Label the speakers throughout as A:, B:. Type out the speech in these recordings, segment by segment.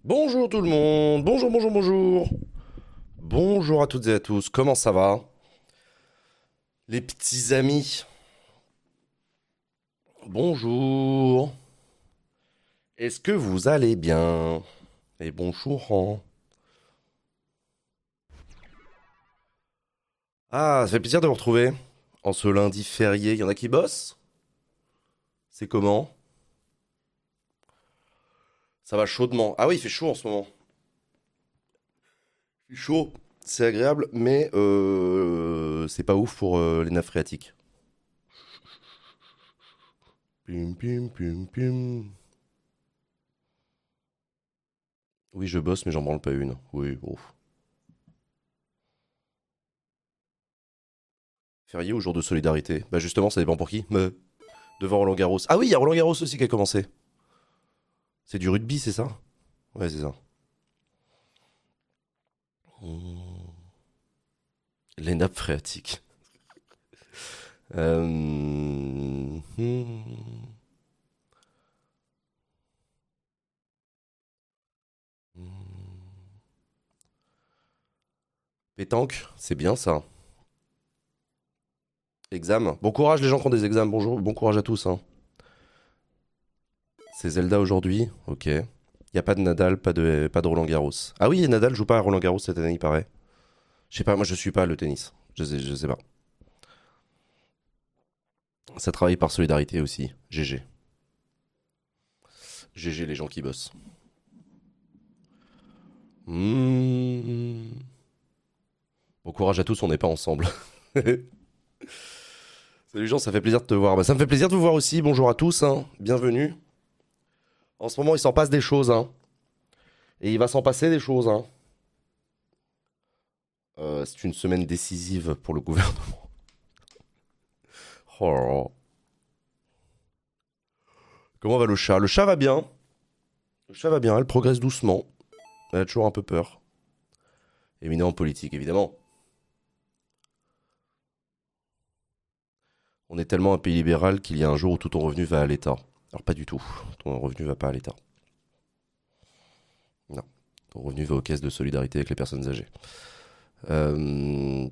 A: Bonjour tout le monde, bonjour, bonjour, bonjour. Bonjour à toutes et à tous, comment ça va? Les petits amis, bonjour. Est-ce que vous allez bien? Et bonjour, hein. Ah, ça fait plaisir de vous retrouver. En ce lundi férié, il y en a qui bossent? C'est comment? Ça va chaudement. Ah oui, il fait chaud en ce moment. Il fait chaud, c'est agréable, mais c'est pas ouf pour les nappes phréatiques. Pum, pum, pum, pum. Oui, je bosse, mais j'en branle pas une. Oui, bon. Férié ou jour de solidarité? Bah justement, ça dépend pour qui. Mais devant Roland Garros. Ah oui, il y a Roland Garros aussi qui a commencé. C'est du rugby, c'est ça? Ouais, c'est ça. Hmm. Les nappes phréatiques. Hmm. Pétanque, c'est bien ça. Examen. Bon courage les gens qui ont des examens. Bonjour, bon courage à tous, hein. C'est Zelda aujourd'hui. Ok. Il y a pas de Nadal, pas de Roland Garros. Ah oui, Nadal joue pas à Roland Garros cette année, il paraît. Je sais pas, moi je suis pas le tennis. Je sais pas. Ça travaille par solidarité aussi. GG. GG les gens qui bossent. Hmm. Bon courage à tous, on n'est pas ensemble. Salut Jean, ça fait plaisir de te voir. Bah, ça me fait plaisir de vous voir aussi. Bonjour à tous, hein. Bienvenue. En ce moment, il s'en passe des choses, hein. Et il va s'en passer des choses, hein. C'est une semaine décisive pour le gouvernement. Oh là là. Comment va le chat? Le chat va bien. Le chat va bien, elle progresse doucement. Elle a toujours un peu peur. Éminemment politique, évidemment. On est tellement un pays libéral qu'il y a un jour où tout ton revenu va à l'État. Alors pas du tout. Ton revenu va pas à l'État. Non. Ton revenu va aux caisses de solidarité avec les personnes âgées. Euh,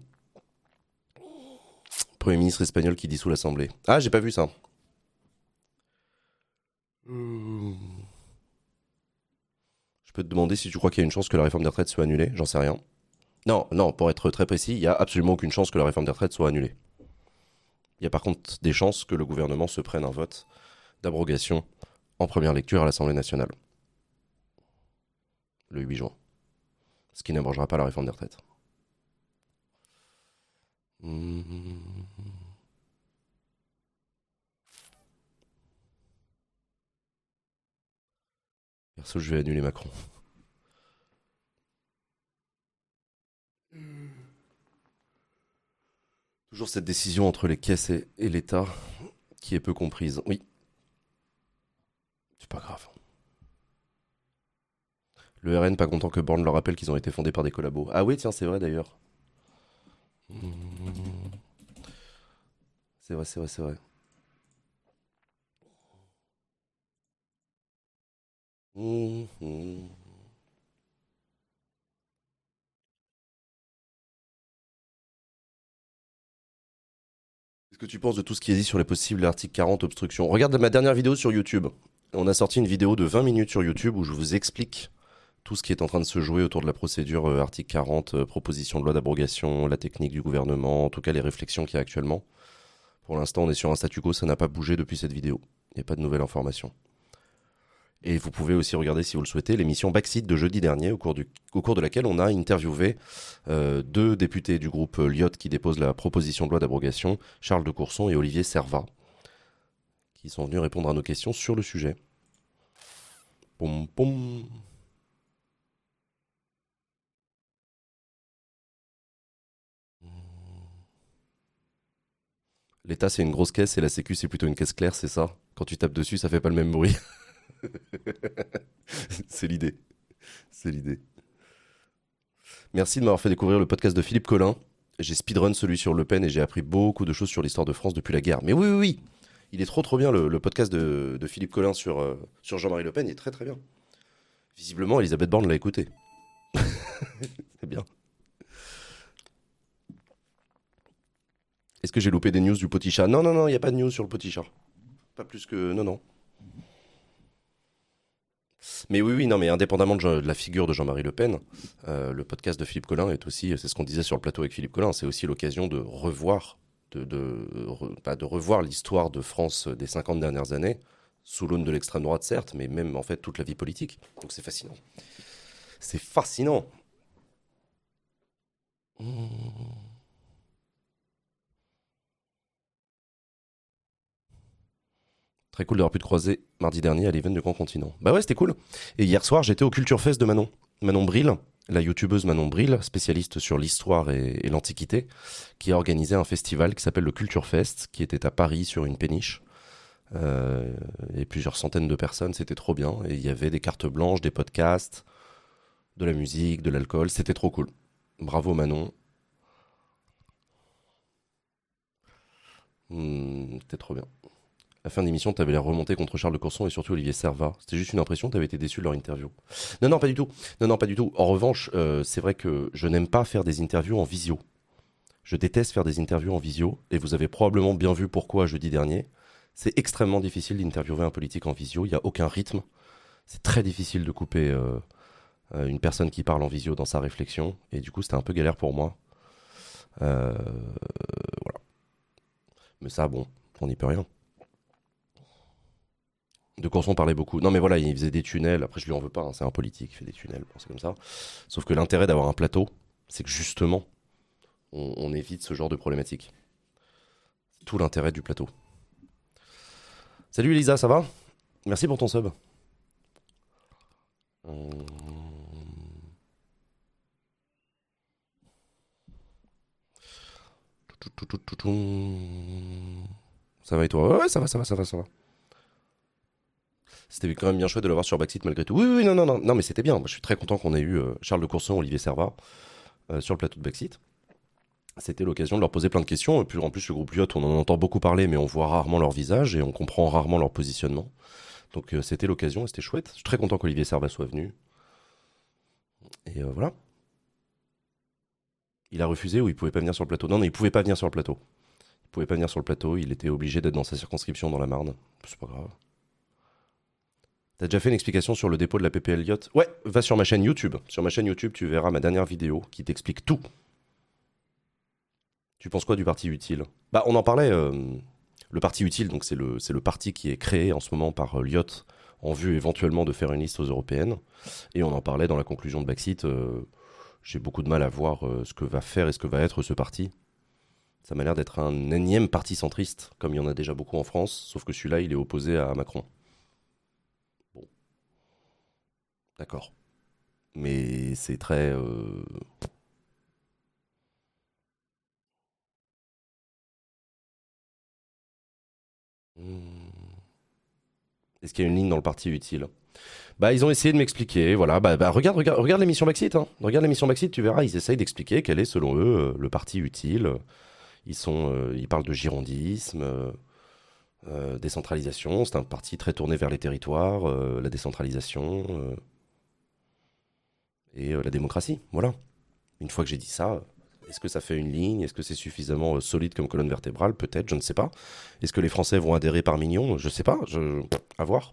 A: Premier ministre espagnol qui dissout l'Assemblée. Ah, j'ai pas vu ça. Euh, Je peux te demander si tu crois qu'il y a une chance que la réforme des retraites soit annulée. J'en sais rien. Non, non, pour être très précis, il y a absolument aucune chance que la réforme des retraites soit annulée. Il y a par contre des chances que le gouvernement se prenne un vote d'abrogation en première lecture à l'Assemblée nationale, le 8 juin. Ce qui n'abrogera pas la réforme des retraites. Mmh. Perso, je vais annuler Macron. Toujours cette décision entre les caisses et l'État qui est peu comprise. Oui, c'est pas grave. Le RN pas content que Borne leur rappelle qu'ils ont été fondés par des collabos. Ah oui, tiens, c'est vrai d'ailleurs. Mmh. C'est vrai, c'est vrai, c'est vrai. Mmh. Qu'est-ce que tu penses de tout ce qui est dit sur les possibles articles 40 obstructions? Regarde ma dernière vidéo sur YouTube. On a sorti une vidéo de 20 minutes sur YouTube où je vous explique tout ce qui est en train de se jouer autour de la procédure article 40, proposition de loi d'abrogation, la technique du gouvernement, en tout cas les réflexions qu'il y a actuellement. Pour l'instant, on est sur un statu quo, ça n'a pas bougé depuis cette vidéo. Il n'y a pas de nouvelles informations. Et vous pouvez aussi regarder, si vous le souhaitez, l'émission Backseat de jeudi dernier, au cours de laquelle on a interviewé deux députés du groupe Lyot qui déposent la proposition de loi d'abrogation, Charles de Courson et Olivier Servat, qui sont venus répondre à nos questions sur le sujet. Pom pom. L'État, c'est une grosse caisse et la Sécu, c'est plutôt une caisse claire, c'est ça? Quand tu tapes dessus, ça fait pas le même bruit. C'est l'idée. C'est l'idée. Merci de m'avoir fait découvrir le podcast de Philippe Collin. J'ai speedrun celui sur Le Pen et j'ai appris beaucoup de choses sur l'histoire de France depuis la guerre. Mais oui, oui, oui. Il est trop trop bien le podcast de Philippe Collin sur Jean-Marie Le Pen. Il est très très bien. Visiblement, Elisabeth Borne l'a écouté. C'est bien. Est-ce que j'ai loupé des news du petit chat? Non, non, non, il n'y a pas de news sur le petit chat. Pas plus que... Non, non. Mais oui, oui, non, mais indépendamment de la figure de Jean-Marie Le Pen, le podcast de Philippe Collin est aussi, c'est ce qu'on disait sur le plateau avec Philippe Collin, c'est aussi l'occasion de revoir, pas de revoir l'histoire de France des 50 dernières années, sous l'aune de l'extrême droite certes, mais même en fait toute la vie politique. Donc c'est fascinant. C'est fascinant. Mmh. Très cool d'avoir pu te croiser mardi dernier à l'event du Grand Continent. Bah ouais, c'était cool. Et hier soir, j'étais au Culture Fest de Manon. Manon Bril, la youtubeuse Manon Bril, spécialiste sur l'histoire et l'Antiquité, qui a organisé un festival qui s'appelle le Culture Fest, qui était à Paris sur une péniche. Et plusieurs centaines de personnes, c'était trop bien. Et il y avait des cartes blanches, des podcasts, de la musique, de l'alcool, c'était trop cool. Bravo Manon. C'était trop bien. À la fin d'émission, t'avais l'air remonté contre Charles de Courson et surtout Olivier Servat. C'était juste une impression, t'avais été déçu de leur interview. Non, non, pas du tout. Non, non, pas du tout. En revanche, c'est vrai que je n'aime pas faire des interviews en visio. Je déteste faire des interviews en visio, et vous avez probablement bien vu pourquoi jeudi dernier. C'est extrêmement difficile d'interviewer un politique en visio, il n'y a aucun rythme. C'est très difficile de couper une personne qui parle en visio dans sa réflexion, et du coup c'était un peu galère pour moi. Euh, voilà. Mais ça, bon, on n'y peut rien. De Courson parlait beaucoup. Non, mais voilà, il faisait des tunnels. Après, je lui en veux pas, hein, c'est un politique, il fait des tunnels, bon, c'est comme ça. Sauf que l'intérêt d'avoir un plateau, c'est que justement, on évite ce genre de problématique. C'est tout l'intérêt du plateau. Salut Elisa, ça va? Merci pour ton sub. Hum, Ça va et toi? Ouais, ouais, ça va, ça va, ça va, ça va. C'était quand même bien chouette de l'avoir sur Backseat malgré tout. Oui, oui, non, non, non, non, mais c'était bien. Moi, je suis très content qu'on ait eu Charles de Courson, Olivier Servat sur le plateau de Backseat. C'était l'occasion de leur poser plein de questions. Et puis en plus, le groupe Lyot, on en entend beaucoup parler, mais on voit rarement leur visage et on comprend rarement leur positionnement. Donc c'était l'occasion et c'était chouette. Je suis très content qu'Olivier Servat soit venu. Et voilà. Il a refusé ou il pouvait pas venir sur le plateau? Non, non, il pouvait pas venir sur le plateau. Il pouvait pas venir sur le plateau. Il était obligé d'être dans sa circonscription dans la Marne. C'est pas grave. T'as déjà fait une explication sur le dépôt de la PPL Lyot? Ouais, va sur ma chaîne YouTube. Sur ma chaîne YouTube, tu verras ma dernière vidéo qui t'explique tout. Tu penses quoi du parti utile? Bah, on en parlait. Le parti utile, donc c'est le parti qui est créé en ce moment par Lyot en vue éventuellement de faire une liste aux européennes. Et on en parlait dans la conclusion de Backseat. J'ai beaucoup de mal à voir ce que va faire et ce que va être ce parti. Ça m'a l'air d'être un énième parti centriste, comme il y en a déjà beaucoup en France, sauf que celui-là, il est opposé à Macron. Bon, d'accord. Mais c'est très... Est-ce qu'il y a une ligne dans le parti utile? Bah, ils ont essayé de m'expliquer, voilà. Bah, regarde l'émission Backseat, hein. Regarde l'émission Backseat, tu verras, ils essayent d'expliquer quel est, selon eux, le parti utile. Ils parlent de girondisme, décentralisation. C'est un parti très tourné vers les territoires, la décentralisation et la démocratie. Voilà. Une fois que j'ai dit ça, est-ce que ça fait une ligne? Est-ce que c'est suffisamment solide comme colonne vertébrale? Peut-être, je ne sais pas. Est-ce que les Français vont adhérer par millions? Je ne sais pas. À voir.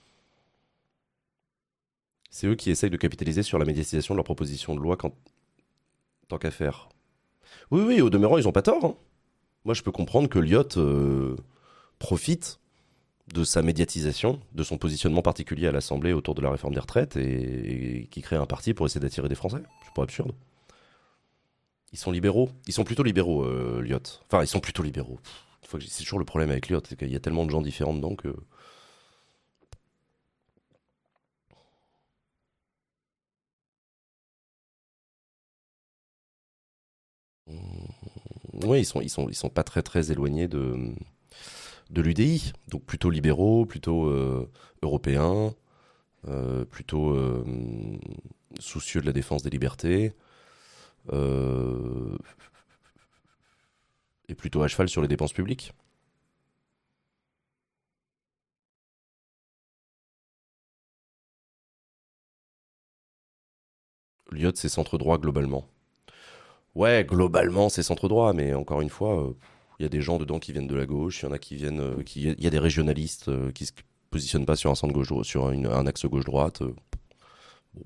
A: C'est eux qui essayent de capitaliser sur la médiatisation de leur proposition de loi tant qu'à faire. Oui, oui, au demeurant, ils ont pas tort, hein. Moi, je peux comprendre que Lyot profite de sa médiatisation, de son positionnement particulier à l'Assemblée autour de la réforme des retraites et qui crée un parti pour essayer d'attirer des Français. C'est pas absurde. Ils sont libéraux. Ils sont plutôt libéraux, Lyot. Enfin, ils sont plutôt libéraux. C'est toujours le problème avec Lyot, c'est qu'il y a tellement de gens différents dedans que... Oui, ils sont pas très très éloignés de l'UDI. Donc plutôt libéraux, plutôt européens, plutôt soucieux de la défense des libertés, euh, et plutôt à cheval sur les dépenses publiques. Lyot, c'est centre droit globalement. Ouais, globalement, c'est centre droit, mais encore une fois, il y a des gens dedans qui viennent de la gauche, il y en a qui viennent, il y a des régionalistes qui se positionnent pas sur un centre gauche, sur un axe gauche-droite. Bon.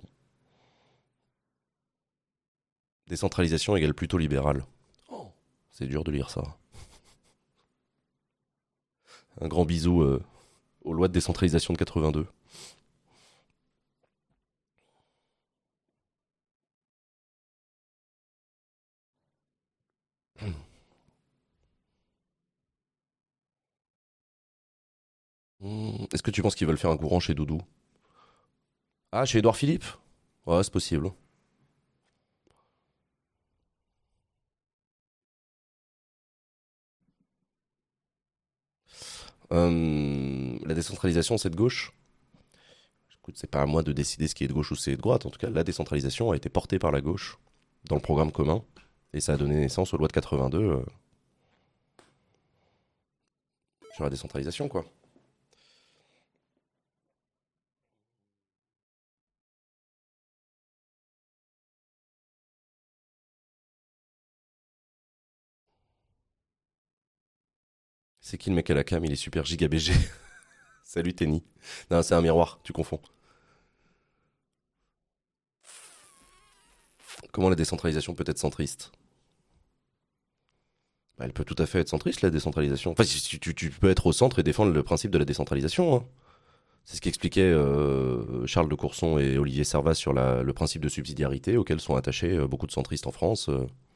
A: Décentralisation égale plutôt libéral. Oh, c'est dur de lire ça. Un grand bisou aux lois de décentralisation de 82. Est-ce que tu penses qu'ils veulent faire un courant chez Doudou? Ah, chez Édouard Philippe? Ouais, c'est possible. La décentralisation, c'est de gauche? Écoute, c'est pas à moi de décider ce qui est de gauche ou ce qui est de droite. En tout cas, la décentralisation a été portée par la gauche dans le programme commun. Et ça a donné naissance aux lois de 82 sur la décentralisation, quoi. C'est qui le mec à la cam? Il est super giga BG. Salut Tenny. Non, c'est un miroir, tu confonds. Comment la décentralisation peut être centriste? Bah, elle peut tout à fait être centriste, la décentralisation. Enfin, tu peux être au centre et défendre le principe de la décentralisation, hein. C'est ce qu'expliquaient Charles de Courson et Olivier Servat sur le principe de subsidiarité auquel sont attachés beaucoup de centristes en France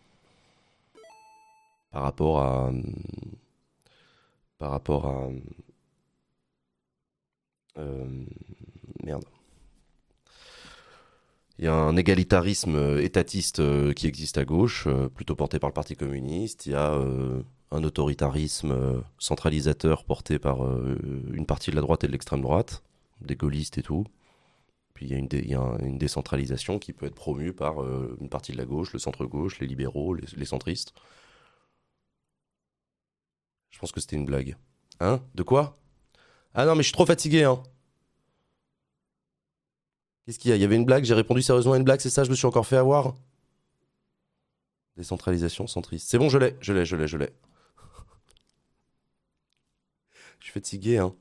A: par rapport à... par rapport à... euh, merde. Il y a un égalitarisme étatiste qui existe à gauche, plutôt porté par le Parti communiste. Il y a un autoritarisme centralisateur porté par une partie de la droite et de l'extrême droite, des gaullistes et tout. Puis il y a une décentralisation qui peut être promue par une partie de la gauche, le centre-gauche, les libéraux, les centristes. Je pense que c'était une blague. Hein? De quoi? Ah non, mais je suis trop fatigué, hein. Qu'est-ce qu'il y a? Il y avait une blague, j'ai répondu sérieusement à une blague, c'est ça, je me suis encore fait avoir? Décentralisation centriste. C'est bon, je l'ai, je l'ai, je l'ai, je l'ai. Je suis fatigué, hein.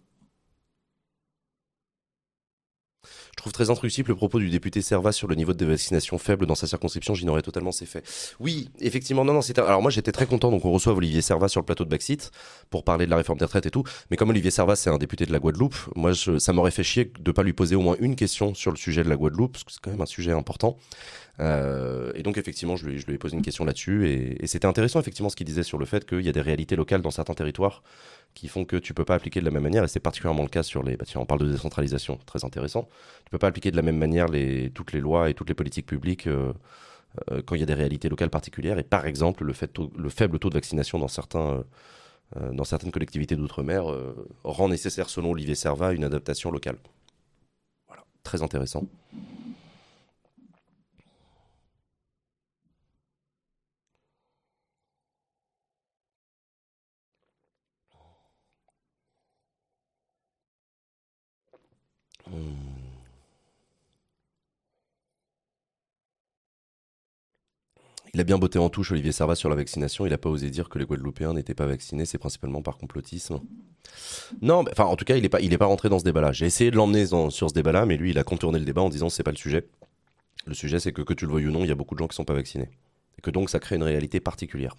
A: Je trouve très instructif le propos du député Servat sur le niveau de vaccination faible dans sa circonscription. J'ignorais totalement ces faits. Oui, effectivement, non, non, c'était. Alors moi, j'étais très content donc on reçoive Olivier Servat sur le plateau de Backseat pour parler de la réforme des retraites et tout. Mais comme Olivier Servat, c'est un député de la Guadeloupe, moi, ça m'aurait fait chier de pas lui poser au moins une question sur le sujet de la Guadeloupe, parce que c'est quand même un sujet important. Et donc effectivement, je lui ai posé une question là-dessus, et c'était intéressant effectivement ce qu'il disait sur le fait qu'il y a des réalités locales dans certains territoires qui font que tu peux pas appliquer de la même manière, et c'est particulièrement le cas sur les. Bah, tiens, on parle de décentralisation, très intéressant. Tu peux pas appliquer de la même manière toutes les lois et toutes les politiques publiques quand il y a des réalités locales particulières. Et par exemple, le faible taux de vaccination dans certaines collectivités d'outre-mer rend nécessaire, selon Olivier Servat, une adaptation locale. Voilà, très intéressant. Hum. Il a bien botté en touche, Olivier Servat, sur la vaccination. Il n'a pas osé dire que les Guadeloupéens n'étaient pas vaccinés. C'est principalement par complotisme. Non, enfin, en tout cas, il est pas rentré dans ce débat-là. J'ai essayé de l'emmener sur ce débat-là, mais lui, il a contourné le débat en disant c'est pas le sujet. Le sujet, c'est que tu le veuilles ou non, il y a beaucoup de gens qui sont pas vaccinés. Et que donc, ça crée une réalité particulière.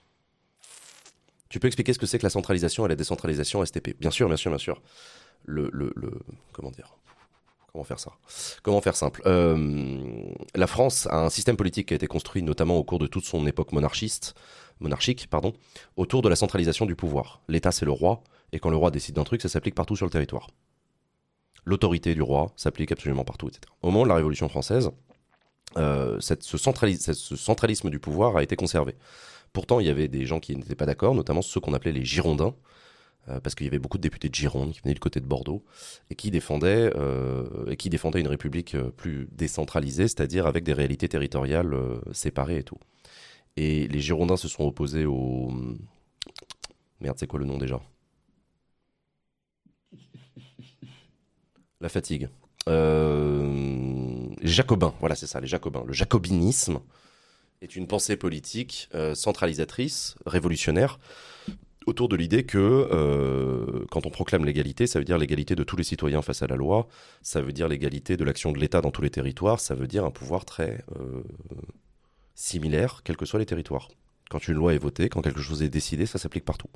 A: Tu peux expliquer ce que c'est que la centralisation et la décentralisation STP? Bien sûr, bien sûr, bien sûr. Comment dire? Comment faire ça? Comment faire simple? La France a un système politique qui a été construit notamment au cours de toute son époque monarchique, pardon, autour de la centralisation du pouvoir. L'État, c'est le roi, et quand le roi décide d'un truc, ça s'applique partout sur le territoire. L'autorité du roi s'applique absolument partout, etc. Au moment de la Révolution française, ce centralisme du pouvoir a été conservé. Pourtant, il y avait des gens qui n'étaient pas d'accord, notamment ceux qu'on appelait les Girondins, parce qu'il y avait beaucoup de députés de Gironde qui venaient du côté de Bordeaux et qui défendaient une république plus décentralisée, c'est-à-dire avec des réalités territoriales séparées et tout. Et les Girondins se sont opposés au... Merde, c'est quoi le nom déjà? La fatigue. jacobins, voilà c'est ça, les jacobins. Le jacobinisme est une pensée politique centralisatrice, révolutionnaire, autour de l'idée que quand on proclame l'égalité, ça veut dire l'égalité de tous les citoyens face à la loi, ça veut dire l'égalité de l'action de l'État dans tous les territoires, ça veut dire un pouvoir très similaire, quels que soient les territoires. Quand une loi est votée, quand quelque chose est décidé, ça s'applique partout.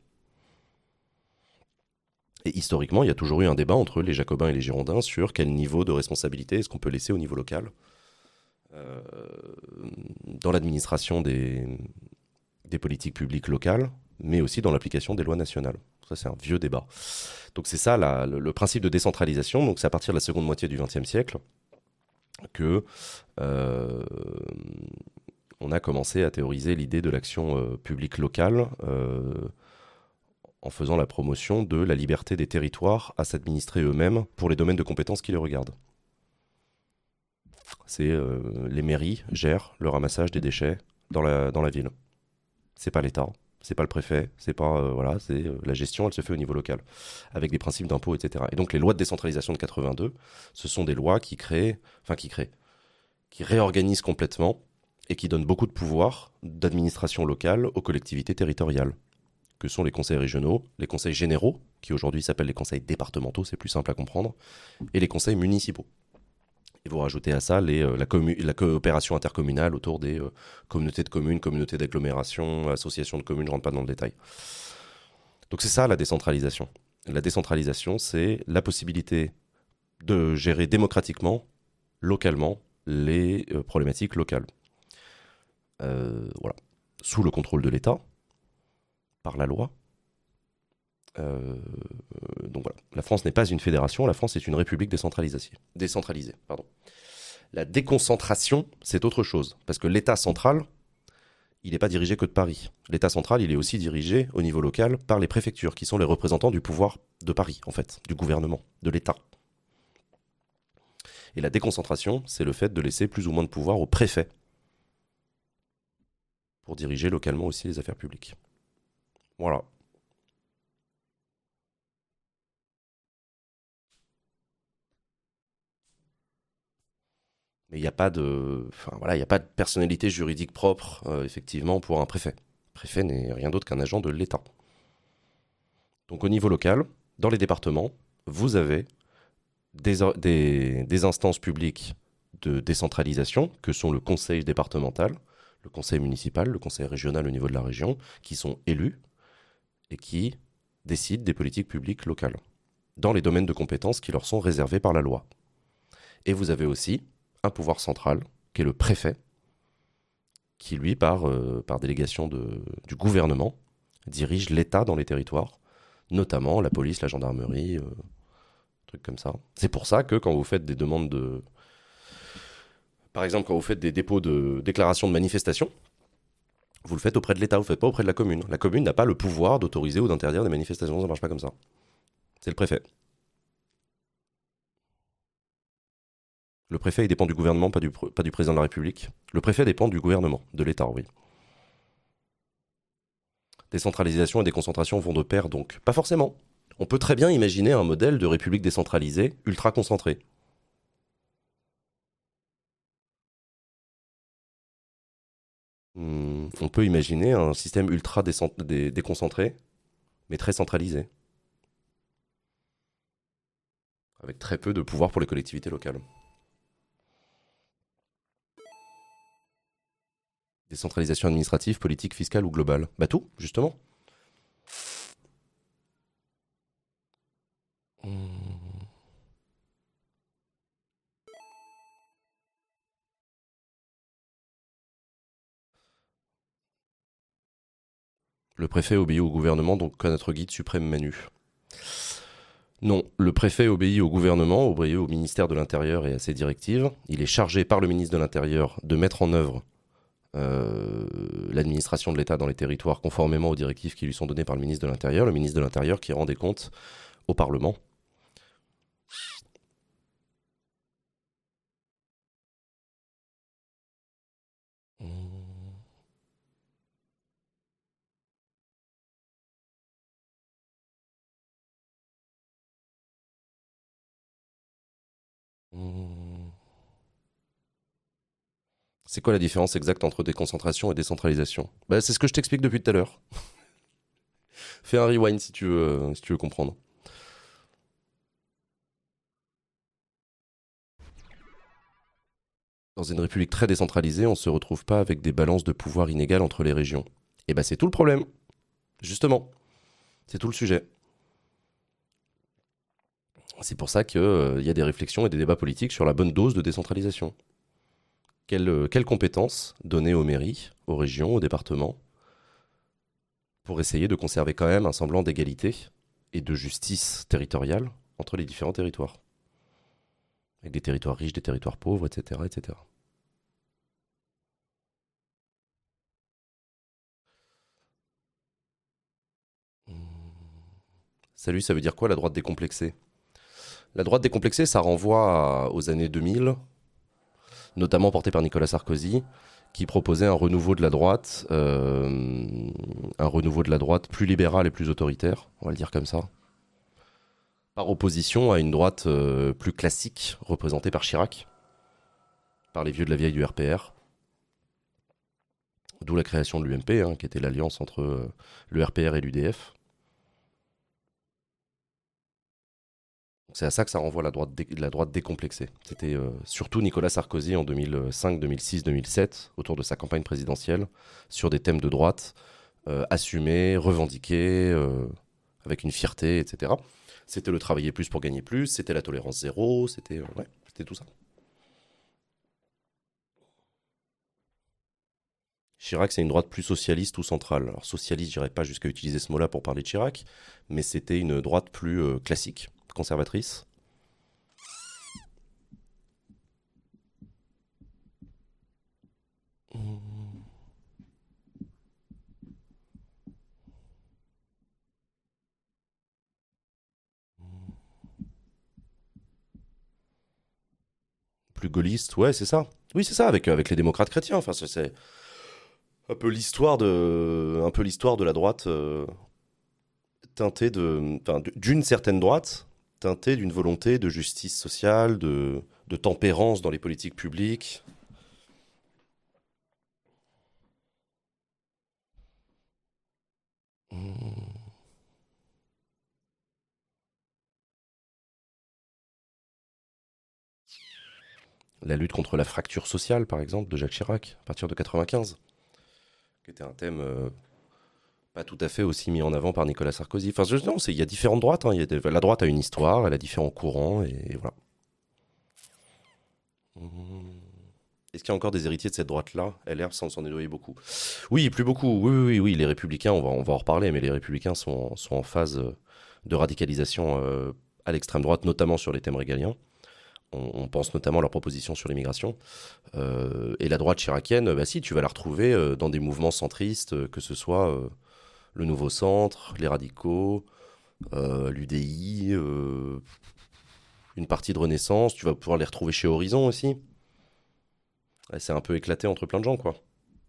A: Et historiquement, il y a toujours eu un débat entre les Jacobins et les Girondins sur quel niveau de responsabilité est-ce qu'on peut laisser au niveau local euh, dans l'administration des politiques publiques locales, mais aussi dans l'application des lois nationales. Ça, c'est un vieux débat. Donc c'est ça le principe de décentralisation. Donc c'est à partir de la seconde moitié du XXe siècle que on a commencé à théoriser l'idée de l'action publique locale en faisant la promotion de la liberté des territoires à s'administrer eux-mêmes pour les domaines de compétences qui les regardent. C'est les mairies gèrent le ramassage des déchets dans la ville. C'est pas l'État, c'est pas le préfet, c'est pas voilà, c'est la gestion, elle se fait au niveau local avec des principes d'impôt, etc. Et donc les lois de décentralisation de 82, ce sont des lois qui réorganisent complètement et qui donnent beaucoup de pouvoir d'administration locale aux collectivités territoriales, que sont les conseils régionaux, les conseils généraux, qui aujourd'hui s'appellent les conseils départementaux, c'est plus simple à comprendre, et les conseils municipaux. Et vous rajoutez à ça la coopération intercommunale autour des communautés de communes, communautés d'agglomération, associations de communes, je ne rentre pas dans le détail. Donc c'est ça la décentralisation. La décentralisation, c'est la possibilité de gérer démocratiquement, localement, les problématiques locales. Voilà. Sous le contrôle de l'État, par la loi. Donc voilà. La France n'est pas une fédération, la France est une république décentralisée. Pardon. La déconcentration, c'est autre chose. Parce que l'État central, il n'est pas dirigé que de Paris. L'État central, il est aussi dirigé au niveau local par les préfectures, qui sont les représentants du pouvoir de Paris, en fait, du gouvernement, de l'État. Et la déconcentration, c'est le fait de laisser plus ou moins de pouvoir au préfet pour diriger localement aussi les affaires publiques. Voilà. Mais il n'y a pas de, enfin voilà, il n'y a pas de personnalité juridique propre, effectivement, pour un préfet. Le préfet n'est rien d'autre qu'un agent de l'État. Donc au niveau local, dans les départements, vous avez des instances publiques de décentralisation, que sont le conseil départemental, le conseil municipal, le conseil régional au niveau de la région, qui sont élus et qui décident des politiques publiques locales, dans les domaines de compétences qui leur sont réservés par la loi. Et vous avez aussi un pouvoir central, qui est le préfet, qui lui, par délégation du gouvernement, dirige l'État dans les territoires, notamment la police, la gendarmerie, trucs comme ça. C'est pour ça que quand vous faites des demandes de... Par exemple, quand vous faites des dépôts de déclaration de manifestation, vous le faites auprès de l'État, vous ne le faites pas auprès de la commune. La commune n'a pas le pouvoir d'autoriser ou d'interdire des manifestations, ça ne marche pas comme ça. C'est le préfet. Le préfet, il dépend du gouvernement, pas du président de la République. Le préfet dépend du gouvernement, de l'État, oui. Décentralisation et déconcentration vont de pair, donc pas forcément. On peut très bien imaginer un modèle de république décentralisée, ultra concentré. On peut imaginer un système ultra déconcentré, mais très centralisé, avec très peu de pouvoir pour les collectivités locales. Décentralisation administrative, politique, fiscale ou globale? Bah tout, justement. Hmm. Le préfet obéit au gouvernement, donc à notre guide suprême Manu. Non, le préfet obéit au gouvernement, obéit au ministère de l'Intérieur et à ses directives. Il est chargé par le ministre de l'Intérieur de mettre en œuvre l'administration de l'État dans les territoires conformément aux directives qui lui sont données par le ministre de l'Intérieur. Le ministre de l'Intérieur qui rend des comptes au Parlement. Mmh. Mmh. C'est quoi la différence exacte entre déconcentration et décentralisation? Bah, c'est ce que je t'explique depuis tout à l'heure. Fais un rewind si tu veux comprendre. Dans une république très décentralisée, on ne se retrouve pas avec des balances de pouvoir inégales entre les régions. Et bah c'est tout le problème, justement. C'est tout le sujet. C'est pour ça qu'il y a des réflexions et des débats politiques sur la bonne dose de décentralisation. Quelles compétences donner aux mairies, aux régions, aux départements, pour essayer de conserver quand même un semblant d'égalité et de justice territoriale entre les différents territoires. Avec des territoires riches, des territoires pauvres, etc. etc. Salut, ça veut dire quoi la droite décomplexée? La droite décomplexée, ça renvoie aux années 2000, notamment portée par Nicolas Sarkozy, qui proposait un renouveau de la droite plus libéral et plus autoritaire, on va le dire comme ça, par opposition à une droite plus classique, représentée par Chirac, par les vieux de la vieille du RPR, d'où la création de l'UMP, hein, qui était l'alliance entre le RPR et l'UDF. C'est à ça que ça renvoie la droite décomplexée. C'était surtout Nicolas Sarkozy en 2005, 2006, 2007, autour de sa campagne présidentielle, sur des thèmes de droite, assumés, revendiqués, avec une fierté, etc. C'était le travailler plus pour gagner plus, c'était la tolérance zéro, c'était tout ça. Chirac, c'est une droite plus socialiste ou centrale. Alors socialiste, j'irais pas jusqu'à utiliser ce mot-là pour parler de Chirac, mais c'était une droite plus classique, conservatrice. Plus gaulliste, ouais, c'est ça. Oui, c'est ça, avec les démocrates chrétiens. Enfin, c'est un peu l'histoire de la droite teintée d'une certaine droite, teintée d'une volonté de justice sociale, de tempérance dans les politiques publiques. Mmh. La lutte contre la fracture sociale, par exemple, de Jacques Chirac, à partir de 95, qui était un thème pas tout à fait aussi mis en avant par Nicolas Sarkozy. Enfin, non, il y a différentes droites. Hein. La droite a une histoire, elle a différents courants, et voilà. Mmh. Est-ce qu'il y a encore des héritiers de cette droite-là? LR, ça, on s'en éloigne beaucoup. Oui, plus beaucoup. Oui, oui, oui, oui. Les Républicains, on va en reparler, mais les Républicains sont en phase de radicalisation à l'extrême droite, notamment sur les thèmes régaliens. On pense notamment à leurs propositions sur l'immigration. Et la droite chiracienne, bah si, tu vas la retrouver dans des mouvements centristes, que ce soit le Nouveau Centre, les radicaux, l'UDI, une partie de Renaissance. Tu vas pouvoir les retrouver chez Horizon aussi. Ouais, c'est un peu éclaté entre plein de gens, quoi.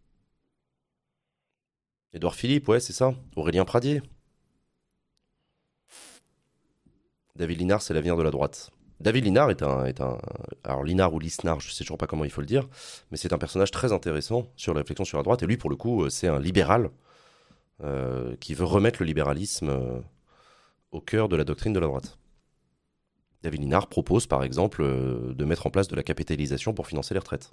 A: Édouard Philippe, ouais, c'est ça. Aurélien Pradier. David Linard, c'est l'avenir de la droite. David Linard alors Linard ou Lisnard, je sais toujours pas comment il faut le dire, mais c'est un personnage très intéressant sur la réflexion sur la droite. Et lui, pour le coup, c'est un libéral qui veut remettre le libéralisme au cœur de la doctrine de la droite. David Linard propose, par exemple, de mettre en place de la capitalisation pour financer les retraites.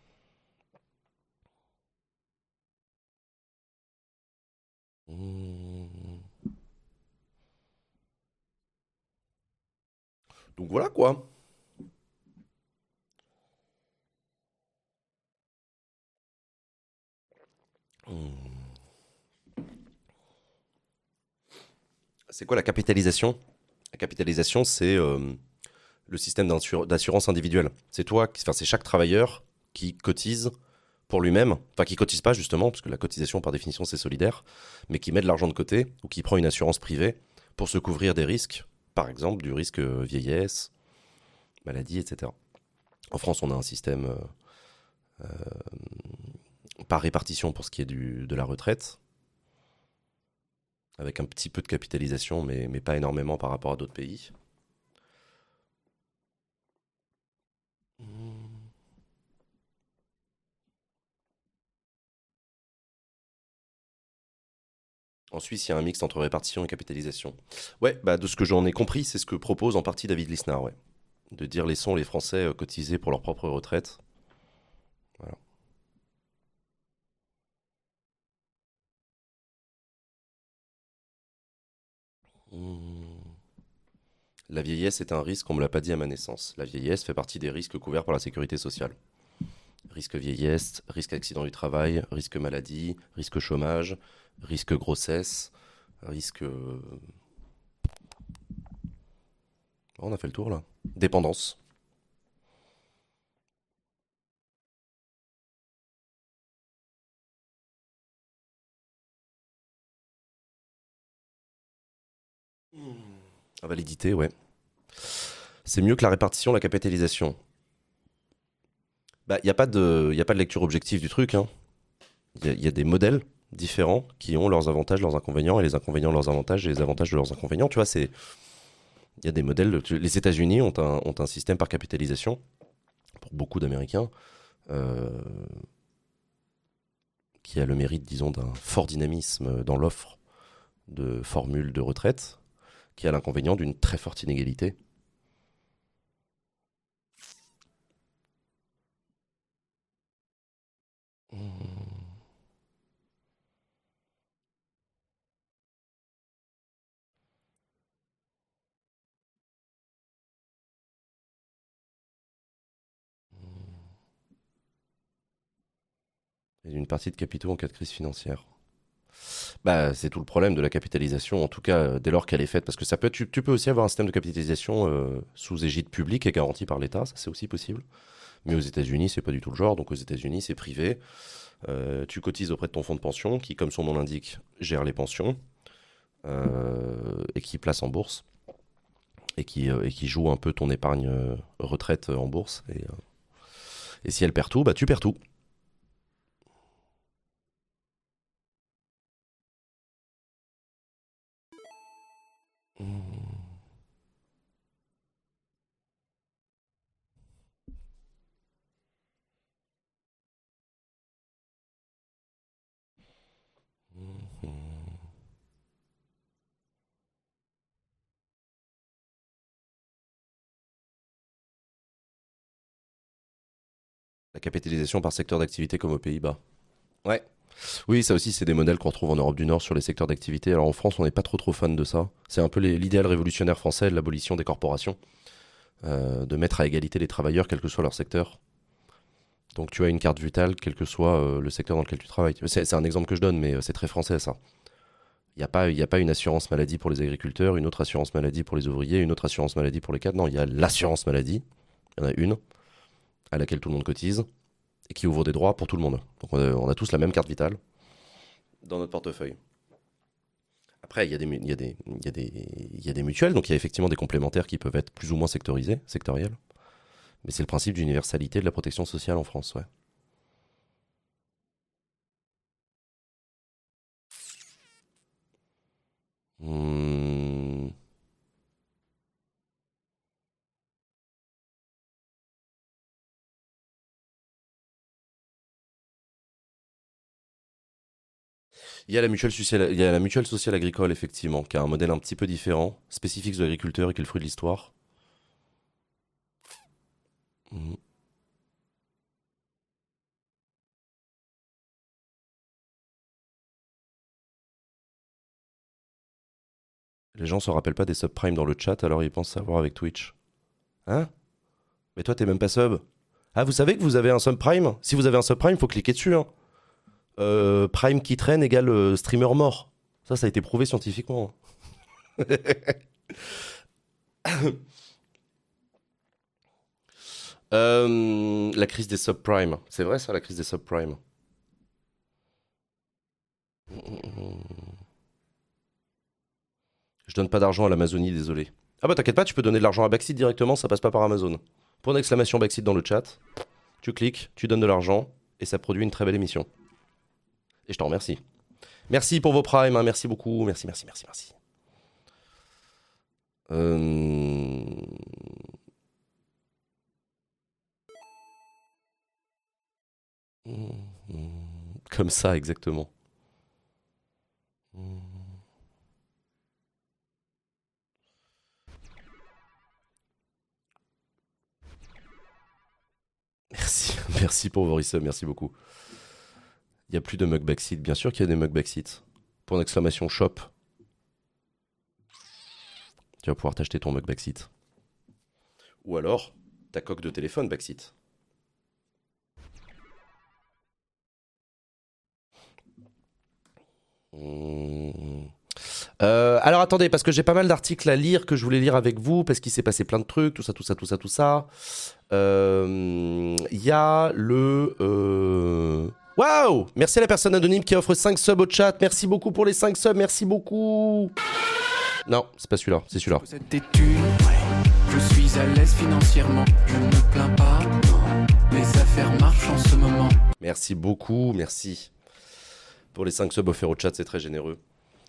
A: Mmh. Donc voilà quoi. Mmh. C'est quoi la capitalisation? La capitalisation, c'est le système d'assurance individuelle. Enfin, c'est chaque travailleur qui cotise pour lui-même, enfin qui cotise pas justement, parce que la cotisation par définition c'est solidaire, mais qui met de l'argent de côté ou qui prend une assurance privée pour se couvrir des risques, par exemple du risque vieillesse, maladie, etc. En France, on a un système par répartition pour ce qui est de la retraite, avec un petit peu de capitalisation, mais pas énormément par rapport à d'autres pays. Mmh. En Suisse, il y a un mix entre répartition et capitalisation. Ouais, bah de ce que j'en ai compris, c'est ce que propose en partie David Lisnard, ouais. De dire laissons les Français cotiser pour leur propre retraite. Voilà. Hmm. La vieillesse est un risque, on me l'a pas dit à ma naissance. La vieillesse fait partie des risques couverts par la sécurité sociale. Risque vieillesse, risque accident du travail, risque maladie, risque chômage, risque grossesse, risque... On a fait le tour là. Dépendance. Validité, ouais. C'est mieux que la répartition, la capitalisation. Bah, il n'y a, y a pas de lecture objective du truc, hein. Il y a des modèles différents qui ont leurs avantages, leurs inconvénients, et les inconvénients de leurs avantages et les avantages de leurs inconvénients. Tu vois, il y a des modèles. Les États-Unis ont un système par capitalisation pour beaucoup d'Américains euh, qui a le mérite, disons, d'un fort dynamisme dans l'offre de formules de retraite, qui a l'inconvénient d'une très forte inégalité. Mmh. Et une partie de capitaux en cas de crise financière. Bah, c'est tout le problème de la capitalisation, en tout cas dès lors qu'elle est faite, parce que ça peut, tu peux aussi avoir un système de capitalisation sous égide publique et garanti par l'État, ça c'est aussi possible. Mais aux États-Unis, c'est pas du tout le genre. Donc aux États-Unis, c'est privé. Tu cotises auprès de ton fonds de pension, qui, comme son nom l'indique, gère les pensions et qui place en bourse et qui joue un peu ton épargne retraite en bourse. Et si elle perd tout, bah tu perds tout. Mmh. Mmh. La capitalisation par secteur d'activité comme aux Pays-Bas. Ouais. Oui, ça aussi, c'est des modèles qu'on retrouve en Europe du Nord sur les secteurs d'activité. Alors en France, on n'est pas trop fan de ça. C'est un peu l'idéal révolutionnaire français de l'abolition des corporations, de mettre à égalité les travailleurs, quel que soit leur secteur. Donc tu as une carte vitale, quel que soit le secteur dans lequel tu travailles. C'est un exemple que je donne, mais c'est très français ça. Il y a pas une assurance maladie pour les agriculteurs, une autre assurance maladie pour les ouvriers, une autre assurance maladie pour les cadres. Non, il y a l'assurance maladie. Il y en a une à laquelle tout le monde cotise et qui ouvre des droits pour tout le monde. Donc on a tous la même carte vitale dans notre portefeuille. Après, il y a des mutuelles, donc il y a effectivement des complémentaires qui peuvent être plus ou moins sectorisés, sectoriels. Mais c'est le principe d'universalité de la protection sociale en France, ouais. Hmm. Il y a la mutuelle sociale agricole, effectivement, qui a un modèle un petit peu différent, spécifique aux agriculteurs et qui est le fruit de l'histoire. Hmm. Les gens se rappellent pas des subprimes dans le chat, alors ils pensent savoir avec Twitch. Hein? Mais toi, t'es même pas sub. Ah, vous savez que vous avez un subprime? Si vous avez un subprime, faut cliquer dessus, hein. Prime qui traîne égale streamer mort. Ça a été prouvé scientifiquement. La crise des subprimes. C'est vrai ça, la crise des subprimes. Je donne pas d'argent à l'Amazonie, désolé. Ah bah t'inquiète pas, tu peux donner de l'argent à Backseat directement, ça passe pas par Amazon. Pour une exclamation Backseat dans le chat, tu cliques, tu donnes de l'argent, et ça produit une très belle émission. Et je t'en remercie. Merci pour vos primes, hein, merci beaucoup, merci. Euh... Comme ça, exactement. Merci, merci pour vos resubs, merci beaucoup. Il n'y a plus de mug backseat. Bien sûr qu'il y a des mug backseat. Point d'exclamation shop. Tu vas pouvoir t'acheter ton mug backseat. Ou alors, ta coque de téléphone backseat. Alors attendez, parce que j'ai pas mal d'articles à lire que je voulais lire avec vous, parce qu'il s'est passé plein de trucs, tout ça, tout ça, tout ça, tout ça. Il y a le... Waouh! Merci à la personne anonyme qui offre 5 subs au chat. Merci beaucoup pour les 5 subs, merci beaucoup. Non, c'est pas celui-là, c'est celui-là.
B: Je suis à l'aise financièrement, je ne me plains pas. Les affaires marchent en ce moment.
A: Merci beaucoup, merci. Pour les 5 subs offerts au chat, c'est très généreux.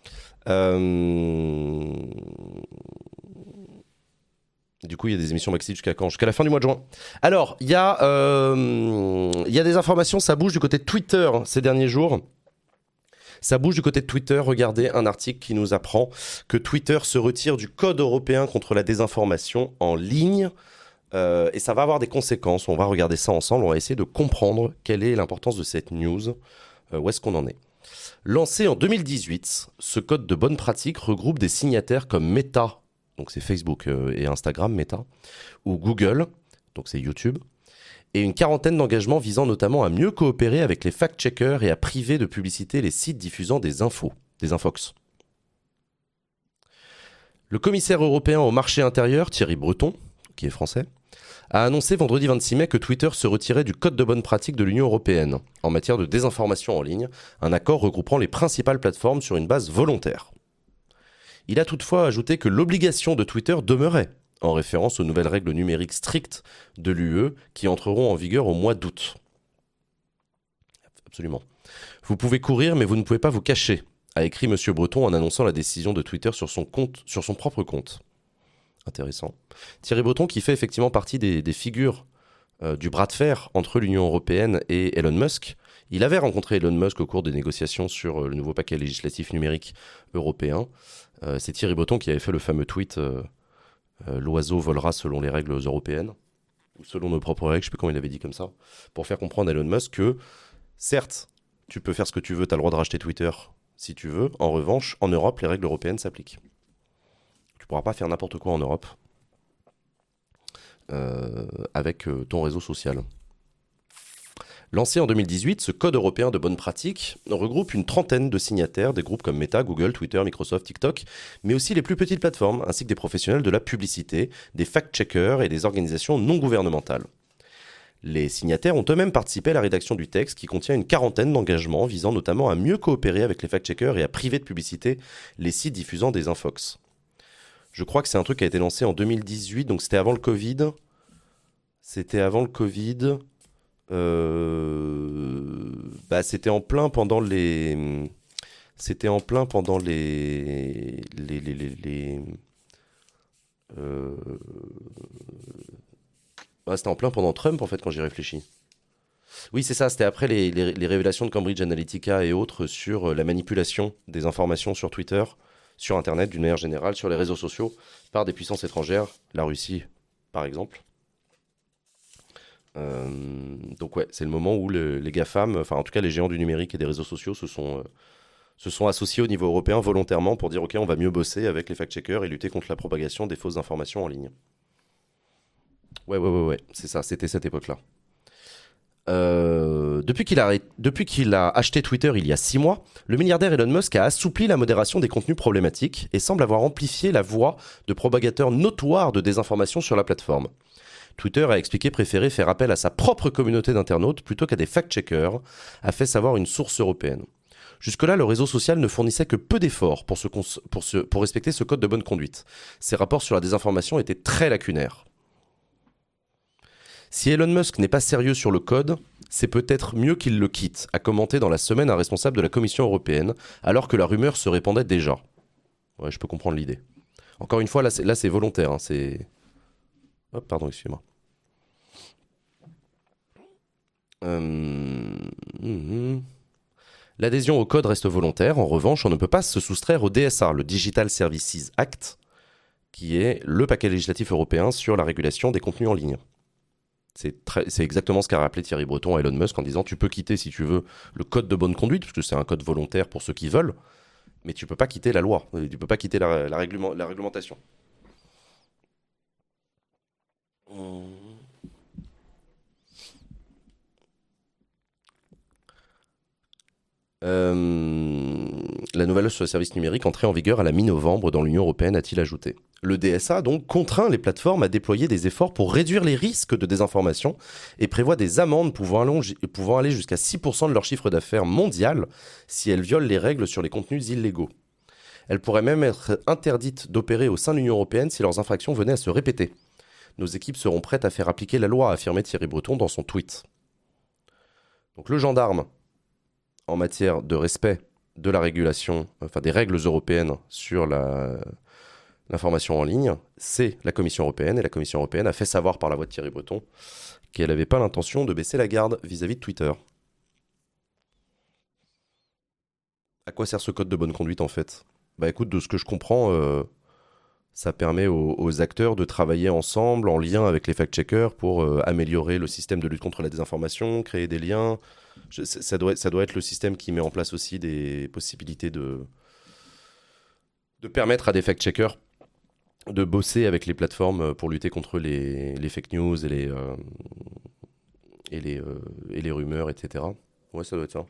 A: Du coup, il y a des émissions maxi jusqu'à quand? Jusqu'à la fin du mois de juin. Alors, il y a des informations, ça bouge du côté de Twitter ces derniers jours. Ça bouge du côté de Twitter. Regardez un article qui nous apprend que Twitter se retire du code européen contre la désinformation en ligne. Et ça va avoir des conséquences. On va regarder ça ensemble. On va essayer de comprendre quelle est l'importance de cette news. Où est-ce qu'on en est? Lancé en 2018, ce code de bonne pratique regroupe des signataires comme Meta, donc c'est Facebook et Instagram, Meta, ou Google, donc c'est YouTube, et une quarantaine d'engagements visant notamment à mieux coopérer avec les fact-checkers et à priver de publicité les sites diffusant des infos, des infox. Le commissaire européen au marché intérieur, Thierry Breton, qui est français, a annoncé vendredi 26 mai que Twitter se retirait du code de bonne pratique de l'Union européenne en matière de désinformation en ligne, un accord regroupant les principales plateformes sur une base volontaire. Il a toutefois ajouté que l'obligation de Twitter demeurait, en référence aux nouvelles règles numériques strictes de l'UE qui entreront en vigueur au mois d'août. Absolument. Vous pouvez courir, mais vous ne pouvez pas vous cacher, a écrit M. Breton en annonçant la décision de Twitter sur son propre compte. Intéressant. Thierry Breton qui fait effectivement partie des figures du bras de fer entre l'Union européenne et Elon Musk. Il avait rencontré Elon Musk au cours des négociations sur le nouveau paquet législatif numérique européen. C'est Thierry Breton qui avait fait le fameux tweet l'oiseau volera selon les règles européennes, ou selon nos propres règles, je ne sais plus comment il avait dit comme ça, pour faire comprendre à Elon Musk que, certes, tu peux faire ce que tu veux, tu as le droit de racheter Twitter si tu veux. En revanche, en Europe, les règles européennes s'appliquent. Tu ne pourras pas faire n'importe quoi en Europe avec ton réseau social. Lancé en 2018, ce code européen de bonne pratique regroupe une trentaine de signataires, des groupes comme Meta, Google, Twitter, Microsoft, TikTok, mais aussi les plus petites plateformes, ainsi que des professionnels de la publicité, des fact-checkers et des organisations non gouvernementales. Les signataires ont eux-mêmes participé à la rédaction du texte qui contient une quarantaine d'engagements visant notamment à mieux coopérer avec les fact-checkers et à priver de publicité les sites diffusant des infox. Je crois que c'est un truc qui a été lancé en 2018, donc c'était avant le Covid. C'était en plein pendant les... C'était en plein pendant les... c'était en plein pendant Trump, en fait, quand j'y réfléchis. Oui, c'est ça, c'était après les révélations de Cambridge Analytica et autres sur la manipulation des informations sur Twitter, sur Internet d'une manière générale, sur les réseaux sociaux, par des puissances étrangères, la Russie par exemple. Donc ouais, c'est le moment où les GAFAM, enfin en tout cas les géants du numérique et des réseaux sociaux se sont associés au niveau européen volontairement pour dire ok, on va mieux bosser avec les fact-checkers et lutter contre la propagation des fausses informations en ligne. Ouais, c'est ça, c'était cette époque-là. Depuis qu'il a acheté Twitter il y a 6 mois, le milliardaire Elon Musk a assoupli la modération des contenus problématiques et semble avoir amplifié la voix de propagateurs notoires de désinformation sur la plateforme. Twitter a expliqué préférer faire appel à sa propre communauté d'internautes plutôt qu'à des fact-checkers, a fait savoir une source européenne. Jusque-là, le réseau social ne fournissait que peu d'efforts pour respecter ce code de bonne conduite. Ses rapports sur la désinformation étaient très lacunaires. Si Elon Musk n'est pas sérieux sur le code, c'est peut-être mieux qu'il le quitte, a commenté dans la semaine un responsable de la Commission européenne, alors que la rumeur se répandait déjà. Ouais, je peux comprendre l'idée. Encore une fois, là c'est volontaire. C'est... Hop, pardon, excusez-moi. L'adhésion au code reste volontaire. En revanche, on ne peut pas se soustraire au DSA, le Digital Services Act, qui est le paquet législatif européen sur la régulation des contenus en ligne. C'est exactement ce qu'a rappelé Thierry Breton à Elon Musk en disant tu peux quitter si tu veux le code de bonne conduite, parce que c'est un code volontaire pour ceux qui veulent, mais tu peux pas quitter la loi, tu peux pas quitter la réglementation. La nouvelle sur les services numériques entrée en vigueur à la mi-novembre dans l'Union européenne, a-t-il ajouté. Le DSA donc contraint les plateformes à déployer des efforts pour réduire les risques de désinformation et prévoit des amendes pouvant aller jusqu'à 6% de leur chiffre d'affaires mondial si elles violent les règles sur les contenus illégaux. Elles pourraient même être interdites d'opérer au sein de l'Union européenne si leurs infractions venaient à se répéter. Nos équipes seront prêtes à faire appliquer la loi, a affirmé Thierry Breton dans son tweet. Donc le gendarme, en matière de respect de la régulation, enfin des règles européennes sur l'information en ligne, c'est la Commission européenne. Et la Commission européenne a fait savoir par la voix de Thierry Breton qu'elle n'avait pas l'intention de baisser la garde vis-à-vis de Twitter. À quoi sert ce code de bonne conduite en fait ? Bah écoute, de ce que je comprends, ça permet aux acteurs de travailler ensemble en lien avec les fact-checkers pour améliorer le système de lutte contre la désinformation, créer des liens. Ça doit être le système qui met en place aussi des possibilités de permettre à des fact-checkers de bosser avec les plateformes pour lutter contre les fake news et les rumeurs, etc. Ouais, ça doit être ça.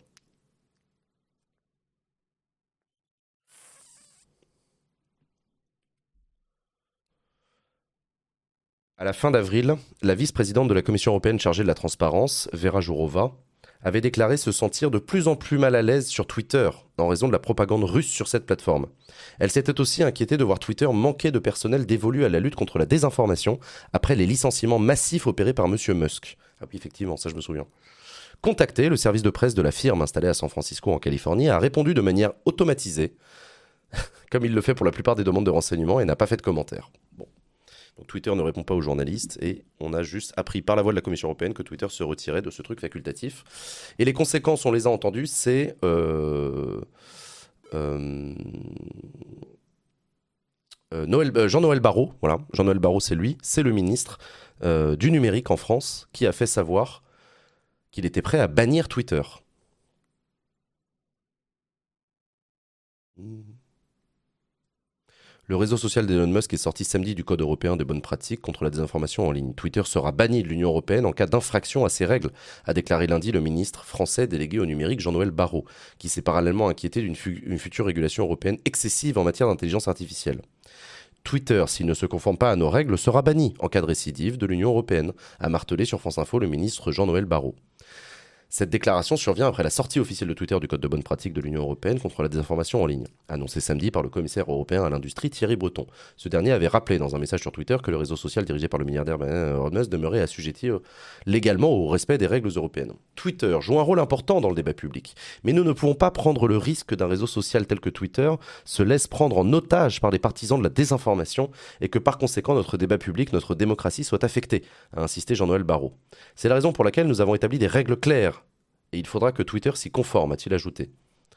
A: À la fin d'avril, la vice-présidente de la Commission européenne chargée de la transparence, Vera Jourova, avait déclaré se sentir de plus en plus mal à l'aise sur Twitter en raison de la propagande russe sur cette plateforme. Elle s'était aussi inquiétée de voir Twitter manquer de personnel dévolu à la lutte contre la désinformation après les licenciements massifs opérés par M. Musk. Ah oui, effectivement, ça je me souviens. Contacté, le service de presse de la firme installée à San Francisco en Californie a répondu de manière automatisée, comme il le fait pour la plupart des demandes de renseignements, et n'a pas fait de commentaires. Bon. Donc Twitter ne répond pas aux journalistes et on a juste appris par la voix de la Commission européenne que Twitter se retirait de ce truc facultatif. Et les conséquences, on les a entendues, c'est Jean-Noël Barrot, voilà, Jean-Noël Barrot c'est lui, c'est le ministre du numérique en France qui a fait savoir qu'il était prêt à bannir Twitter. Le réseau social d'Elon Musk est sorti samedi du Code européen des bonnes pratiques contre la désinformation en ligne. Twitter sera banni de l'Union européenne en cas d'infraction à ces règles, a déclaré lundi le ministre français délégué au numérique Jean-Noël Barrot, qui s'est parallèlement inquiété d'une future régulation européenne excessive en matière d'intelligence artificielle. Twitter, s'il ne se conforme pas à nos règles, sera banni en cas de récidive de l'Union européenne, a martelé sur France Info le ministre Jean-Noël Barrot. Cette déclaration survient après la sortie officielle de Twitter du Code de bonne pratique de l'Union européenne contre la désinformation en ligne, annoncée samedi par le commissaire européen à l'industrie Thierry Breton. Ce dernier avait rappelé dans un message sur Twitter que le réseau social dirigé par le milliardaire Elon Musk demeurait assujetti légalement au respect des règles européennes. Twitter joue un rôle important dans le débat public, mais nous ne pouvons pas prendre le risque d'un réseau social tel que Twitter se laisse prendre en otage par les partisans de la désinformation et que par conséquent notre débat public, notre démocratie soit affectée, a insisté Jean-Noël Barrot. C'est la raison pour laquelle nous avons établi des règles claires. Et il faudra que Twitter s'y conforme, a-t-il ajouté.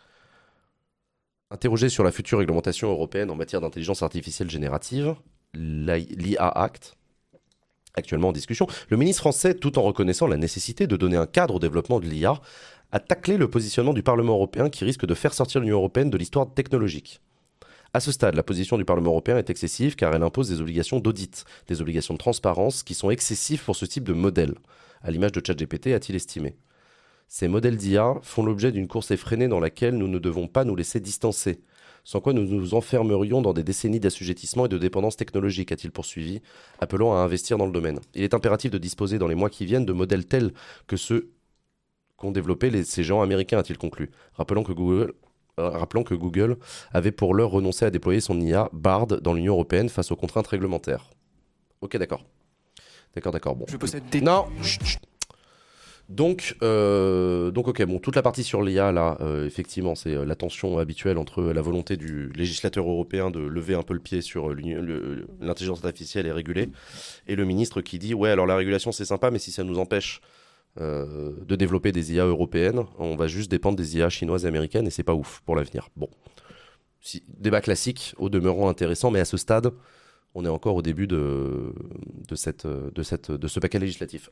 A: Interrogé sur la future réglementation européenne en matière d'intelligence artificielle générative, l'IA Act, actuellement en discussion, le ministre français, tout en reconnaissant la nécessité de donner un cadre au développement de l'IA, a taclé le positionnement du Parlement européen qui risque de faire sortir l'Union européenne de l'histoire technologique. À ce stade, la position du Parlement européen est excessive car elle impose des obligations d'audit, des obligations de transparence qui sont excessives pour ce type de modèle, à l'image de ChatGPT, a-t-il estimé. Ces modèles d'IA font l'objet d'une course effrénée dans laquelle nous ne devons pas nous laisser distancer, sans quoi nous nous enfermerions dans des décennies d'assujettissement et de dépendance technologique, a-t-il poursuivi, appelant à investir dans le domaine. Il est impératif de disposer dans les mois qui viennent de modèles tels que ceux qu'ont développés ces géants américains, a-t-il conclu, rappelant que Google avait pour l'heure renoncé à déployer son IA Bard dans l'Union européenne face aux contraintes réglementaires. Ok, d'accord. D'accord, bon.
B: Je possède des...
A: Non, chut. Donc, ok, bon, toute la partie sur l'IA, là, effectivement, c'est la tension habituelle entre la volonté du législateur européen de lever un peu le pied sur l'intelligence artificielle et réguler, et le ministre qui dit, ouais, alors la régulation, c'est sympa, mais si ça nous empêche de développer des IA européennes, on va juste dépendre des IA chinoises et américaines, et c'est pas ouf pour l'avenir. Bon, débat classique, au demeurant intéressant, mais à ce stade, On est encore au début de ce paquet législatif.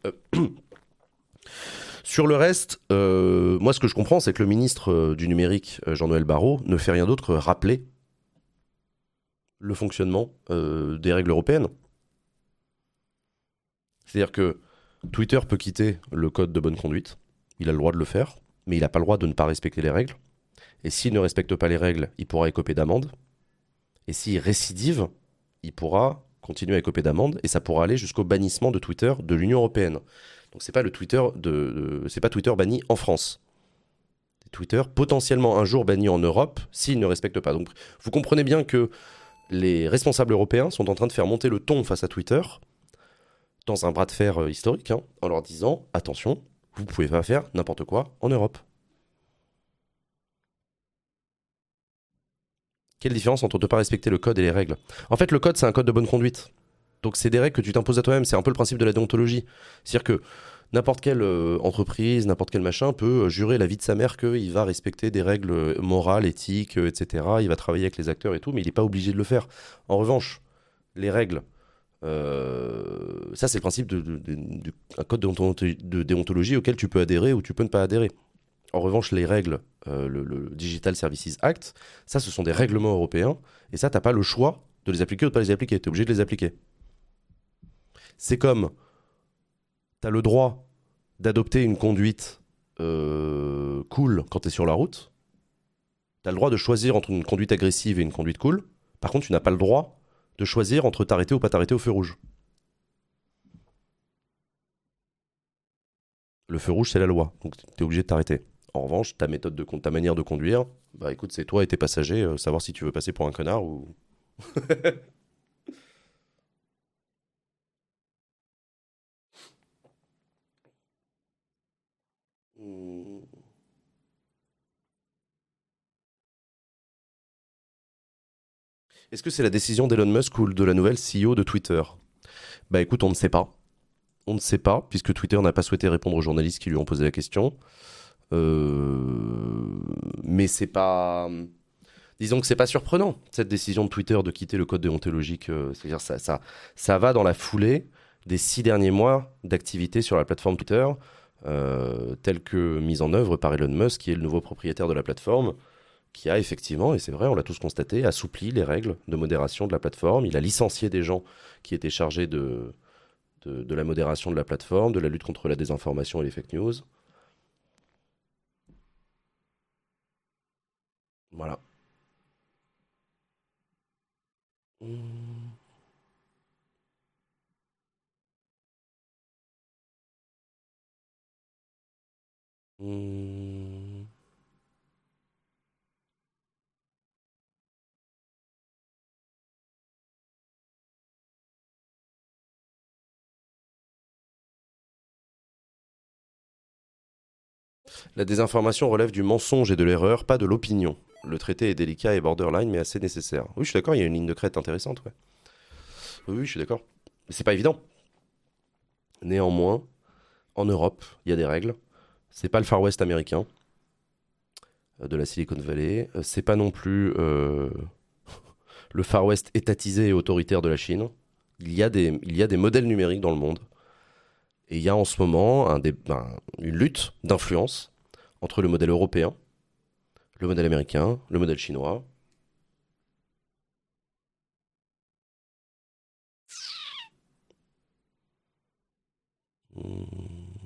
A: Sur le reste, moi ce que je comprends, c'est que le ministre du numérique, Jean-Noël Barrot, ne fait rien d'autre que rappeler le fonctionnement des règles européennes. C'est-à-dire que Twitter peut quitter le code de bonne conduite, il a le droit de le faire, mais il n'a pas le droit de ne pas respecter les règles. Et s'il ne respecte pas les règles, il pourra écoper d'amende. Et s'il récidive, il pourra continuer à écoper d'amende, et ça pourra aller jusqu'au bannissement de Twitter de l'Union européenne. Donc c'est pas c'est pas Twitter banni en France. C'est Twitter potentiellement un jour banni en Europe s'il ne respecte pas. Donc vous comprenez bien que les responsables européens sont en train de faire monter le ton face à Twitter dans un bras de fer historique, hein, en leur disant attention, vous pouvez pas faire n'importe quoi en Europe. Quelle différence entre ne pas respecter le code et les règles? En fait, le code, c'est un code de bonne conduite. Donc, c'est des règles que tu t'imposes à toi-même. C'est un peu le principe de la déontologie. C'est-à-dire que n'importe quelle entreprise, n'importe quel machin peut jurer la vie de sa mère qu'il va respecter des règles morales, éthiques, etc. Il va travailler avec les acteurs et tout, mais il n'est pas obligé de le faire. En revanche, les règles, ça, c'est le principe d'un code de déontologie auquel tu peux adhérer ou tu peux ne pas adhérer. En revanche, les règles, le Digital Services Act, ça, ce sont des règlements européens, et ça, t'as pas le choix de les appliquer ou de pas les appliquer. T'es obligé de les appliquer. C'est comme, t'as le droit d'adopter une conduite cool quand t'es sur la route. T'as le droit de choisir entre une conduite agressive et une conduite cool. Par contre, tu n'as pas le droit de choisir entre t'arrêter ou pas t'arrêter au feu rouge. Le feu rouge, c'est la loi, donc t'es obligé de t'arrêter. En revanche, ta manière de conduire, bah écoute, c'est toi et tes passagers, savoir si tu veux passer pour un connard ou... Hmm. Est-ce que c'est la décision d'Elon Musk ou de la nouvelle CEO de Twitter? Bah écoute, on ne sait pas. On ne sait pas, puisque Twitter n'a pas souhaité répondre aux journalistes qui lui ont posé la question. Mais c'est pas... Disons que c'est pas surprenant, cette décision de Twitter de quitter le code déontologique. C'est-à-dire ça va dans la foulée des 6 derniers mois d'activité sur la plateforme Twitter, telle que mise en œuvre par Elon Musk, qui est le nouveau propriétaire de la plateforme, qui a effectivement, et c'est vrai, on l'a tous constaté, assoupli les règles de modération de la plateforme. Il a licencié des gens qui étaient chargés de la modération de la plateforme, de la lutte contre la désinformation et les fake news. Voilà. Hmm. Hmm. La désinformation relève du mensonge et de l'erreur, pas de l'opinion. Le traité est délicat et borderline, mais assez nécessaire. Oui, je suis d'accord, il y a une ligne de crête intéressante, ouais. Oui, oui, je suis d'accord. Mais c'est pas évident. Néanmoins, en Europe, il y a des règles. C'est pas le Far West américain de la Silicon Valley. C'est pas non plus le Far West étatisé et autoritaire de la Chine. Il y a des modèles numériques dans le monde. Et il y a en ce moment une lutte d'influence entre le modèle européen, le modèle américain, le modèle chinois. Hmm.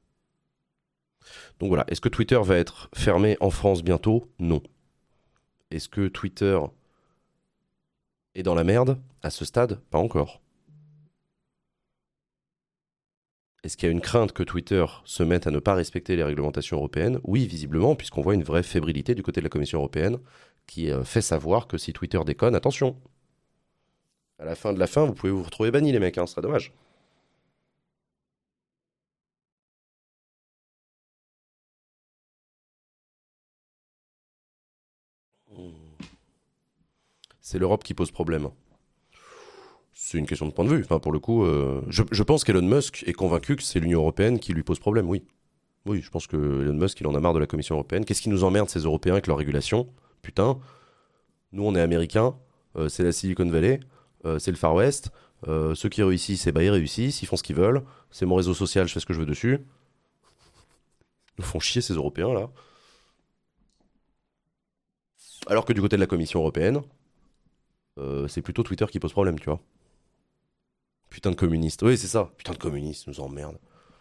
A: Donc voilà, est-ce que Twitter va être fermé en France bientôt? Non. Est-ce que Twitter est dans la merde à ce stade? Pas encore. Est-ce qu'il y a une crainte que Twitter se mette à ne pas respecter les réglementations européennes? Oui, visiblement, puisqu'on voit une vraie fébrilité du côté de la Commission européenne qui fait savoir que si Twitter déconne, attention, à la fin de la fin, vous pouvez vous retrouver banni, les mecs, hein, ce serait dommage. Hmm. C'est l'Europe qui pose problème. C'est une question de point de vue. Enfin, pour le coup, je pense qu'Elon Musk est convaincu que c'est l'Union européenne qui lui pose problème, oui. Oui, je pense que Elon Musk, il en a marre de la Commission européenne. Qu'est-ce qui nous emmerde, ces Européens, avec leur régulation? Putain, nous, on est Américains, c'est la Silicon Valley. c'est le Far West. Ceux qui réussissent, eh ben, ils réussissent, ils font ce qu'ils veulent. C'est mon réseau social, je fais ce que je veux dessus. Ils nous font chier ces Européens là. Alors que du côté de la Commission européenne, c'est plutôt Twitter qui pose problème, tu vois. Putain de communistes. Oui, c'est ça. Putain de communistes, ils nous emmerdent.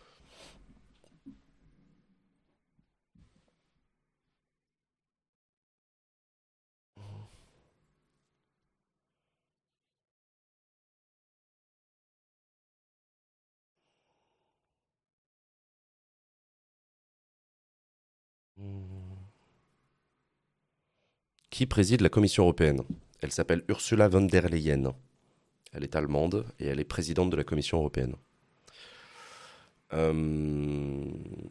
A: Qui préside la Commission européenne? Elle s'appelle Ursula von der Leyen. Elle est allemande et elle est présidente de la Commission européenne. Euh,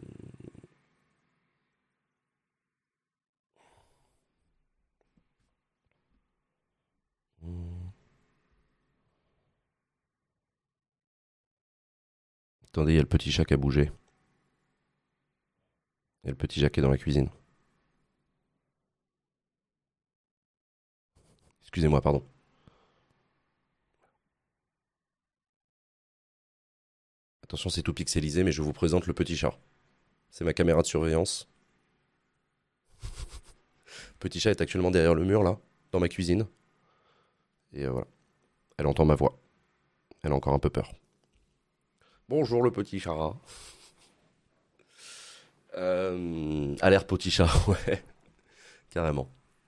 A: Attendez, il y a le petit chat qui a bougé. Il y a le petit chat qui est dans la cuisine. Excusez-moi, pardon. Attention, c'est tout pixelisé, mais je vous présente le petit chat. C'est ma caméra de surveillance. Le petit chat est actuellement derrière le mur, là, dans ma cuisine. Et voilà. Elle entend ma voix. Elle a encore un peu peur. Bonjour le petit chat. Alerte petit chat, ouais. Carrément.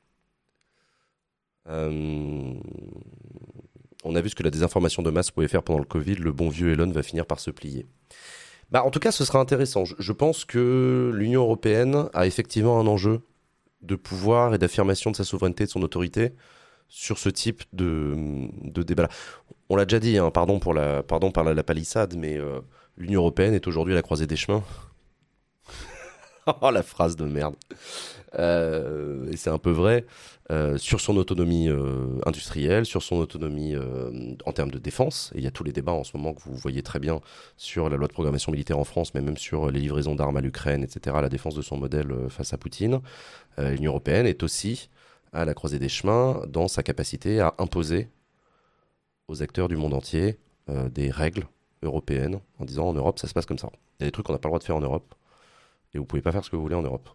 A: Euh, On a vu ce que la désinformation de masse pouvait faire pendant le Covid. Le bon vieux Elon va finir par se plier. Bah, en tout cas, ce sera intéressant. Je pense que l'Union européenne a effectivement un enjeu de pouvoir et d'affirmation de sa souveraineté, de son autorité sur ce type de débat-là. On l'a déjà dit, hein, pardon par la palissade, mais l'Union européenne est aujourd'hui à la croisée des chemins. Oh, la phrase de merde. Et c'est un peu vrai, sur son autonomie industrielle, sur son autonomie en termes de défense. Et il y a tous les débats en ce moment que vous voyez très bien sur la loi de programmation militaire en France, mais même sur les livraisons d'armes à l'Ukraine, etc., la défense de son modèle face à Poutine. L'Union européenne est aussi à la croisée des chemins dans sa capacité à imposer aux acteurs du monde entier des règles européennes en disant en Europe ça se passe comme ça. Il y a des trucs qu'on n'a pas le droit de faire en Europe et vous pouvez pas faire ce que vous voulez en Europe.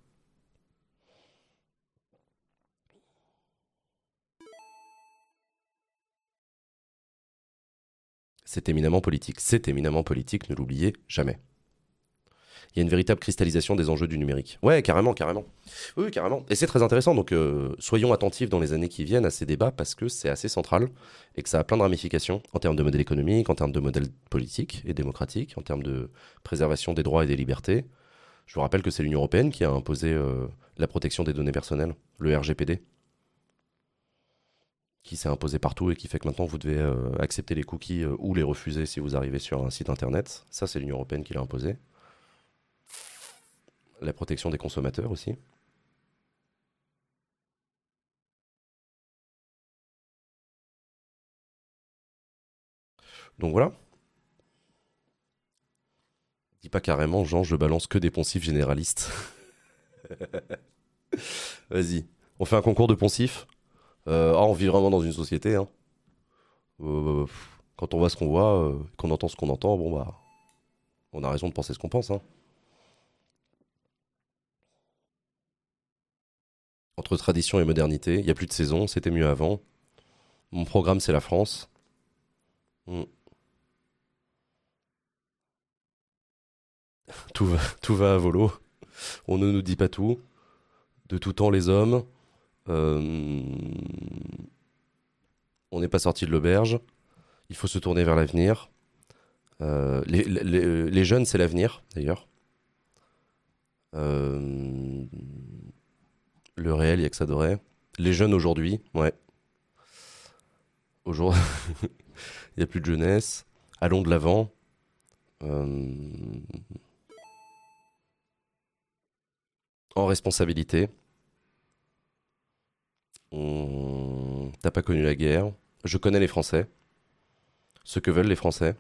A: C'est éminemment politique, ne l'oubliez jamais. Il y a une véritable cristallisation des enjeux du numérique. Ouais, carrément, carrément. Oui, carrément. Et c'est très intéressant, donc soyons attentifs dans les années qui viennent à ces débats parce que c'est assez central et que ça a plein de ramifications en termes de modèle économique, en termes de modèle politique et démocratique, en termes de préservation des droits et des libertés. Je vous rappelle que c'est l'Union européenne qui a imposé la protection des données personnelles, le RGPD, qui s'est imposé partout et qui fait que maintenant vous devez accepter les cookies ou les refuser si vous arrivez sur un site internet. Ça, c'est l'Union européenne qui l'a imposé. La protection des consommateurs aussi. Donc voilà. Dis pas carrément, Jean, je balance que des poncifs généralistes. Vas-y. On fait un concours de poncifs. On vit vraiment dans une société. Hein. Quand on voit ce qu'on voit, qu'on entend ce qu'on entend, bon bah, on a raison de penser ce qu'on pense. Hein. Entre tradition et modernité, il n'y a plus de saison, c'était mieux avant. Mon programme, c'est la France. Mm. Tout va à volo. On ne nous dit pas tout. De tout temps, les hommes. Euh, On n'est pas sorti de l'auberge. Il faut se tourner vers l'avenir. Les jeunes, c'est l'avenir, d'ailleurs. Euh, le réel, il n'y a que ça de vrai. Les jeunes aujourd'hui, ouais. Aujourd'hui, il n'y a plus de jeunesse. Allons de l'avant. Euh, En responsabilité. T'as pas connu la guerre. Je connais les Français. Ce que veulent les Français.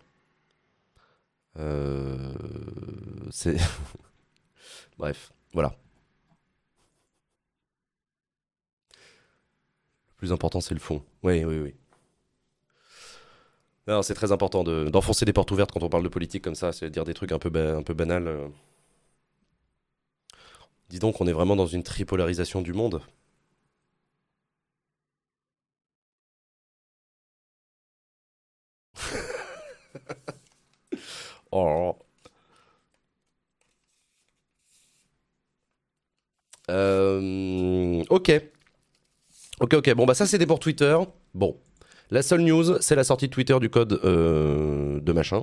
A: Euh, C'est... Bref, voilà. Le plus important, c'est le fond. Oui, oui, oui. Non, c'est très important d'enfoncer des portes ouvertes quand on parle de politique comme ça, c'est dire des trucs un peu banals. Dis donc, on est vraiment dans une tripolarisation du monde. Oh. Ok. Ok. Bon, bah ça, c'était pour Twitter. Bon. La seule news, c'est la sortie de Twitter du code de machin.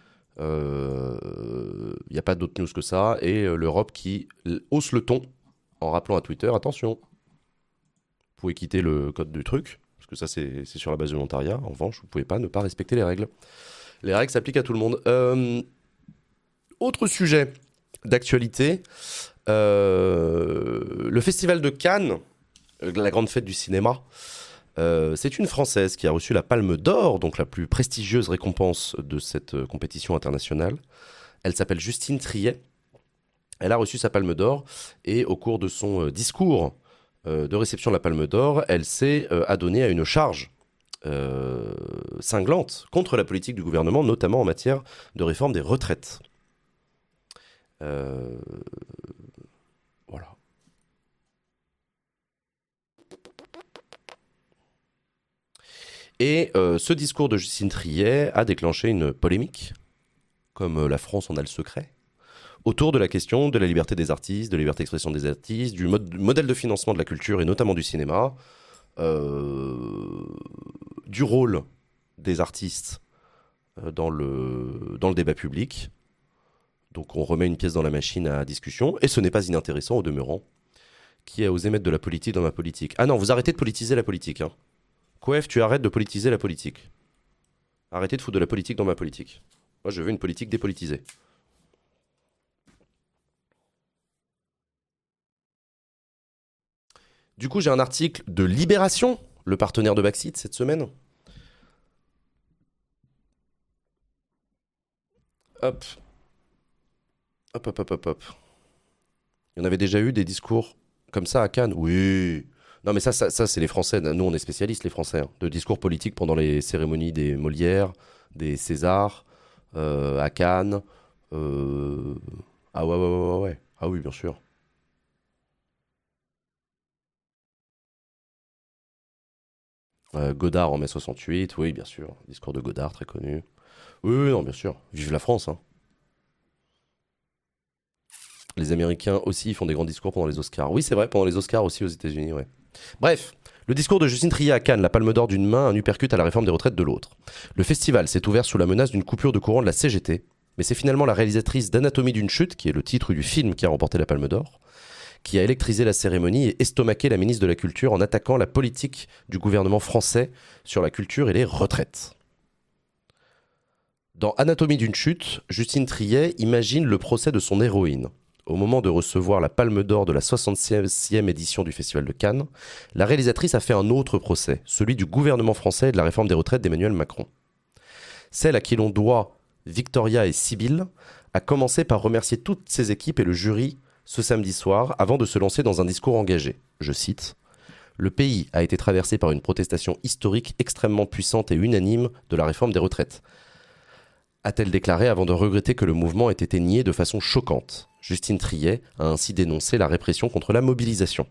A: Il n'y a pas d'autre news que ça. Et l'Europe qui hausse le ton en rappelant à Twitter, attention, vous pouvez quitter le code du truc, parce que ça c'est sur la base de volontariat. En revanche, vous ne pouvez pas ne pas respecter les règles. Les règles s'appliquent à tout le monde. Autre sujet d'actualité, le festival de Cannes, la grande fête du cinéma, c'est une Française qui a reçu la Palme d'Or, donc la plus prestigieuse récompense de cette compétition internationale. Elle s'appelle Justine Triet. Elle a reçu sa Palme d'Or et au cours de son discours de réception de la Palme d'Or, elle s'est adonnée à une charge cinglante contre la politique du gouvernement, notamment en matière de réforme des retraites. Voilà. Et ce discours de Justine Triet a déclenché une polémique, comme la France en a le secret, autour de la question de la liberté des artistes, de la liberté d'expression des artistes, du modèle de financement de la culture et notamment du cinéma, du rôle des artistes dans le débat public. Donc on remet une pièce dans la machine à discussion, et ce n'est pas inintéressant au demeurant. Qui a osé mettre de la politique dans ma politique? Ah non, vous arrêtez de politiser la politique. Hein. Coef, tu arrêtes de politiser la politique. Arrêtez de foutre de la politique dans ma politique. Moi, je veux une politique dépolitisée. Du coup, j'ai un article de Libération, le partenaire de Baxit, cette semaine. Hop. Hop. Il y en avait déjà eu des discours comme ça à Cannes? Oui. Non, mais ça c'est les Français. Nous, on est spécialistes, les Français, hein, de discours politiques pendant les cérémonies des Molières, des Césars, à Cannes. Ah ouais. Ah oui, bien sûr. Godard en mai 68, oui, bien sûr. Discours de Godard, très connu. Oui, non, bien sûr. Vive la France, hein. Les Américains aussi font des grands discours pendant les Oscars. Oui, c'est vrai, pendant les Oscars aussi aux États-Unis, ouais. Bref, le discours de Justine Triet à Cannes, la Palme d'Or d'une main, un uppercut à la réforme des retraites de l'autre. Le festival s'est ouvert sous la menace d'une coupure de courant de la CGT, mais c'est finalement la réalisatrice d'Anatomie d'une chute, qui est le titre du film qui a remporté la Palme d'Or, qui a électrisé la cérémonie et estomaqué la ministre de la Culture en attaquant la politique du gouvernement français sur la culture et les retraites. Dans Anatomie d'une chute, Justine Triet imagine le procès de son héroïne. Au moment de recevoir la Palme d'Or de la 66e édition du Festival de Cannes, la réalisatrice a fait un autre procès, celui du gouvernement français et de la réforme des retraites d'Emmanuel Macron. Celle à qui l'on doit Victoria et Sibylle a commencé par remercier toutes ses équipes et le jury ce samedi soir avant de se lancer dans un discours engagé. Je cite « Le pays a été traversé par une protestation historique extrêmement puissante et unanime de la réforme des retraites », a-t-elle déclaré avant de regretter que le mouvement ait été nié de façon choquante. Justine Triet a ainsi dénoncé la répression contre la mobilisation.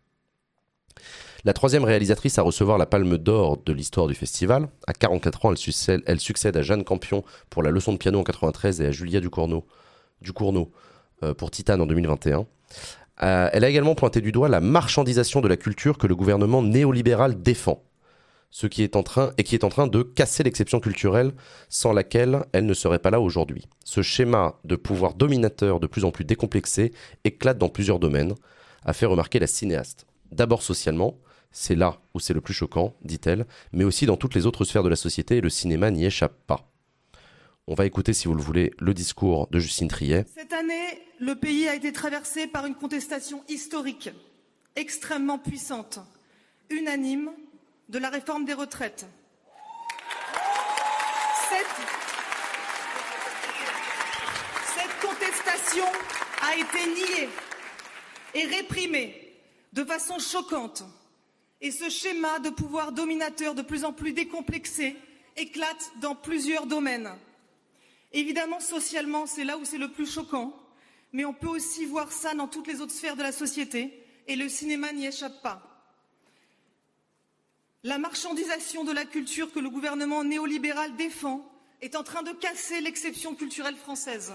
A: La troisième réalisatrice à recevoir la Palme d'Or de l'histoire du festival, à 44 ans, elle succède à Jeanne Campion pour La leçon de piano en 93 et à Julia Ducournau pour Titane en 2021. Elle a également pointé du doigt la marchandisation de la culture que le gouvernement néolibéral défend, qui est en train de casser l'exception culturelle sans laquelle elle ne serait pas là aujourd'hui. Ce schéma de pouvoir dominateur de plus en plus décomplexé éclate dans plusieurs domaines, a fait remarquer la cinéaste. D'abord socialement, c'est là où c'est le plus choquant, dit-elle, mais aussi dans toutes les autres sphères de la société et le cinéma n'y échappe pas. On va écouter, si vous le voulez, le discours de Justine Triet.
C: Cette année, le pays a été traversé par une contestation historique, extrêmement puissante, unanime, de la réforme des retraites. Cette contestation a été niée et réprimée de façon choquante. Et ce schéma de pouvoir dominateur de plus en plus décomplexé éclate dans plusieurs domaines. Évidemment, socialement, c'est là où c'est le plus choquant, mais on peut aussi voir ça dans toutes les autres sphères de la société, et le cinéma n'y échappe pas. La marchandisation de la culture que le gouvernement néolibéral défend est en train de casser l'exception culturelle française.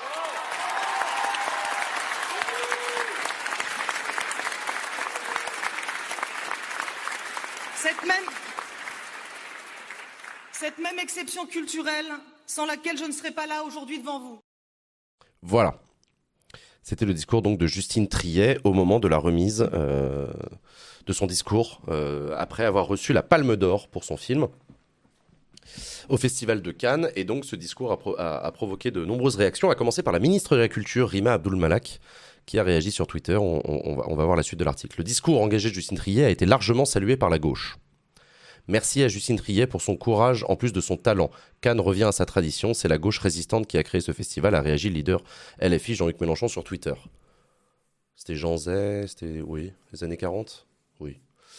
C: Cette même exception culturelle sans laquelle je ne serais pas là aujourd'hui devant vous.
A: Voilà. C'était le discours donc de Justine Triet au moment de la remise de son discours après avoir reçu la Palme d'Or pour son film au Festival de Cannes. Et donc ce discours a provoqué de nombreuses réactions, à commencer par la ministre de la Culture, Rima Abdul-Malak, qui a réagi sur Twitter. On va voir la suite de l'article. Le discours engagé de Justine Triet a été largement salué par la gauche. Merci à Justine Triet pour son courage en plus de son talent. Cannes revient à sa tradition, c'est la gauche résistante qui a créé ce festival, a réagi le leader LFI Jean-Luc Mélenchon sur Twitter. C'était Jean Zay, c'était, oui, les années 40 ? Oui.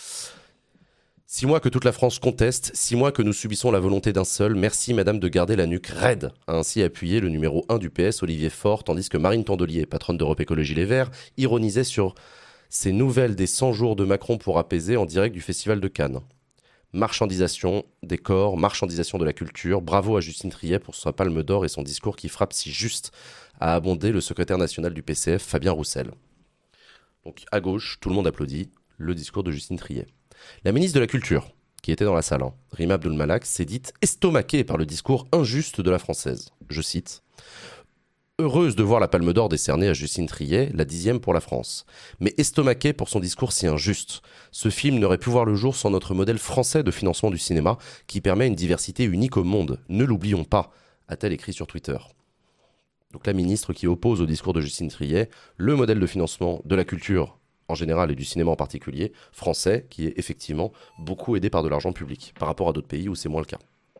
A: 6 mois que toute la France conteste, 6 mois que nous subissons la volonté d'un seul. Merci madame de garder la nuque raide, a ainsi appuyé le numéro 1 du PS, Olivier Faure, tandis que Marine Tondelier, patronne d'Europe Écologie Les Verts, ironisait sur ces nouvelles des 100 jours de Macron pour apaiser en direct du Festival de Cannes. Marchandisation des corps, marchandisation de la culture. Bravo à Justine Triet pour sa Palme d'Or et son discours qui frappe si juste, a abondé le secrétaire national du PCF, Fabien Roussel. Donc à gauche, tout le monde applaudit le discours de Justine Triet. La ministre de la Culture, qui était dans la salle, Rima Abdul-Malak, s'est dite estomaquée par le discours injuste de la Française. Je cite « Heureuse de voir la Palme d'Or décernée à Justine Triet, la 10e pour la France, mais estomaquée pour son discours si injuste. Ce film n'aurait pu voir le jour sans notre modèle français de financement du cinéma qui permet une diversité unique au monde. Ne l'oublions pas », a-t-elle écrit sur Twitter. Donc la ministre qui oppose au discours de Justine Triet le modèle de financement de la culture en général et du cinéma en particulier, français, qui est effectivement beaucoup aidé par de l'argent public, par rapport à d'autres pays où c'est moins le cas.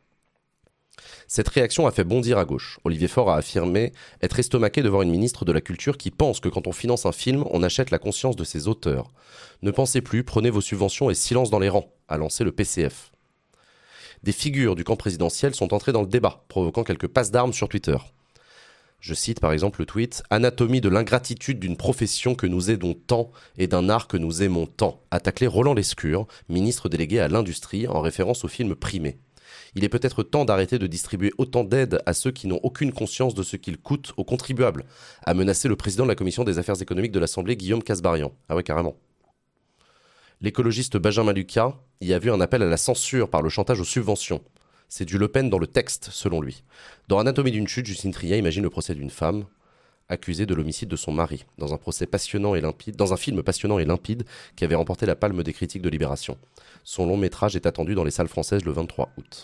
A: Cette réaction a fait bondir à gauche. Olivier Faure a affirmé être estomaqué de voir une ministre de la Culture qui pense que quand on finance un film, on achète la conscience de ses auteurs. Ne pensez plus, prenez vos subventions et silence dans les rangs, a lancé le PCF. Des figures du camp présidentiel sont entrées dans le débat, provoquant quelques passes d'armes sur Twitter. Je cite par exemple le tweet « Anatomie de l'ingratitude d'une profession que nous aidons tant et d'un art que nous aimons tant », a taclé Roland Lescure, ministre délégué à l'industrie, en référence au film primé. Il est peut-être temps d'arrêter de distribuer autant d'aides à ceux qui n'ont aucune conscience de ce qu'ils coûtent aux contribuables, a menacé le président de la Commission des affaires économiques de l'Assemblée, Guillaume Kasbarian. Ah ouais, carrément. L'écologiste Benjamin Lucas y a vu un appel à la censure par le chantage aux subventions. C'est du Le Pen dans le texte, selon lui. Dans Anatomie d'une chute, Justine Triet imagine le procès d'une femme accusée de l'homicide de son mari, dans un film passionnant et limpide qui avait remporté la Palme des critiques de Libération. Son long métrage est attendu dans les salles françaises le 23 août.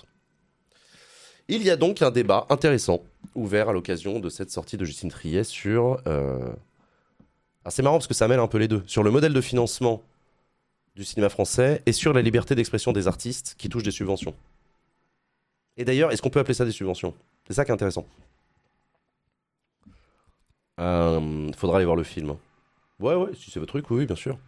A: Il y a donc un débat intéressant ouvert à l'occasion de cette sortie de Justine Triet sur... Alors c'est marrant parce que ça mêle un peu les deux. Sur le modèle de financement du cinéma français et sur la liberté d'expression des artistes qui touchent des subventions. Et d'ailleurs, est-ce qu'on peut appeler ça des subventions ? C'est ça qui est intéressant. Faudra aller voir le film. Ouais, si c'est votre truc, oui, bien sûr.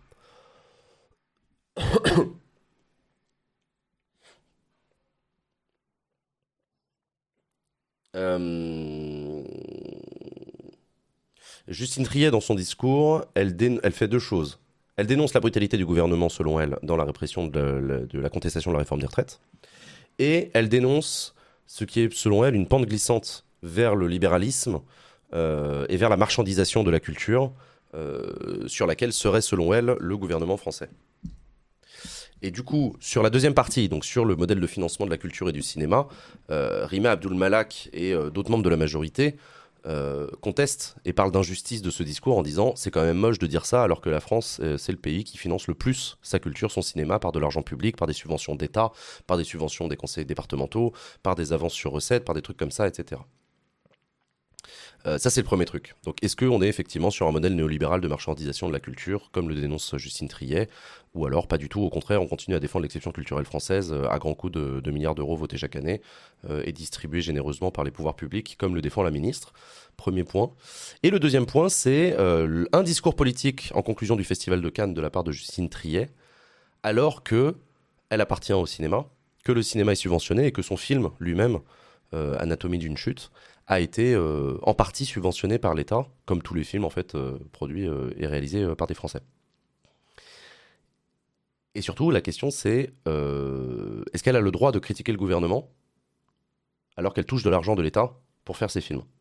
A: Justine Triet, dans son discours, elle fait deux choses. Elle dénonce la brutalité du gouvernement, selon elle, dans la répression de la contestation de la réforme des retraites. Et elle dénonce ce qui est, selon elle, une pente glissante vers le libéralisme et vers la marchandisation de la culture, sur laquelle serait, selon elle, le gouvernement français. Et du coup, sur la deuxième partie, donc sur le modèle de financement de la culture et du cinéma, Rima Abdul-Malak et d'autres membres de la majorité contestent et parlent d'injustice de ce discours en disant « c'est quand même moche de dire ça alors que la France, c'est le pays qui finance le plus sa culture, son cinéma, par de l'argent public, par des subventions d'État, par des subventions des conseils départementaux, par des avances sur recettes, par des trucs comme ça, etc. » Ça, c'est le premier truc. Donc, est-ce qu'on est effectivement sur un modèle néolibéral de marchandisation de la culture, comme le dénonce Justine Triet, ou alors pas du tout, au contraire, on continue à défendre l'exception culturelle française à grands coups de milliards d'euros votés chaque année et distribués généreusement par les pouvoirs publics, comme le défend la ministre. Premier point. Et le deuxième point, c'est un discours politique en conclusion du Festival de Cannes de la part de Justine Triet, alors qu'elle appartient au cinéma, que le cinéma est subventionné et que son film lui-même, Anatomie d'une chute, a été en partie subventionné par l'État, comme tous les films en fait produits et réalisés par des Français. Et surtout, la question c'est est-ce qu'elle a le droit de critiquer le gouvernement alors qu'elle touche de l'argent de l'État pour faire ses films?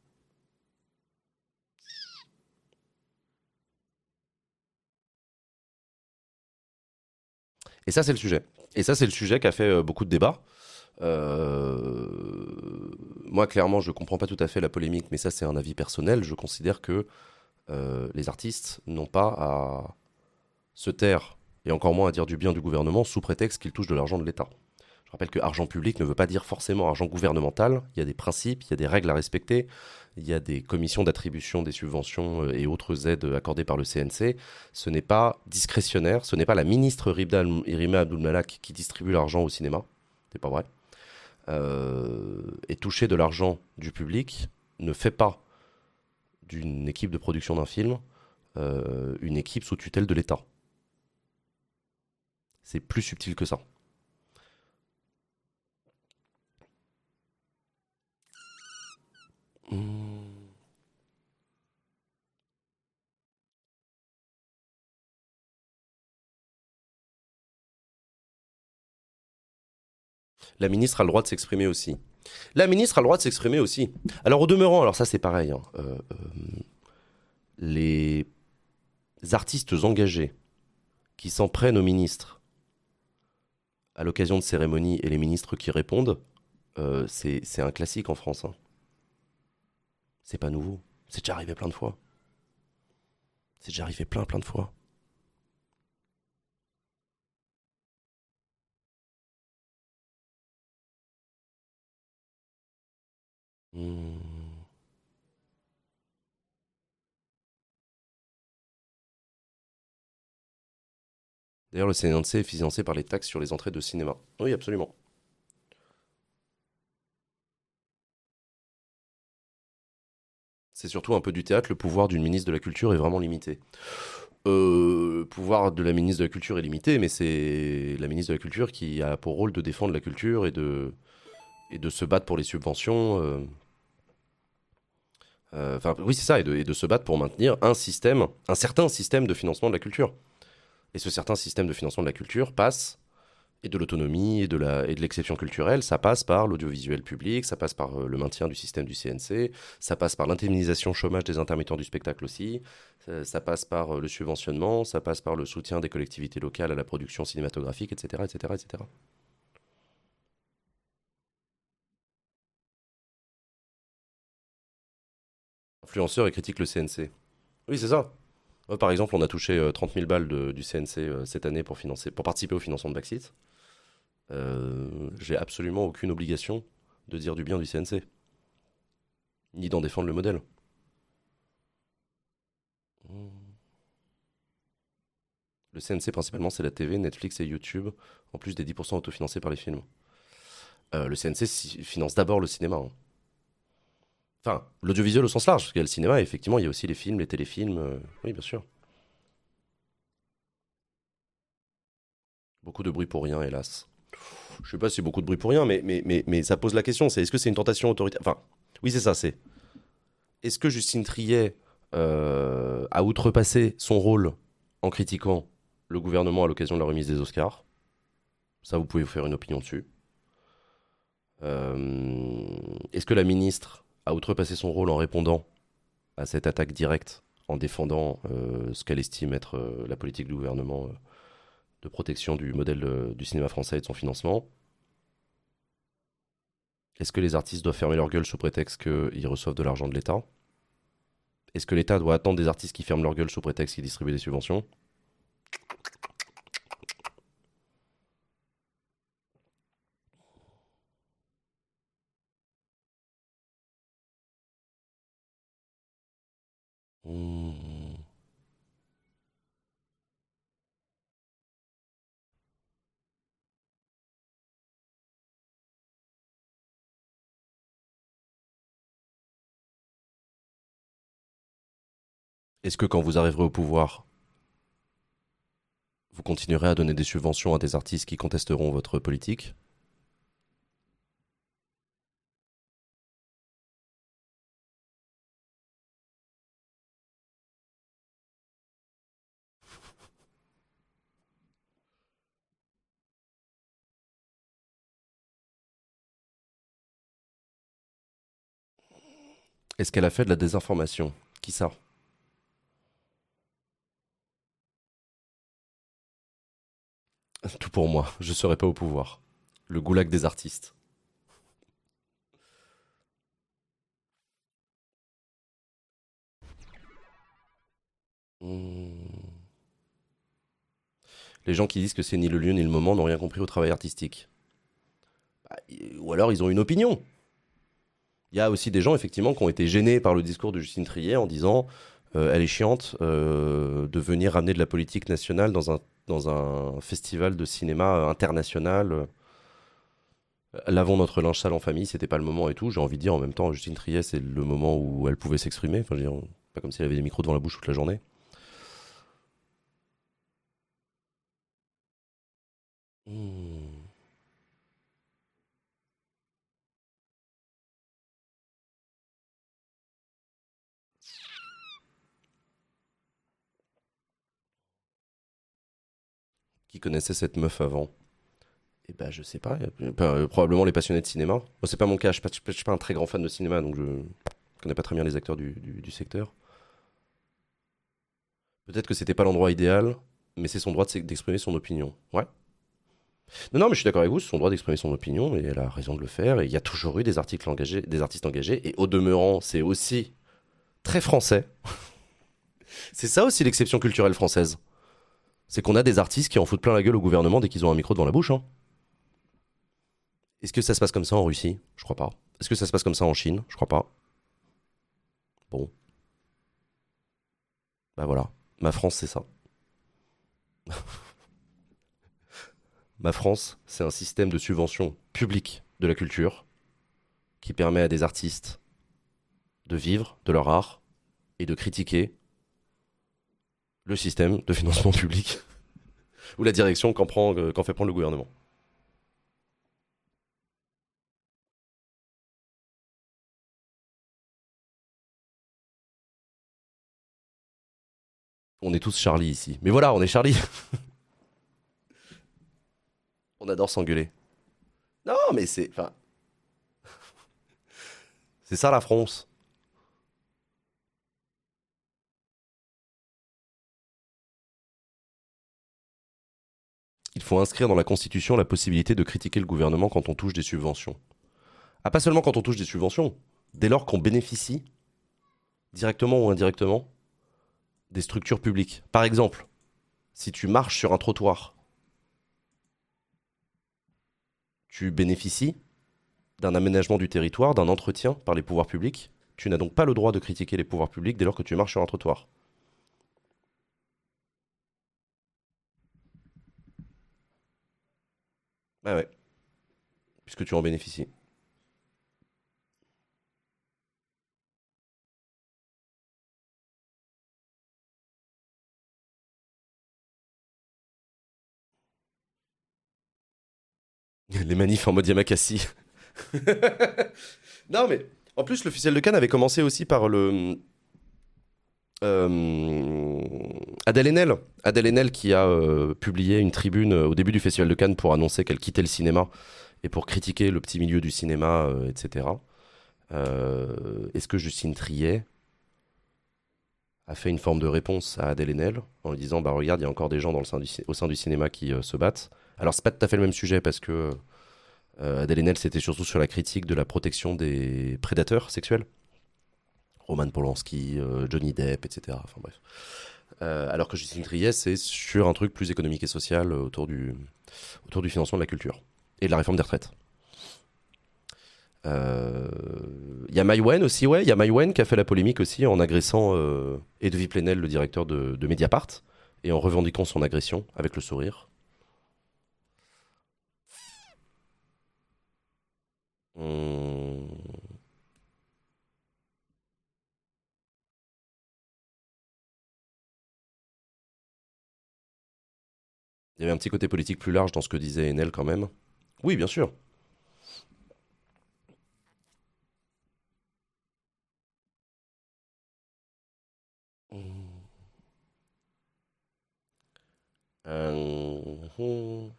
A: Et ça, c'est le sujet. Et ça, c'est le sujet qui a fait beaucoup de débats. Euh, Moi, clairement, je comprends pas tout à fait la polémique, mais ça, c'est un avis personnel. Je considère que les artistes n'ont pas à se taire, et encore moins à dire du bien du gouvernement, sous prétexte qu'ils touchent de l'argent de l'État. Je rappelle que argent public ne veut pas dire forcément argent gouvernemental. Il y a des principes, il y a des règles à respecter, il y a des commissions d'attribution des subventions et autres aides accordées par le CNC. Ce n'est pas discrétionnaire, ce n'est pas la ministre Rima Abdul-Malak qui distribue l'argent au cinéma. C'est pas vrai. Et toucher de l'argent du public ne fait pas d'une équipe de production d'un film une équipe sous tutelle de l'État. C'est plus subtil que ça. La ministre a le droit de s'exprimer aussi. La ministre a le droit de s'exprimer aussi. Alors au demeurant, alors ça c'est pareil, hein, les artistes engagés qui s'en prennent aux ministres à l'occasion de cérémonies et les ministres qui répondent, c'est un classique en France. Hein. C'est pas nouveau. C'est déjà arrivé plein de fois. C'est déjà arrivé plein de fois. Hmm. D'ailleurs, le CNC est financé par les taxes sur les entrées de cinéma. Oui, absolument. C'est surtout un peu du théâtre. Le pouvoir d'une ministre de la Culture est vraiment limité. Le pouvoir de la ministre de la Culture est limité, mais c'est la ministre de la Culture qui a pour rôle de défendre la culture et de se battre pour les subventions. Enfin, oui, c'est ça, et de se battre pour maintenir un système, un certain système de financement de la culture. Et ce certain système de financement de la culture passe, et de l'autonomie, et de l'exception culturelle, ça passe par l'audiovisuel public, ça passe par le maintien du système du CNC, ça passe par l'indemnisation chômage des intermittents du spectacle aussi, ça passe par le subventionnement, ça passe par le soutien des collectivités locales à la production cinématographique, etc., etc., etc. Influenceurs et critiquent le CNC. Oui, c'est ça. Par exemple, on a touché 30 000 balles du CNC cette année pour participer au financement de Baxit. J'ai absolument aucune obligation de dire du bien du CNC, ni d'en défendre le modèle. Le CNC, principalement, c'est la TV, Netflix et YouTube, en plus des 10% autofinancés par les films. Le CNC finance d'abord le cinéma. Hein. Enfin, l'audiovisuel au sens large, parce qu'il y a le cinéma, et effectivement, il y a aussi les films, les téléfilms. Oui, bien sûr. Beaucoup de bruit pour rien, hélas. Je sais pas si c'est beaucoup de bruit pour rien, mais ça pose la question, c'est est-ce que c'est une tentation autoritaire? Enfin, oui, c'est ça, c'est. Est-ce que Justine Triet a outrepassé son rôle en critiquant le gouvernement à l'occasion de la remise des Oscars? Ça, vous pouvez vous faire une opinion dessus. Est-ce que la ministre a outrepassé son rôle en répondant à cette attaque directe, en défendant ce qu'elle estime être la politique du gouvernement de protection du modèle du cinéma français et de son financement? Est-ce que les artistes doivent fermer leur gueule sous prétexte qu'ils reçoivent de l'argent de l'État? Est-ce que l'État doit attendre des artistes qui ferment leur gueule sous prétexte qu'ils distribuent des subventions? Hmm. Est-ce que quand vous arriverez au pouvoir, vous continuerez à donner des subventions à des artistes qui contesteront votre politique? Est-ce qu'elle a fait de la désinformation? Qui ça? Tout pour moi, je serai pas au pouvoir. Le goulag des artistes. Hmm. Les gens qui disent que c'est ni le lieu ni le moment n'ont rien compris au travail artistique. Ou alors ils ont une opinion. Il y a aussi des gens, effectivement, qui ont été gênés par le discours de Justine Triet en disant elle est chiante de venir ramener de la politique nationale dans un festival de cinéma international. Lavons notre linge sale en famille, c'était pas le moment et tout. J'ai envie de dire en même temps, Justine Triet, c'est le moment où elle pouvait s'exprimer. Enfin, je veux dire, pas comme si elle avait des micros devant la bouche toute la journée. Hmm. Qui connaissait cette meuf avant? Eh ben, je sais pas. Probablement les passionnés de cinéma. Moi, c'est pas mon cas. Je suis pas un très grand fan de cinéma, donc je connais pas très bien les acteurs du secteur. Peut-être que c'était pas l'endroit idéal, mais c'est son droit d'exprimer son opinion. Ouais. Non, non, mais je suis d'accord avec vous, c'est son droit d'exprimer son opinion, et elle a raison de le faire. Et il y a toujours eu des articles engagés, des artistes engagés, et au demeurant, c'est aussi très français. C'est ça aussi l'exception culturelle française. C'est qu'on a des artistes qui en foutent plein la gueule au gouvernement dès qu'ils ont un micro devant la bouche. Hein. Est-ce que ça se passe comme ça en Russie? Je crois pas. Est-ce que ça se passe comme ça en Chine? Je crois pas. Bon, bah voilà. Ma France, c'est ça. Ma France, c'est un système de subvention publique de la culture qui permet à des artistes de vivre de leur art et de critiquer le système de financement public ou la direction qu'en fait prendre le gouvernement. On est tous Charlie ici. Mais voilà, on est Charlie. On adore s'engueuler. Non, mais enfin, c'est ça la France. Il faut inscrire dans la Constitution la possibilité de critiquer le gouvernement quand on touche des subventions. Ah, pas seulement quand on touche des subventions, dès lors qu'on bénéficie, directement ou indirectement, des structures publiques. Par exemple, si tu marches sur un trottoir, tu bénéficies d'un aménagement du territoire, d'un entretien par les pouvoirs publics. Tu n'as donc pas le droit de critiquer les pouvoirs publics dès lors que tu marches sur un trottoir. Ah ouais, puisque tu en bénéficies. Les manifs en mode Yamakasi. Non mais, en plus, le Festival de Cannes avait commencé aussi par le... euh, Adèle Haenel. Adèle Haenel qui a publié une tribune au début du Festival de Cannes pour annoncer qu'elle quittait le cinéma et pour critiquer le petit milieu du cinéma, etc. Est-ce que Justine Triet a fait une forme de réponse à Adèle Haenel en lui disant bah regarde il y a encore des gens au sein du cinéma qui se battent. Alors c'est pas tout à fait le même sujet parce que Adèle Haenel c'était surtout sur la critique de la protection des prédateurs sexuels. Roman Polanski, Johnny Depp, etc. Enfin bref. Alors que Justine Triet c'est sur un truc plus économique et social autour du financement de la culture et de la réforme des retraites. Il y a Maïwen aussi, ouais. Il y a Maïwen qui a fait la polémique aussi en agressant Edoui Plenel, le directeur de Mediapart, et en revendiquant son agression avec le sourire. Hum, Il y avait un petit côté politique plus large dans ce que disait Enel quand même. Oui, bien sûr. Hum, hum.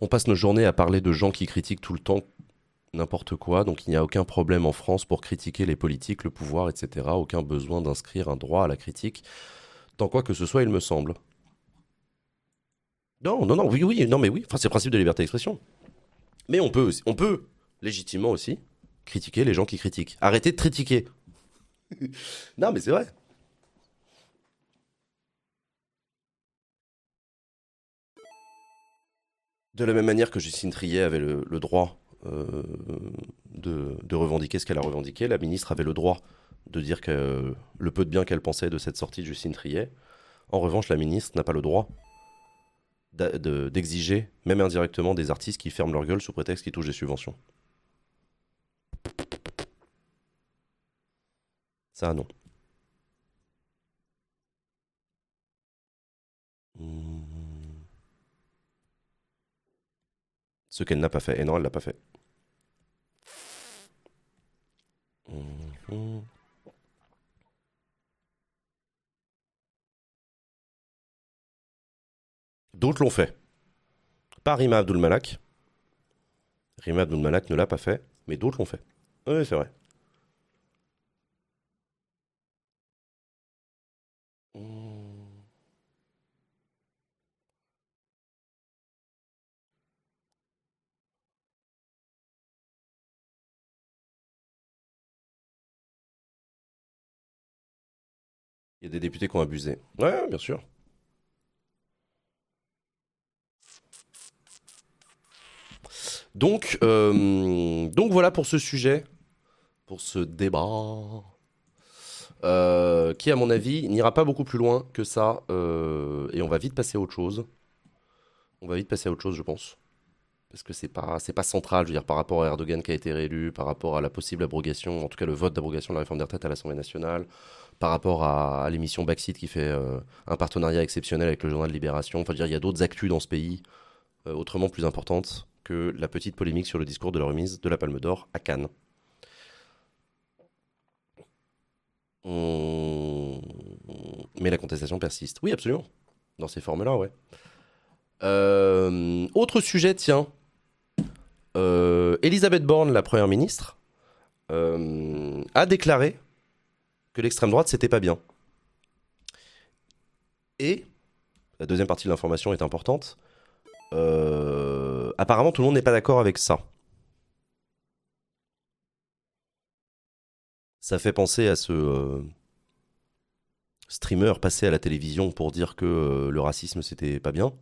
A: On passe nos journées à parler de gens qui critiquent tout le temps n'importe quoi, donc il n'y a aucun problème en France pour critiquer les politiques, le pouvoir, etc. Aucun besoin d'inscrire un droit à la critique, tant quoi que ce soit, il me semble. Non, non, non, oui, oui, non, mais oui, enfin, c'est le principe de liberté d'expression. Mais on peut légitimement aussi, critiquer les gens qui critiquent. Arrêtez de critiquer. Non, mais c'est vrai. De la même manière que Justine Triet avait le droit de revendiquer ce qu'elle a revendiqué, la ministre avait le droit de dire que le peu de bien qu'elle pensait de cette sortie de Justine Triet. En revanche, la ministre n'a pas le droit d'exiger, même indirectement, des artistes qui ferment leur gueule sous prétexte qu'ils touchent des subventions. Ça, non. Ce qu'elle n'a pas fait. Et non, elle l'a pas fait. D'autres l'ont fait. Pas Rima Abdul-Malak. Rima Abdul-Malak ne l'a pas fait, mais d'autres l'ont fait. Oui, c'est vrai. Il y a des députés qui ont abusé. Ouais, bien sûr. Donc voilà pour ce sujet, pour ce débat, qui à mon avis n'ira pas beaucoup plus loin que ça, et on va vite passer à autre chose. On va vite passer à autre chose, je pense, parce que c'est pas central, je veux dire, par rapport à Erdogan qui a été réélu, par rapport à la possible abrogation, en tout cas le vote d'abrogation de la réforme des retraites à l'Assemblée nationale, par rapport à l'émission Backseat qui fait un partenariat exceptionnel avec le journal Libération. Enfin, je veux dire, il y a d'autres actus dans ce pays autrement plus importantes que la petite polémique sur le discours de la remise de la Palme d'Or à Cannes. Mais la contestation persiste. Oui, absolument. Dans ces formes-là, ouais. Autre sujet, tiens. Elisabeth Borne, la première ministre, a déclaré que l'extrême droite, c'était pas bien. Et, la deuxième partie de l'information est importante, apparemment tout le monde n'est pas d'accord avec ça. Ça fait penser à ce streamer passé à la télévision pour dire que le racisme c'était pas bien.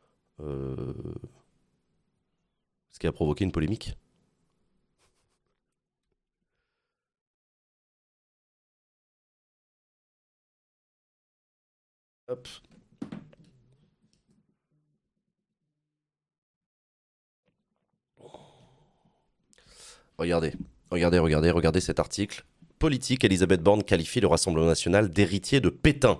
A: Ce qui a provoqué une polémique. Hop. Regardez cet article. Politique, Elisabeth Borne qualifie le Rassemblement national d'héritier de Pétain.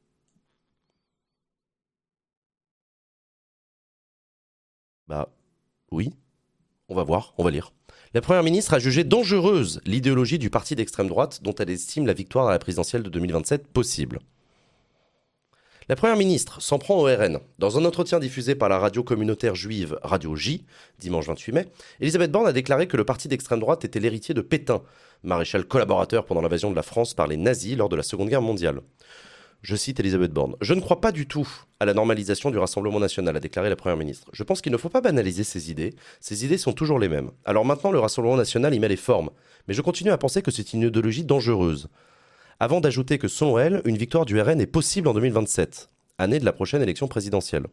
A: Bah oui, on va voir, on va lire. La première ministre a jugé dangereuse l'idéologie du parti d'extrême droite dont elle estime la victoire à la présidentielle de 2027 possible. La première ministre s'en prend au RN. Dans un entretien diffusé par la radio communautaire juive Radio J, dimanche 28 mai, Elisabeth Borne a déclaré que le parti d'extrême droite était l'héritier de Pétain, maréchal collaborateur pendant l'invasion de la France par les nazis lors de la Seconde Guerre mondiale. Je cite Elisabeth Borne. « Je ne crois pas du tout à la normalisation du Rassemblement national », a déclaré la première ministre. « Je pense qu'il ne faut pas banaliser ces idées. Ces idées sont toujours les mêmes. Alors maintenant, le Rassemblement national y met les formes. Mais je continue à penser que c'est une idéologie dangereuse. » Avant d'ajouter que, selon elle, une victoire du RN est possible en 2027, année de la prochaine élection présidentielle.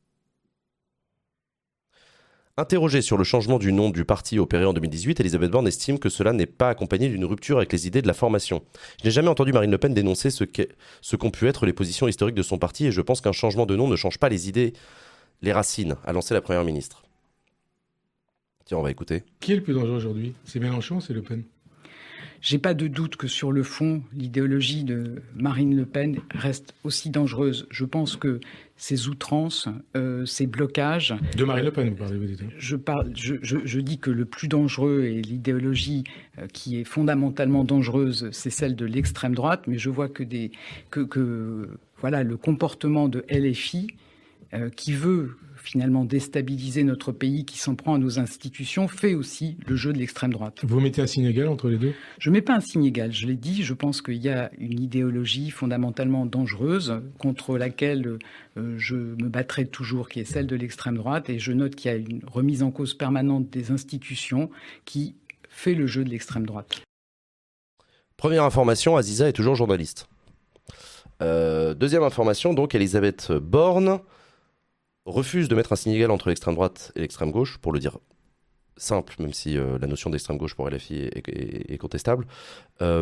A: Interrogée sur le changement du nom du parti opéré en 2018, Elisabeth Borne estime que cela n'est pas accompagné d'une rupture avec les idées de la formation. Je n'ai jamais entendu Marine Le Pen dénoncer ce qu'ont pu être les positions historiques de son parti et je pense qu'un changement de nom ne change pas les idées, les racines, a lancé la première ministre. Tiens, on va écouter.
D: Qui est le plus dangereux aujourd'hui ? C'est Mélenchon ou c'est Le Pen ?
E: J'ai pas de doute que sur le fond, l'idéologie de Marine Le Pen reste aussi dangereuse. Je pense que ces outrances, ces blocages...
D: De Marine Le Pen, vous parlez, vous dites.
E: Je dis que le plus dangereux et l'idéologie qui est fondamentalement dangereuse, c'est celle de l'extrême droite. Mais je vois voilà, le comportement de LFI qui veut finalement déstabiliser notre pays, qui s'en prend à nos institutions, fait aussi le jeu de l'extrême droite.
D: Vous mettez un signe égal entre les deux ?
E: Je ne mets pas un signe égal, je l'ai dit, je pense qu'il y a une idéologie fondamentalement dangereuse contre laquelle je me battrai toujours, qui est celle de l'extrême droite, et je note qu'il y a une remise en cause permanente des institutions qui fait le jeu de l'extrême droite.
A: Première information, Aziza est toujours journaliste. Deuxième information, donc Elisabeth Borne refuse de mettre un signe égal entre l'extrême droite et l'extrême gauche, pour le dire simple, même si la notion d'extrême gauche pour LFI est contestable, à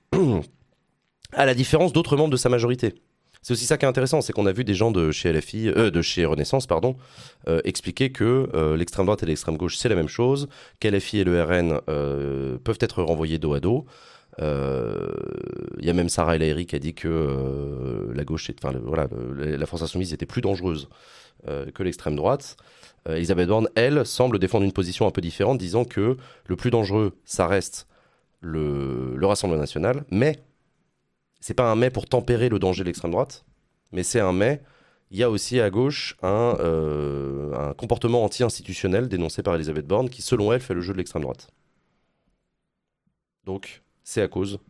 A: la différence d'autres membres de sa majorité. C'est aussi ça qui est intéressant, c'est qu'on a vu des gens de chez LFI, de chez Renaissance, expliquer que l'extrême droite et l'extrême gauche c'est la même chose, qu'LFI et le RN peuvent être renvoyés dos à dos. Il y a même Sarah El Haïry qui a dit que la gauche, la France Insoumise était plus dangereuse que l'extrême droite. Elisabeth Borne, elle, semble défendre une position un peu différente, disant que le plus dangereux, ça reste le Rassemblement national, mais c'est pas un mais pour tempérer le danger de l'extrême droite, mais c'est un mais. Il y a aussi à gauche un comportement anti-institutionnel dénoncé par Elisabeth Borne qui, selon elle, fait le jeu de l'extrême droite. Donc, c'est à cause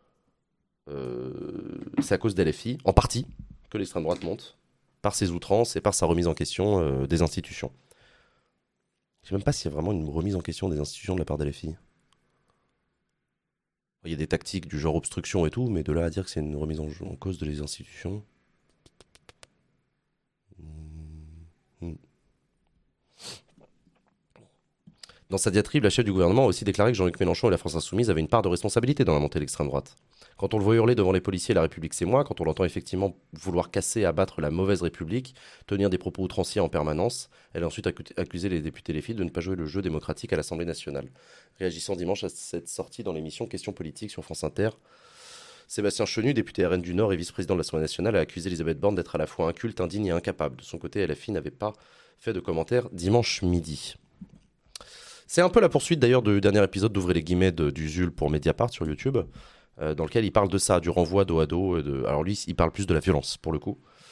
A: d'LFI, en partie, que l'extrême droite monte, par ses outrances et par sa remise en question des institutions. Je ne sais même pas s'il y a vraiment une remise en question des institutions de la part d'LFI. Il y a des tactiques du genre obstruction et tout, mais de là à dire que c'est une remise en cause des institutions... Dans sa diatribe, la chef du gouvernement a aussi déclaré que Jean-Luc Mélenchon et la France Insoumise avaient une part de responsabilité dans la montée de l'extrême droite. Quand on le voit hurler devant les policiers « La République c'est moi », quand on l'entend effectivement vouloir casser, abattre la mauvaise République, tenir des propos outranciers en permanence, elle a ensuite accusé les députés LFI de ne pas jouer le jeu démocratique à l'Assemblée nationale. Réagissant dimanche à cette sortie dans l'émission Questions politiques sur France Inter, Sébastien Chenu, député RN du Nord et vice-président de l'Assemblée nationale, a accusé Elisabeth Borne d'être à la fois inculte, indigne et incapable. De son côté, LFI n'avait pas fait de commentaires dimanche midi. C'est un peu la poursuite d'ailleurs du dernier épisode d'Ouvrez les guillemets d'Usul pour Mediapart sur YouTube, dans lequel il parle de ça, du renvoi dos à dos. Alors lui, il parle plus de la violence pour le coup.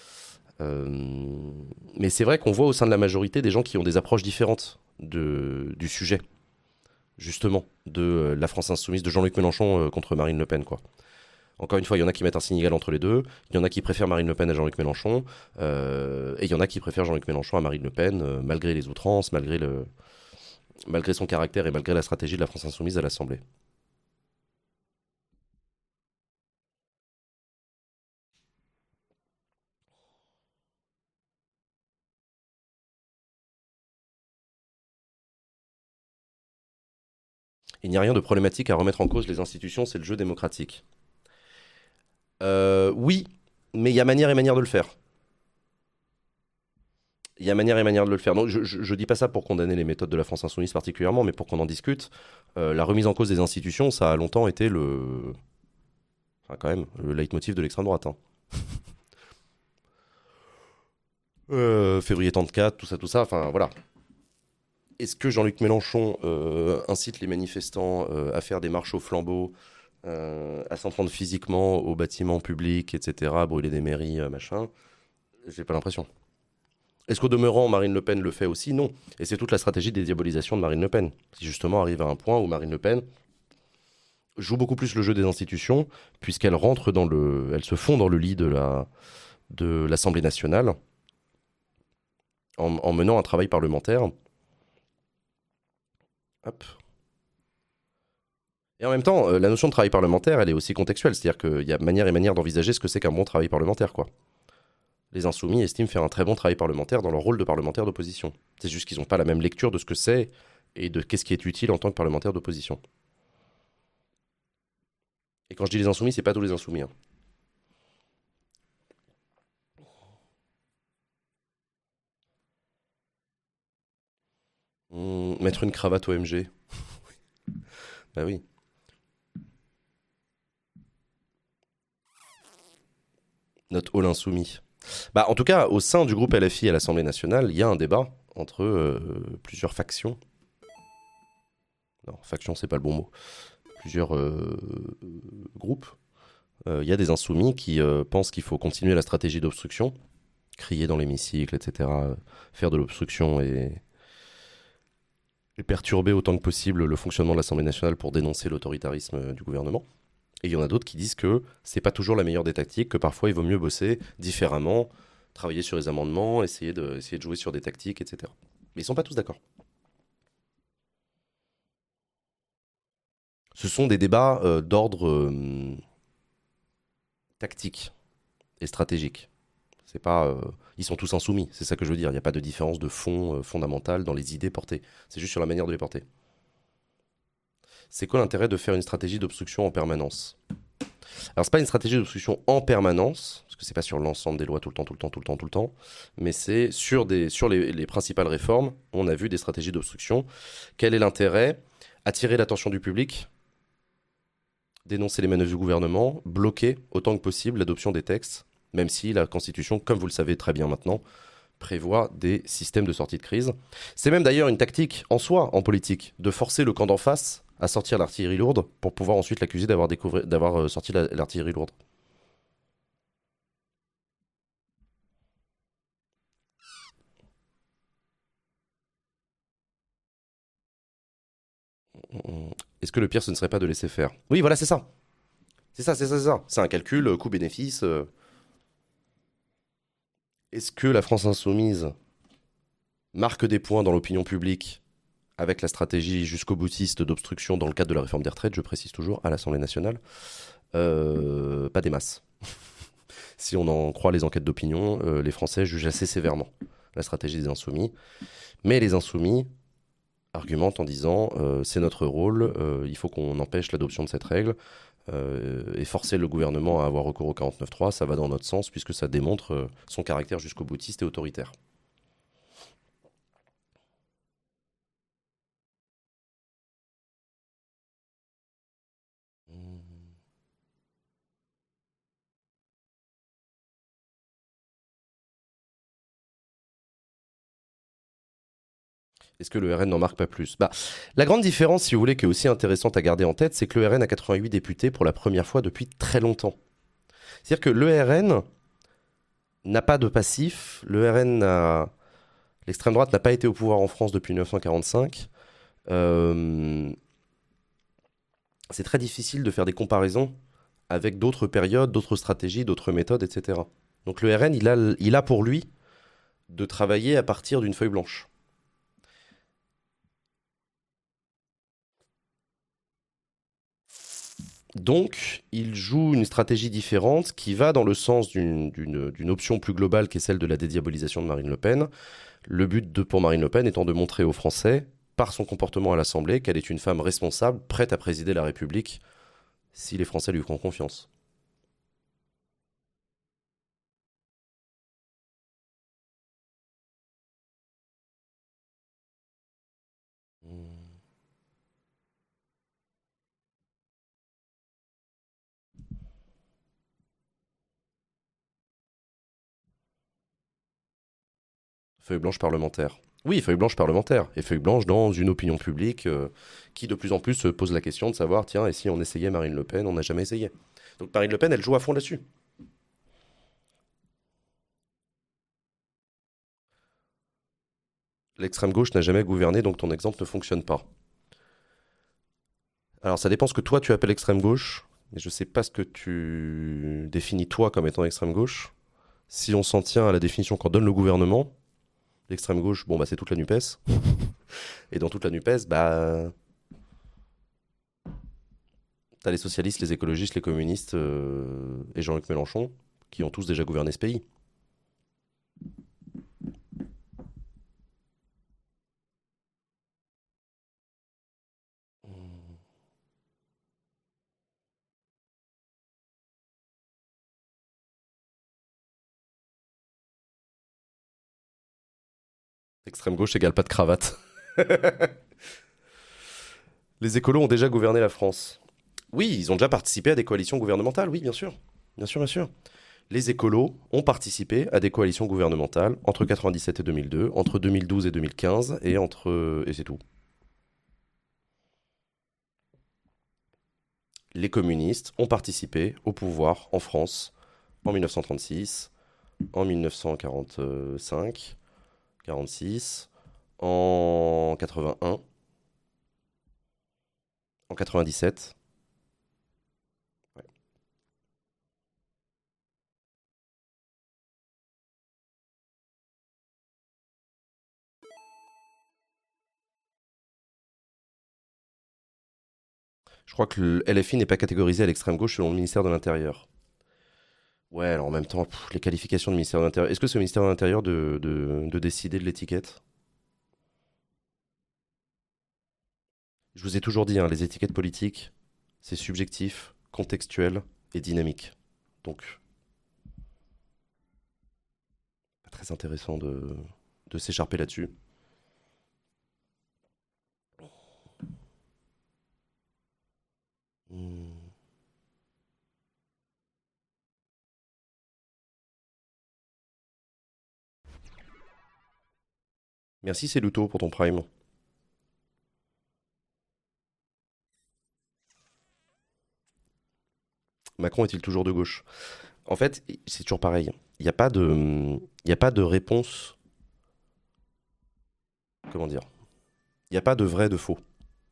A: Mais c'est vrai qu'on voit au sein de la majorité des gens qui ont des approches différentes du sujet, justement, de la France Insoumise, de Jean-Luc Mélenchon contre Marine Le Pen, quoi. Encore une fois, il y en a qui mettent un signe égal entre les deux, il y en a qui préfèrent Marine Le Pen à Jean-Luc Mélenchon, et il y en a qui préfèrent Jean-Luc Mélenchon à Marine Le Pen, malgré les outrances, malgré son caractère et malgré la stratégie de la France Insoumise à l'Assemblée. Il n'y a rien de problématique à remettre en cause les institutions, c'est le jeu démocratique. Oui, mais il y a manière et manière de le faire. Il y a manière et manière de le faire. Donc, je dis pas ça pour condamner les méthodes de la France Insoumise particulièrement, mais pour qu'on en discute. La remise en cause des institutions, ça a longtemps été le leitmotiv de l'extrême droite. Hein. Février 34, tout ça, enfin voilà. Est-ce que Jean-Luc Mélenchon incite les manifestants à faire des marches au flambeau, à s'en prendre physiquement aux bâtiments publics, etc., à brûler des mairies, machin? J'ai pas l'impression. Est-ce qu'au demeurant, Marine Le Pen le fait aussi? Non. Et c'est toute la stratégie des diabolisations de Marine Le Pen, qui justement arrive à un point où Marine Le Pen joue beaucoup plus le jeu des institutions, puisqu'elle rentre elle se fond dans le lit de l'Assemblée nationale, en menant un travail parlementaire. Hop. Et en même temps, la notion de travail parlementaire, elle est aussi contextuelle, c'est-à-dire qu'il y a manière et manière d'envisager ce que c'est qu'un bon travail parlementaire, quoi. Les Insoumis estiment faire un très bon travail parlementaire dans leur rôle de parlementaire d'opposition. C'est juste qu'ils n'ont pas la même lecture de ce que c'est et de qu'est-ce qui est utile en tant que parlementaire d'opposition. Et quand je dis les Insoumis, c'est pas tous les Insoumis. Hein. Mettre une cravate OMG. Bah oui. Notre hall insoumis. Bah, en tout cas, au sein du groupe LFI à l'Assemblée nationale, il y a un débat entre plusieurs factions. Non, faction, c'est pas le bon mot. Plusieurs groupes. Il y a des insoumis qui pensent qu'il faut continuer la stratégie d'obstruction crier dans l'hémicycle, etc., faire de l'obstruction et perturber autant que possible le fonctionnement de l'Assemblée nationale pour dénoncer l'autoritarisme du gouvernement. Et il y en a d'autres qui disent que c'est pas toujours la meilleure des tactiques, que parfois il vaut mieux bosser différemment, travailler sur les amendements, essayer de jouer sur des tactiques, etc. Mais ils sont pas tous d'accord. Ce sont des débats d'ordre tactique et stratégique. C'est pas, ils sont tous insoumis, c'est ça que je veux dire. Il n'y a pas de différence de fond fondamentale dans les idées portées. C'est juste sur la manière de les porter. C'est quoi l'intérêt de faire une stratégie d'obstruction en permanence? Alors, c'est pas une stratégie d'obstruction en permanence, parce que c'est pas sur l'ensemble des lois tout le temps, mais c'est sur les principales réformes, on a vu des stratégies d'obstruction. Quel est l'intérêt? Attirer l'attention du public, dénoncer les manœuvres du gouvernement, bloquer autant que possible l'adoption des textes, même si la Constitution, comme vous le savez très bien maintenant, prévoit des systèmes de sortie de crise. C'est même d'ailleurs une tactique en soi, en politique, de forcer le camp d'en face à sortir l'artillerie lourde pour pouvoir ensuite l'accuser d'avoir sorti l'artillerie lourde. Est-ce que le pire, ce ne serait pas de laisser faire? Oui, voilà, c'est ça. C'est ça. C'est un calcul, coût-bénéfice. Est-ce que la France insoumise marque des points dans l'opinion publique avec la stratégie jusqu'au boutiste d'obstruction dans le cadre de la réforme des retraites, je précise toujours, à l'Assemblée nationale? Pas des masses. Si on en croit les enquêtes d'opinion, les Français jugent assez sévèrement la stratégie des insoumis. Mais les insoumis argumentent en disant c'est notre rôle, il faut qu'on empêche l'adoption de cette règle, et forcer le gouvernement à avoir recours au 49.3, ça va dans notre sens puisque ça démontre son caractère jusqu'au boutiste et autoritaire. Est-ce que le RN n'en marque pas plus? La grande différence, si vous voulez, qui est aussi intéressante à garder en tête, c'est que le RN a 88 députés pour la première fois depuis très longtemps. C'est-à-dire que le RN n'a pas de passif, l'extrême droite n'a pas été au pouvoir en France depuis 1945. C'est très difficile de faire des comparaisons avec d'autres périodes, d'autres stratégies, d'autres méthodes, etc. Donc le RN, il a pour lui de travailler à partir d'une feuille blanche. Donc, il joue une stratégie différente qui va dans le sens d'une option plus globale qui est celle de la dédiabolisation de Marine Le Pen. Le but pour Marine Le Pen étant de montrer aux Français, par son comportement à l'Assemblée, qu'elle est une femme responsable, prête à présider la République si les Français lui font confiance. Feuille blanche parlementaire. Oui, feuille blanche parlementaire. Et feuille blanche dans une opinion publique qui de plus en plus se pose la question de savoir, tiens, et si on essayait Marine Le Pen? On n'a jamais essayé. Donc Marine Le Pen, elle joue à fond là-dessus. L'extrême gauche n'a jamais gouverné, donc ton exemple ne fonctionne pas. Alors ça dépend ce que toi tu appelles extrême gauche, mais je sais pas ce que tu définis toi comme étant extrême gauche. Si on s'en tient à la définition qu'en donne le gouvernement, l'extrême gauche, c'est toute la NUPES. Et dans toute la NUPES, t'as les socialistes, les écologistes, les communistes et Jean-Luc Mélenchon qui ont tous déjà gouverné ce pays. Extrême gauche égale pas de cravate. Les écolos ont déjà gouverné la France. Oui, ils ont déjà participé à des coalitions gouvernementales, oui, bien sûr. Bien sûr, bien sûr. Les écolos ont participé à des coalitions gouvernementales entre 1997 et 2002, entre 2012 et 2015, et c'est tout. Les communistes ont participé au pouvoir en France en 1936, en 1945, 46, en 81, en 97. Ouais. Je crois que le LFI n'est pas catégorisé à l'extrême gauche selon le ministère de l'Intérieur. Ouais, alors en même temps, les qualifications du ministère de l'Intérieur. Est-ce que c'est au ministère de l'Intérieur de décider de l'étiquette? Je vous ai toujours dit, hein, les étiquettes politiques, c'est subjectif, contextuel et dynamique. Donc, pas très intéressant de s'écharper là-dessus. Hmm. Merci, c'est Luto pour ton prime. Macron est-il toujours de gauche? En fait, c'est toujours pareil. Il n'y a pas de réponse. Comment dire? Il n'y a pas de vrai, de faux.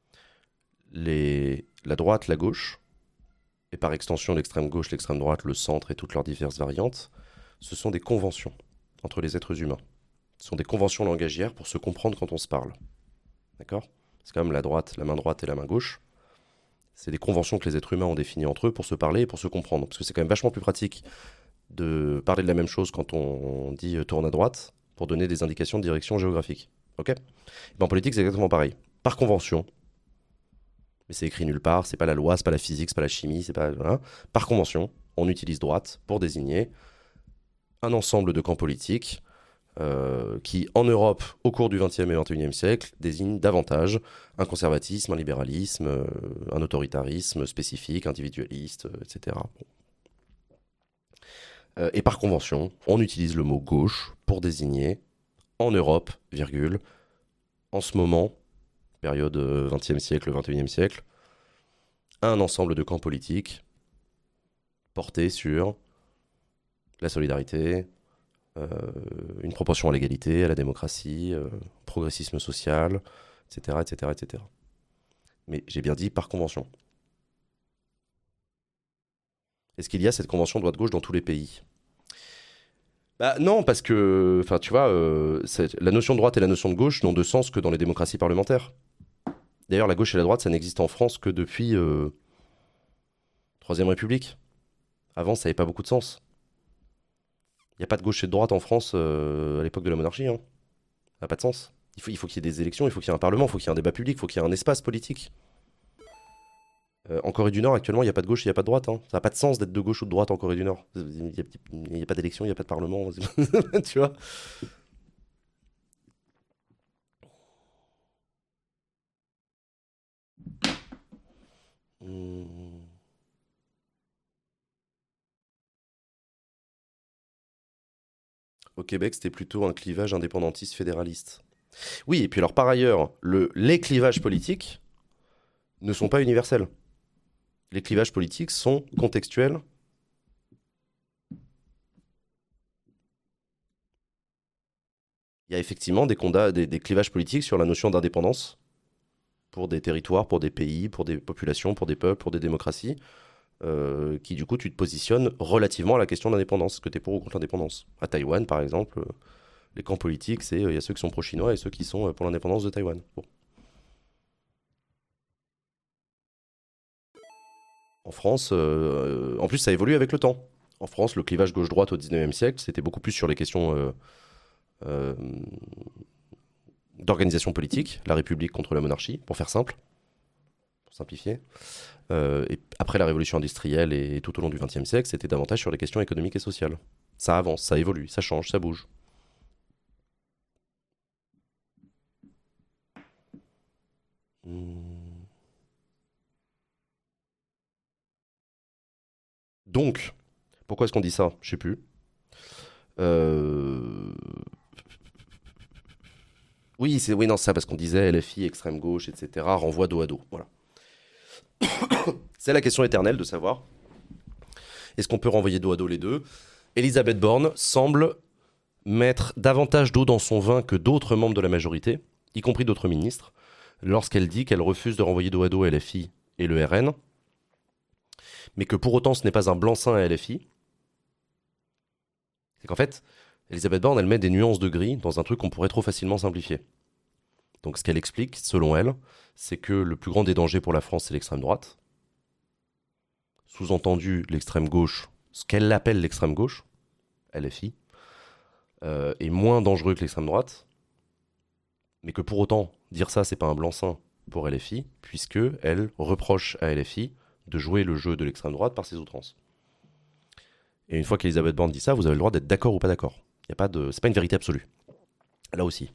A: La droite, la gauche, et par extension l'extrême gauche, l'extrême droite, le centre et toutes leurs diverses variantes, ce sont des conventions entre les êtres humains. Ce sont des conventions langagières pour se comprendre quand on se parle. D'accord? C'est comme la droite, la main droite et la main gauche. C'est des conventions que les êtres humains ont définies entre eux pour se parler et pour se comprendre. Parce que c'est quand même vachement plus pratique de parler de la même chose quand on dit tourne à droite pour donner des indications de direction géographique. Ok? Et en politique, c'est exactement pareil. Par convention, mais c'est écrit nulle part, c'est pas la loi, c'est pas la physique, c'est pas la chimie, c'est pas. Voilà. Par convention, on utilise droite pour désigner un ensemble de camps politiques qui, en Europe, au cours du XXe et XXIe siècle, désignent davantage un conservatisme, un libéralisme, un autoritarisme spécifique, individualiste, etc. Et par convention, on utilise le mot gauche pour désigner, en Europe, virgule, en ce moment, période XXe siècle, XXIe siècle, un ensemble de camps politiques portés sur la solidarité, une propension à l'égalité, à la démocratie, progressisme social, etc., etc., etc. Mais j'ai bien dit par convention. Est-ce qu'il y a cette convention droite-gauche dans tous les pays? Bah non, parce que, enfin, tu vois, la notion de droite et la notion de gauche n'ont de sens que dans les démocraties parlementaires. D'ailleurs, la gauche et la droite, ça n'existe en France que depuis Troisième République. Avant, ça n'avait pas beaucoup de sens. Il n'y a pas de gauche et de droite en France à l'époque de la monarchie. Hein. Ça n'a pas de sens. Il faut qu'il y ait des élections, il faut qu'il y ait un parlement, il faut qu'il y ait un débat public, il faut qu'il y ait un espace politique. En Corée du Nord, actuellement, il n'y a pas de gauche, il n'y a pas de droite. Hein. Ça n'a pas de sens d'être de gauche ou de droite en Corée du Nord. Il n'y a pas d'élection, il n'y a pas de parlement. Tu vois? Hmm. Au Québec, c'était plutôt un clivage indépendantiste fédéraliste. Oui, et puis alors par ailleurs, les clivages politiques ne sont pas universels. Les clivages politiques sont contextuels. Il y a effectivement des clivages politiques sur la notion d'indépendance pour des territoires, pour des pays, pour des populations, pour des peuples, pour des démocraties, qui du coup tu te positionnes relativement à la question de l'indépendance, que tu es pour ou contre l'indépendance. À Taïwan par exemple, les camps politiques, il y a ceux qui sont pro-chinois et ceux qui sont pour l'indépendance de Taïwan. Bon. En France, en plus ça évolue avec le temps. En France, le clivage gauche-droite au 19e siècle, c'était beaucoup plus sur les questions euh, d'organisation politique, la République contre la monarchie, pour faire simple, pour simplifier. Et après la révolution industrielle et tout au long du XXe siècle, c'était davantage sur les questions économiques et sociales. Ça avance, ça évolue, ça change, ça bouge. Donc, pourquoi est-ce qu'on dit ça? Je sais plus. Euh, Oui, oui, non, ça, parce qu'on disait LFI, extrême gauche, etc., renvoie dos à dos. Voilà. C'est la question éternelle de savoir est-ce qu'on peut renvoyer dos à dos les deux? Elisabeth Borne semble mettre davantage d'eau dans son vin que d'autres membres de la majorité, y compris d'autres ministres, lorsqu'elle dit qu'elle refuse de renvoyer dos à dos LFI et le RN, mais que pour autant ce n'est pas un blanc-seing à LFI. C'est qu'en fait, Elisabeth Borne, elle met des nuances de gris dans un truc qu'on pourrait trop facilement simplifier. Donc ce qu'elle explique, selon elle, c'est que le plus grand des dangers pour la France, c'est l'extrême droite. Sous-entendu, l'extrême gauche, ce qu'elle appelle l'extrême gauche, LFI, est moins dangereux que l'extrême droite, mais que pour autant, dire ça, c'est pas un blanc-seing pour LFI, puisque elle reproche à LFI de jouer le jeu de l'extrême droite par ses outrances. Et une fois qu'Elisabeth Borne dit ça, vous avez le droit d'être d'accord ou pas d'accord. C'est pas une vérité absolue. Là aussi.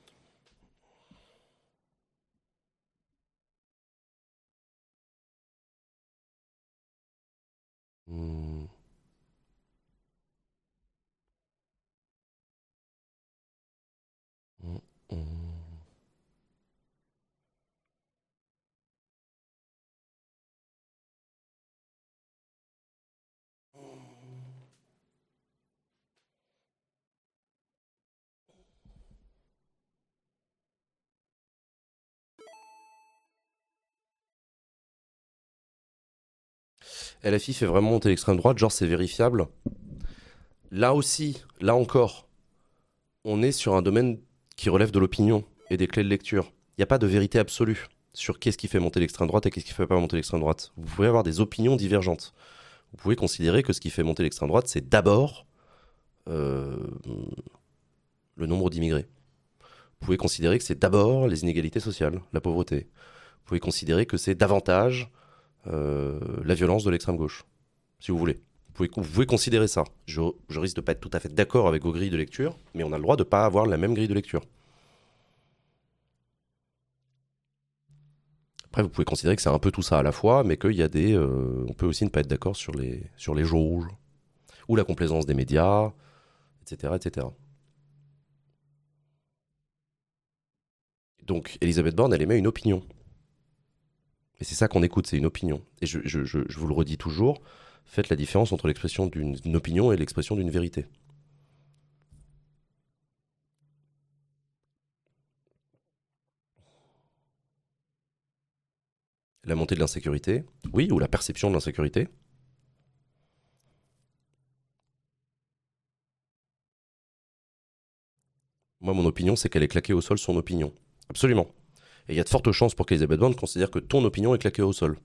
A: Hmm. Hmm. Hmm. LFI fait vraiment monter l'extrême droite, genre c'est vérifiable. Là aussi, là encore, on est sur un domaine qui relève de l'opinion et des clés de lecture. Il n'y a pas de vérité absolue sur qu'est-ce qui fait monter l'extrême droite et qu'est-ce qui ne fait pas monter l'extrême droite. Vous pouvez avoir des opinions divergentes. Vous pouvez considérer que ce qui fait monter l'extrême droite, c'est d'abord le nombre d'immigrés. Vous pouvez considérer que c'est d'abord les inégalités sociales, la pauvreté. Vous pouvez considérer que c'est davantage la violence de l'extrême gauche, si vous voulez. Vous pouvez considérer ça. Je risque de ne pas être tout à fait d'accord avec vos grilles de lecture, mais on a le droit de ne pas avoir la même grille de lecture. Après, vous pouvez considérer que c'est un peu tout ça à la fois, mais qu'il y a des... on peut aussi ne pas être d'accord sur les jauges, ou la complaisance des médias, etc., etc. Donc, Elisabeth Borne, elle émet une opinion. Et c'est ça qu'on écoute, c'est une opinion. Et je vous le redis toujours, faites la différence entre l'expression d'une opinion et l'expression d'une vérité. La montée de l'insécurité, oui, ou la perception de l'insécurité. Moi, mon opinion, c'est qu'elle est claquée au sol, son opinion. Absolument. Et il y a de fortes chances pour qu'Elisabeth Borne considère que ton opinion est claquée au sol.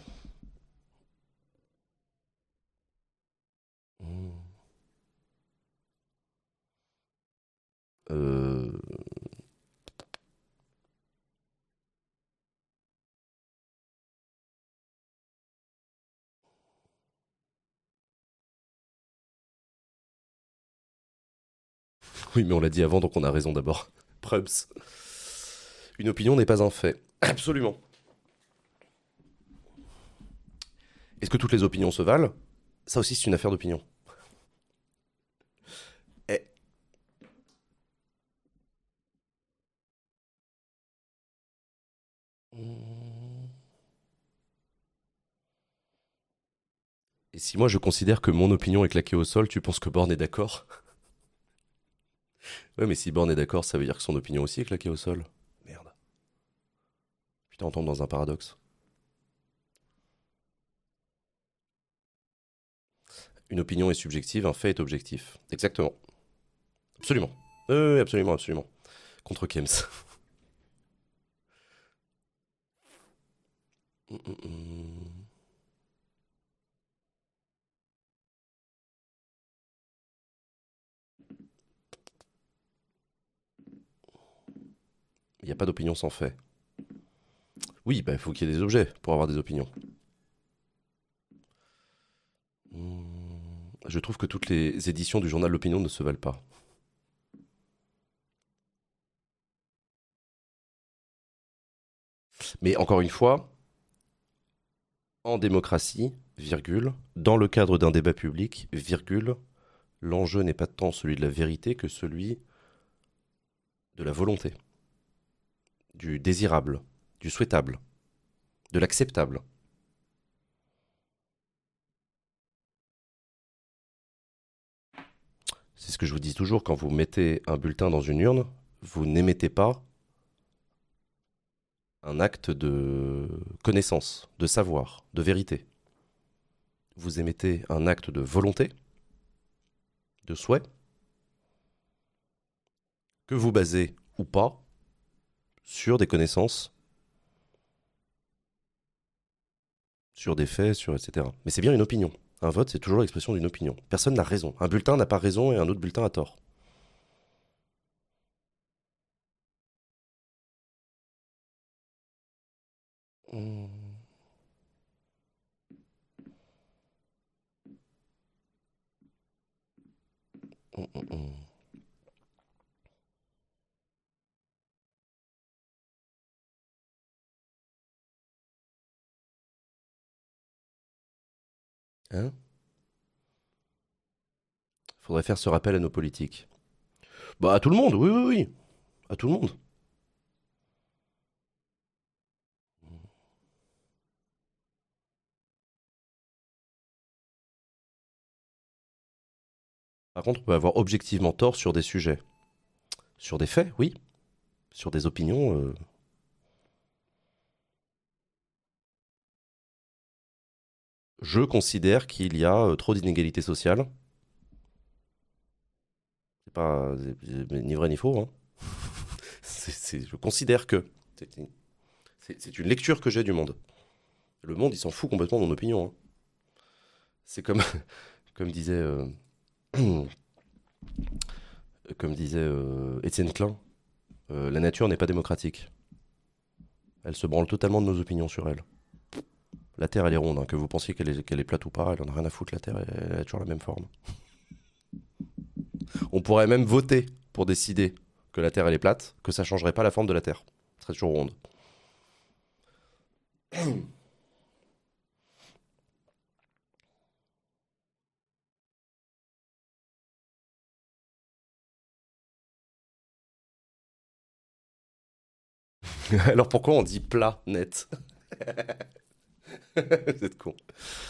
A: Euh... Oui, mais on l'a dit avant, donc on a raison d'abord. Prubs. Une opinion n'est pas un fait. Absolument. Est-ce que toutes les opinions se valent? Ça aussi, c'est une affaire d'opinion. Et... Et si moi je considère que mon opinion est claquée au sol, tu penses que Borne est d'accord? Ouais, mais si Borne est d'accord, ça veut dire que son opinion aussi est claquée au sol. Merde. Putain, on tombe dans un paradoxe. Une opinion est subjective, un fait est objectif. Exactement. Absolument. Absolument, absolument. Contre Kems. Il n'y a pas d'opinion sans fait. Oui, il faut qu'il y ait des objets pour avoir des opinions. Je trouve que toutes les éditions du journal L'Opinion ne se valent pas. Mais encore une fois, en démocratie, virgule, dans le cadre d'un débat public, virgule, l'enjeu n'est pas tant celui de la vérité que celui de la volonté, du désirable, du souhaitable, de l'acceptable. C'est ce que je vous dis toujours, quand vous mettez un bulletin dans une urne, vous n'émettez pas un acte de connaissance, de savoir, de vérité. Vous émettez un acte de volonté, de souhait, que vous basez ou pas sur des connaissances, sur des faits, etc. Mais c'est bien une opinion. Un vote, c'est toujours l'expression d'une opinion. Personne n'a raison. Un bulletin n'a pas raison et un autre bulletin a tort. Hum, hum, hum, hum. Hein? Faudrait faire ce rappel à nos politiques. Bah, à tout le monde, oui, oui, oui. À tout le monde. Par contre, on peut avoir objectivement tort sur des sujets. Sur des faits, oui. Sur des opinions. Je considère qu'il y a trop d'inégalités sociales. C'est pas ni vrai ni faux. Hein. Je considère que. C'est une lecture que j'ai du monde. Le monde, il s'en fout complètement de mon opinion. Hein. C'est comme, comme disait, comme disait Étienne Klein, la nature n'est pas démocratique. Elle se branle totalement de nos opinions sur elle. La Terre, elle est ronde. Hein. Que vous pensiez qu'elle est plate ou pas, elle en a rien à foutre, la Terre, elle a toujours la même forme. On pourrait même voter pour décider que la Terre, elle est plate, que ça changerait pas la forme de la Terre. Elle serait toujours ronde. Alors pourquoi on dit plat, net? Vous êtes con.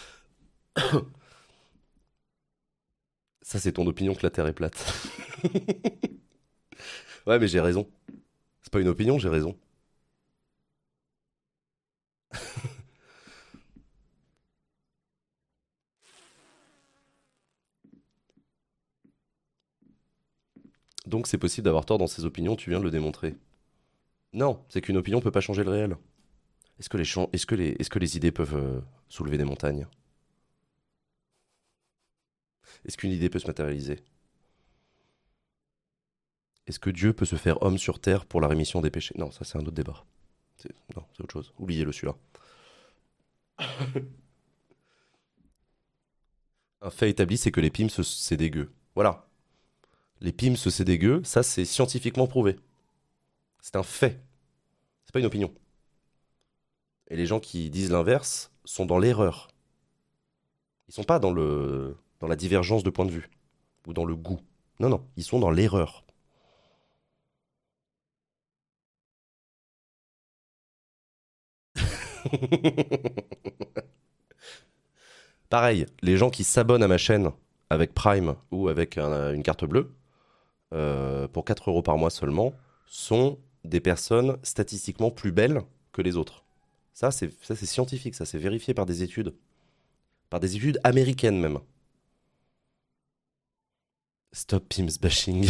A: Ça, c'est ton opinion que la Terre est plate. Ouais, mais j'ai raison. C'est pas une opinion, j'ai raison. Donc c'est possible d'avoir tort dans ses opinions, tu viens de le démontrer. Non, c'est qu'une opinion peut pas changer le réel. Est-ce que les idées peuvent soulever des montagnes? Est-ce qu'une idée peut se matérialiser? Est-ce que Dieu peut se faire homme sur terre pour la rémission des péchés? Non, ça c'est un autre débat. Non, c'est autre chose. Oubliez-le celui-là. Un fait établi, c'est que les PIMS, c'est dégueu. Voilà. Les PIMS, c'est dégueu, ça c'est scientifiquement prouvé. C'est un fait. C'est pas une opinion. Et les gens qui disent l'inverse sont dans l'erreur. Ils sont pas dans la divergence de point de vue ou dans le goût. Non, non, ils sont dans l'erreur. Pareil, les gens qui s'abonnent à ma chaîne avec Prime ou avec une carte bleue, pour 4 € par mois seulement, sont des personnes statistiquement plus belles que les autres. Ça, c'est scientifique, ça, c'est vérifié par des études. Par des études américaines même. Stop Pims bashing.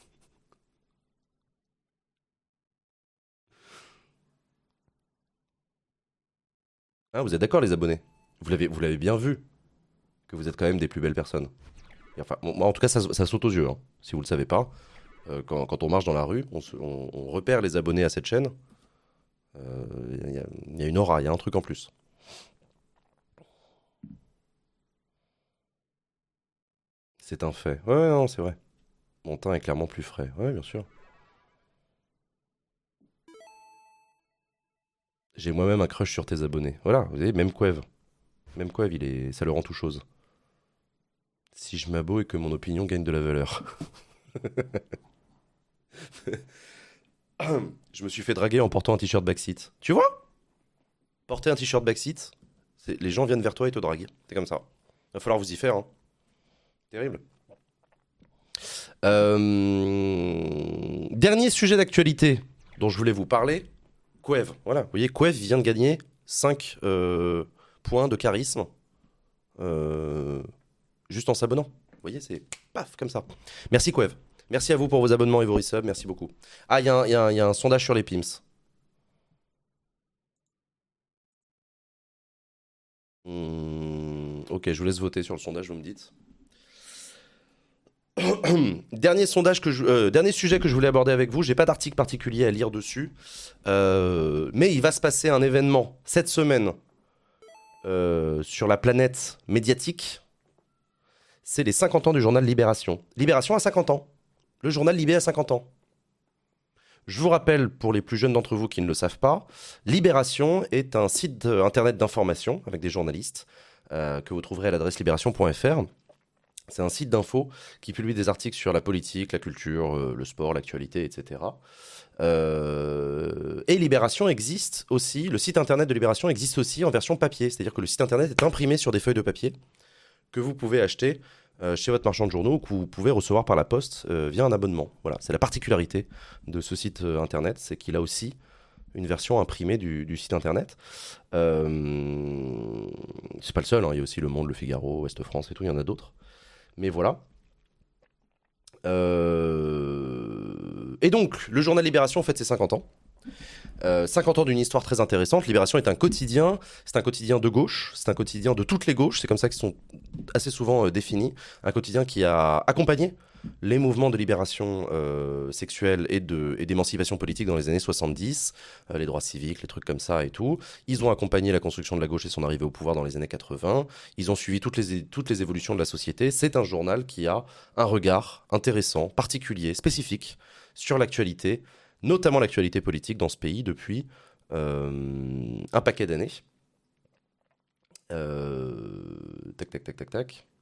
A: Ah, vous êtes d'accord, les abonnés? Vous l'avez bien vu que vous êtes quand même des plus belles personnes. Et enfin, moi, en tout cas, ça saute aux yeux. Hein, si vous le savez pas, quand on marche dans la rue, on repère les abonnés à cette chaîne. Il y a une aura, il y a un truc en plus. C'est un fait. Ouais, non, c'est vrai. Mon teint est clairement plus frais. Ouais, bien sûr. J'ai moi-même un crush sur tes abonnés. Voilà, vous voyez, même Quev. Même Quev, ça le rend tout chose. Si je m'abo et que mon opinion gagne de la valeur. Je me suis fait draguer en portant un t-shirt Backseat. Tu vois? Porter un t-shirt Backseat, les gens viennent vers toi et te draguent. C'est comme ça. Va falloir vous y faire. Hein. Terrible. Dernier sujet d'actualité dont je voulais vous parler, Quev. Voilà, vous voyez, Quev vient de gagner 5 points de charisme juste en s'abonnant. Vous voyez, c'est paf, comme ça. Merci Quev. Merci à vous pour vos abonnements et vos resubs, merci beaucoup. Ah, il y a un sondage sur les Pims. Ok, je vous laisse voter sur le sondage, vous me dites. Dernier sujet que je voulais aborder avec vous. J'ai pas d'article particulier à lire dessus, mais il va se passer un événement cette semaine sur la planète médiatique. C'est les 50 ans du journal Libération. Libération a 50 ans. Le journal Libé a 50 ans. Je vous rappelle, pour les plus jeunes d'entre vous qui ne le savent pas, Libération est un site internet d'information avec des journalistes que vous trouverez à l'adresse libération.fr. C'est un site d'info qui publie des articles sur la politique, la culture, le sport, l'actualité, etc. Et Libération existe aussi, le site internet de Libération existe aussi en version papier. C'est-à-dire que le site internet est imprimé sur des feuilles de papier que vous pouvez acheter chez votre marchand de journaux ou que vous pouvez recevoir par la poste via un abonnement. Voilà, c'est la particularité de ce site internet, c'est qu'il a aussi une version imprimée du site internet. C'est pas le seul, hein, il y a aussi Le Monde, Le Figaro, Ouest France et tout, il y en a d'autres. Mais voilà. Et donc, le journal Libération fête ses 50 ans. 50 ans d'une histoire très intéressante. Libération est un quotidien, c'est un quotidien de gauche, c'est un quotidien de toutes les gauches, c'est comme ça qu'ils sont assez souvent définis. Un quotidien qui a accompagné les mouvements de libération sexuelle et d'émancipation politique dans les années 70, les droits civiques, les trucs comme ça et tout. Ils ont accompagné la construction de la gauche et son arrivée au pouvoir dans les années 80. Ils ont suivi toutes les évolutions de la société. C'est un journal qui a un regard intéressant, particulier, spécifique sur l'actualité, notamment l'actualité politique dans ce pays depuis un paquet d'années. Tac.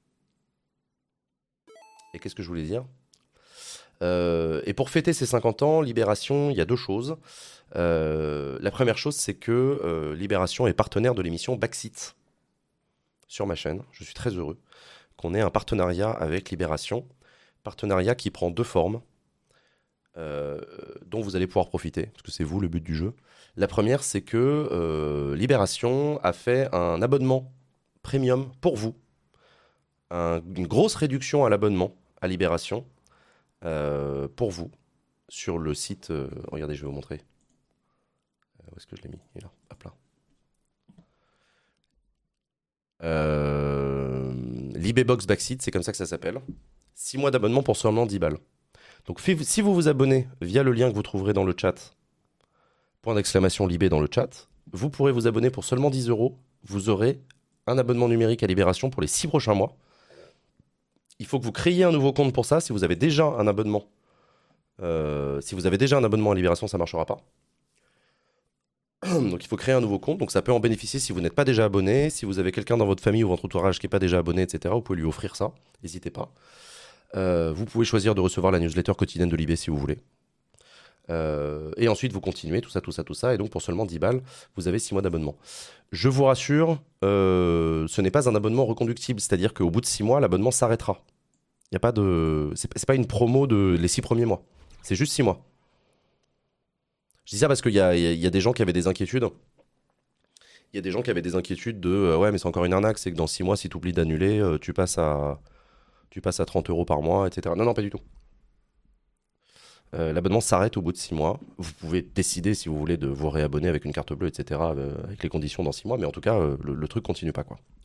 A: Et qu'est-ce que je voulais dire ? Et pour fêter ces 50 ans, Libération, il y a deux choses. La première chose, c'est que Libération est partenaire de l'émission Backseat sur ma chaîne. Je suis très heureux qu'on ait un partenariat avec Libération. Partenariat qui prend deux formes, dont vous allez pouvoir profiter, parce que c'est vous le but du jeu. La première, c'est que Libération a fait un abonnement premium pour vous. Une grosse réduction à l'abonnement à Libération pour vous sur le site. Regardez, je vais vous montrer. Où est-ce que je l'ai mis ? Il est là. Hop là. Libébox Backseat, c'est comme ça que ça s'appelle. 6 mois d'abonnement pour seulement 10 balles. Donc si vous vous abonnez via le lien que vous trouverez dans le chat, ! Libé dans le chat, vous pourrez vous abonner pour seulement 10 €. Vous aurez un abonnement numérique à Libération pour les 6 prochains mois. Il faut que vous créiez un nouveau compte pour ça. Si vous avez déjà un abonnement, à Libération, ça ne marchera pas. Donc il faut créer un nouveau compte. Donc ça peut en bénéficier si vous n'êtes pas déjà abonné. Si vous avez quelqu'un dans votre famille ou votre entourage qui n'est pas déjà abonné, etc., vous pouvez lui offrir ça. N'hésitez pas. Vous pouvez choisir de recevoir la newsletter quotidienne de Libé si vous voulez. Et ensuite, vous continuez, tout ça. Et donc, pour seulement 10 balles, vous avez 6 mois d'abonnement. Je vous rassure, ce n'est pas un abonnement reconductible. C'est-à-dire qu'au bout de 6 mois, l'abonnement s'arrêtera. Il y a pas de... C'est pas une promo de les 6 premiers mois. C'est juste 6 mois. Je dis ça parce qu'il y a des gens qui avaient des inquiétudes. Il y a des gens qui avaient des inquiétudes de ouais, mais c'est encore une arnaque. C'est que dans 6 mois, si tu oublies d'annuler, tu passes à 30 € par mois, etc. Non, pas du tout. L'abonnement s'arrête au bout de 6 mois. Vous pouvez décider si vous voulez de vous réabonner avec une carte bleue, etc. Avec les conditions dans 6 mois. Mais en tout cas, le truc continue pas, quoi. Ok ?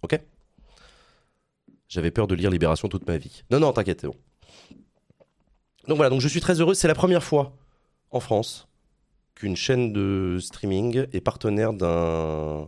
A: J'avais peur de lire Libération toute ma vie. Non, t'inquiète, c'est bon. Donc voilà, donc je suis très heureux. C'est la première fois en France qu'une chaîne de streaming est partenaire d'un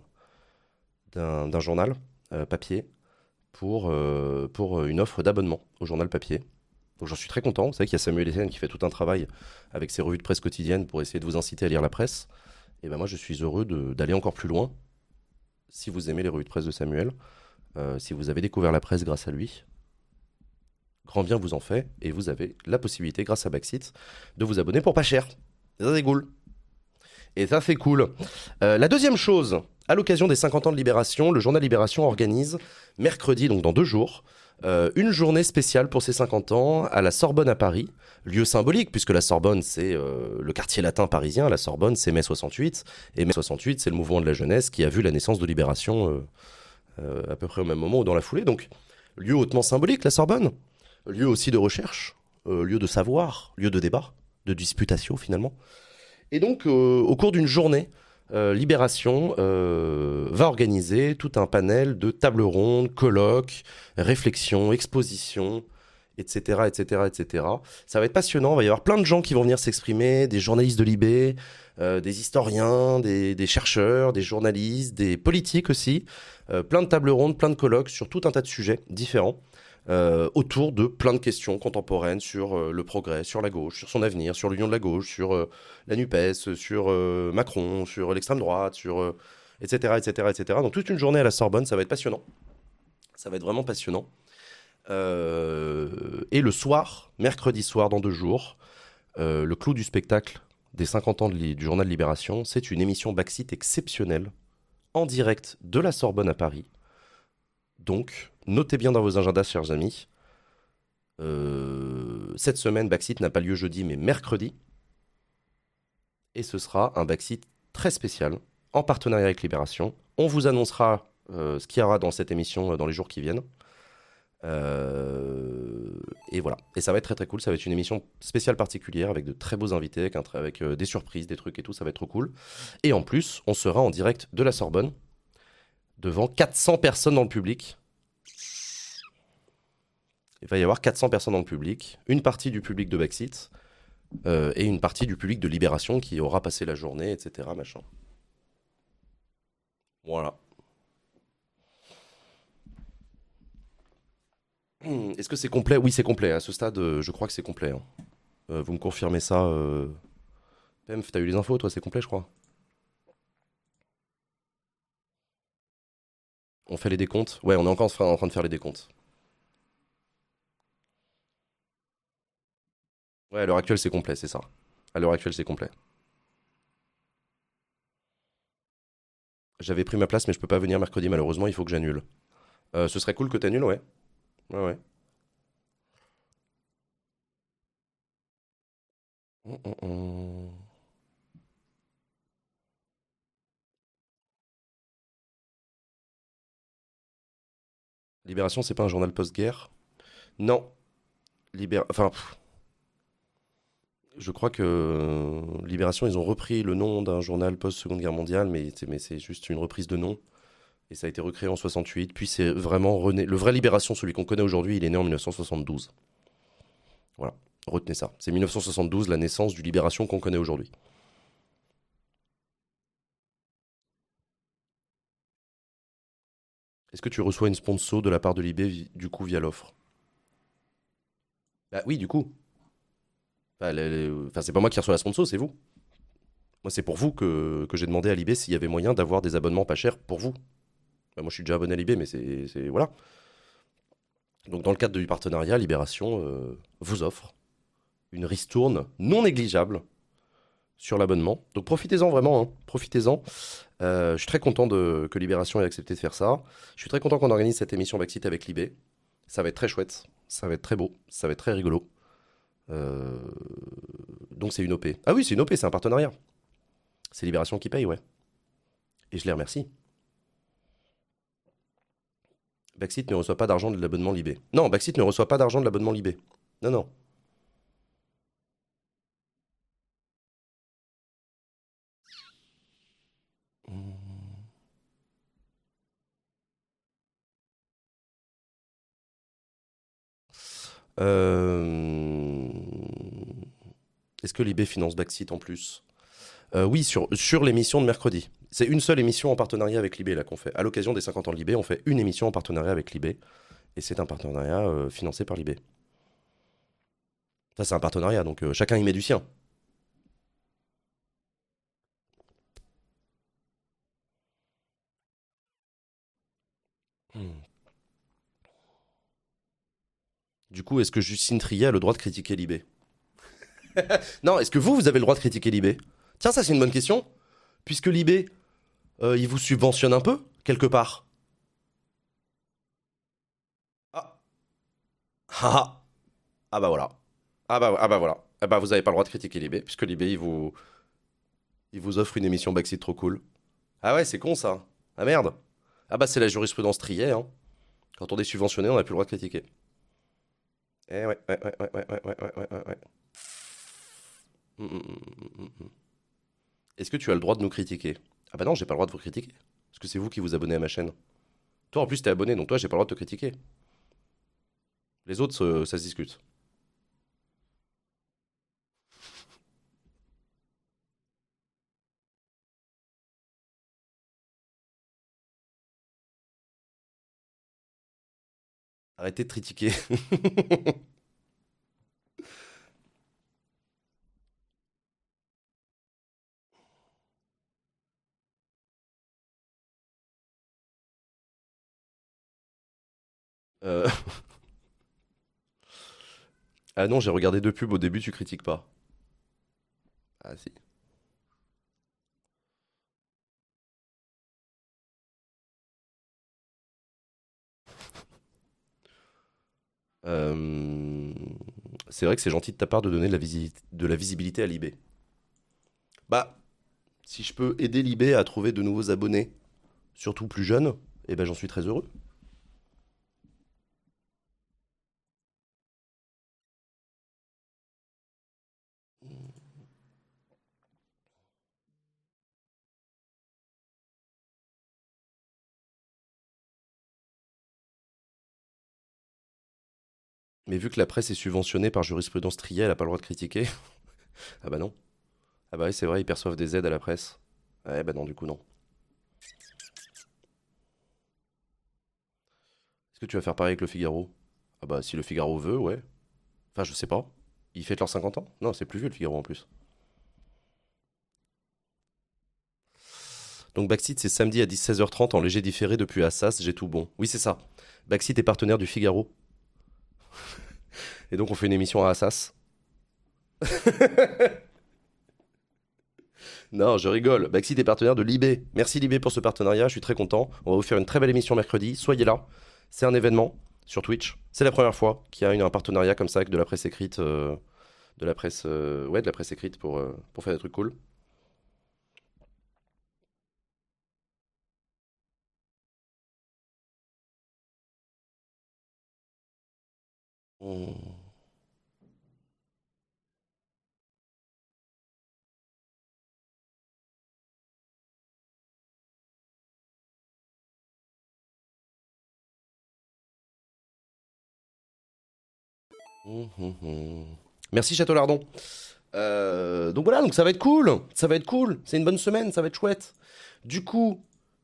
A: journal papier pour une offre d'abonnement au journal papier. Donc j'en suis très content. Vous savez qu'il y a Samuel Etienne qui fait tout un travail avec ses revues de presse quotidiennes pour essayer de vous inciter à lire la presse. Et ben moi je suis heureux d'aller encore plus loin. Si vous aimez les revues de presse de Samuel, si vous avez découvert la presse grâce à lui, grand bien vous en fait. Et vous avez la possibilité, grâce à Backseat, de vous abonner pour pas cher. Et ça c'est cool. Et ça c'est cool. La deuxième chose À l'occasion des 50 ans de Libération, le journal Libération organise mercredi, donc dans 2 jours, une journée spéciale pour ces 50 ans à la Sorbonne à Paris. Lieu symbolique, puisque la Sorbonne, c'est le quartier latin parisien. La Sorbonne, c'est mai 68. Et mai 68, c'est le mouvement de la jeunesse qui a vu la naissance de Libération à peu près au même moment ou dans la foulée. Donc, lieu hautement symbolique, la Sorbonne. Lieu aussi de recherche, lieu de savoir, lieu de débat, de disputation finalement. Et donc, au cours d'une journée, Libération va organiser tout un panel de tables rondes, colloques, réflexions, expositions, etc., etc., etc. Ça va être passionnant, il va y avoir plein de gens qui vont venir s'exprimer, des journalistes de Libé, des historiens, des chercheurs, des journalistes, des politiques aussi, plein de tables rondes, plein de colloques sur tout un tas de sujets différents. Autour de plein de questions contemporaines sur le progrès, sur la gauche, sur son avenir, sur l'union de la gauche, sur la NUPES, sur Macron, sur l'extrême droite, sur etc., etc., etc. Donc toute une journée à la Sorbonne, ça va être passionnant. Ça va être vraiment passionnant. Et le soir, mercredi soir, dans 2 jours, le clou du spectacle des 50 ans du journal Libération, c'est une émission Backseat exceptionnelle, en direct de la Sorbonne à Paris. Donc, notez bien dans vos agendas, chers amis. Cette semaine, Backseat n'a pas lieu jeudi, mais mercredi. Et ce sera un Backseat très spécial, en partenariat avec Libération. On vous annoncera ce qu'il y aura dans cette émission dans les jours qui viennent. Et voilà. Et ça va être très très cool. Ça va être une émission spéciale particulière avec de très beaux invités, avec des surprises, des trucs et tout. Ça va être trop cool. Et en plus, on sera en direct de la Sorbonne, devant 400 personnes dans le public. Il va y avoir 400 personnes dans le public, une partie du public de Backseat et une partie du public de Libération qui aura passé la journée, etc. Machin. Voilà. Est-ce que c'est complet ? Oui, c'est complet. À ce stade, je crois que c'est complet. Hein. Vous me confirmez ça Pemf, t'as eu les infos, toi ? C'est complet, je crois. On fait les décomptes ? Ouais, on est encore en train de faire les décomptes. Ouais, à l'heure actuelle, c'est complet, c'est ça. À l'heure actuelle, c'est complet. J'avais pris ma place, mais je peux pas venir mercredi, malheureusement, il faut que j'annule. Ce serait cool que t'annules, ouais. Ouais, ouais. Hum, hum, hum. Libération, c'est pas un journal post-guerre ? Non. Enfin, je crois que Libération, ils ont repris le nom d'un journal post-Seconde Guerre mondiale, mais c'est juste une reprise de nom. Et ça a été recréé en 68. Puis c'est vraiment rené. Le vrai Libération, celui qu'on connaît aujourd'hui, il est né en 1972. Voilà, retenez ça. C'est 1972, la naissance du Libération qu'on connaît aujourd'hui. Est-ce que tu reçois une sponsor de la part de Libé, du coup, via l'offre ? Bah oui, du coup. Enfin, c'est pas moi qui reçois la sponsor, c'est vous. Moi, c'est pour vous que j'ai demandé à Libé s'il y avait moyen d'avoir des abonnements pas chers pour vous. Bah, moi, je suis déjà abonné à Libé, mais voilà. Donc, dans le cadre du partenariat, Libération vous offre une ristourne non négligeable sur l'abonnement. Donc, profitez-en vraiment, hein. Profitez-en. Je suis très content que Libération ait accepté de faire ça. Je suis très content qu'on organise cette émission Backseat avec Libé. Ça va être très chouette. Ça va être très beau. Ça va être très rigolo. Donc, c'est une OP. Ah oui, c'est une OP, c'est un partenariat. C'est Libération qui paye, ouais. Et je les remercie. Backseat ne reçoit pas d'argent de l'abonnement Libé. Non, Backseat ne reçoit pas d'argent de l'abonnement Libé. Non, non. Est-ce que Libé finance Backseat en plus ? Oui, sur l'émission de mercredi. C'est une seule émission en partenariat avec Libé là qu'on fait. À l'occasion des 50 ans de Libé, on fait une émission en partenariat avec Libé. Et c'est un partenariat financé par Libé. Ça, c'est un partenariat, donc chacun y met du sien. Du coup, est-ce que Justine Triet a le droit de critiquer Libé ? Non, est-ce que vous avez le droit de critiquer Libé ? Tiens, ça c'est une bonne question. Puisque Libé Il vous subventionne un peu, quelque part. Ah, ah, ah bah voilà. Ah bah voilà. Ah bah vous avez pas le droit de critiquer Libé, puisque Libé, il vous offre une émission Backseat trop cool. Ah ouais, c'est con ça. Ah merde. Ah bah c'est la jurisprudence Triet, hein. Quand on est subventionné, on n'a plus le droit de critiquer. Eh ouais, ouais, ouais, ouais, ouais, ouais, ouais, ouais, ouais, ouais. Mm. Est-ce que tu as le droit de nous critiquer? Ah bah non, j'ai pas le droit de vous critiquer. Parce que c'est vous qui vous abonnez à ma chaîne. Toi en plus t'es abonné, donc toi j'ai pas le droit de te critiquer. Les autres, ça se discute. Arrêtez de critiquer. Euh, Ah non, j'ai regardé deux pubs au début, tu critiques pas. Ah si. Euh, C'est vrai que c'est gentil de ta part de donner de la visibilité à Libé. Bah, si je peux aider Libé à trouver de nouveaux abonnés, surtout plus jeunes, eh ben j'en suis très heureux. Mais vu que la presse est subventionnée par jurisprudence Trier, elle a pas le droit de critiquer. Ah bah non. Ah bah oui, c'est vrai, ils perçoivent des aides à la presse. Ouais, bah non, du coup non. Est-ce que tu vas faire pareil avec le Figaro? Ah bah si le Figaro veut, ouais. Enfin, je sais pas. Ils fêtent leurs 50 ans? Non, c'est plus vieux le Figaro en plus. Donc Backseat, c'est samedi à 16h30 en léger différé depuis Assas, j'ai tout bon. Oui, c'est ça. Backseat est partenaire du Figaro. Et donc on fait une émission à Assas. Non, je rigole. Backseat est partenaire de Libé. Merci Libé pour ce partenariat, je suis très content. On va vous faire une très belle émission mercredi. Soyez là. C'est un événement sur Twitch. C'est la première fois qu'il y a un partenariat comme ça avec de la presse écrite, de la presse écrite pour faire des trucs cool. Hmm. Mhm. Merci Château Lardon. Donc voilà, donc ça va être cool, ça va être cool, c'est une bonne semaine, ça va être chouette. Du coup,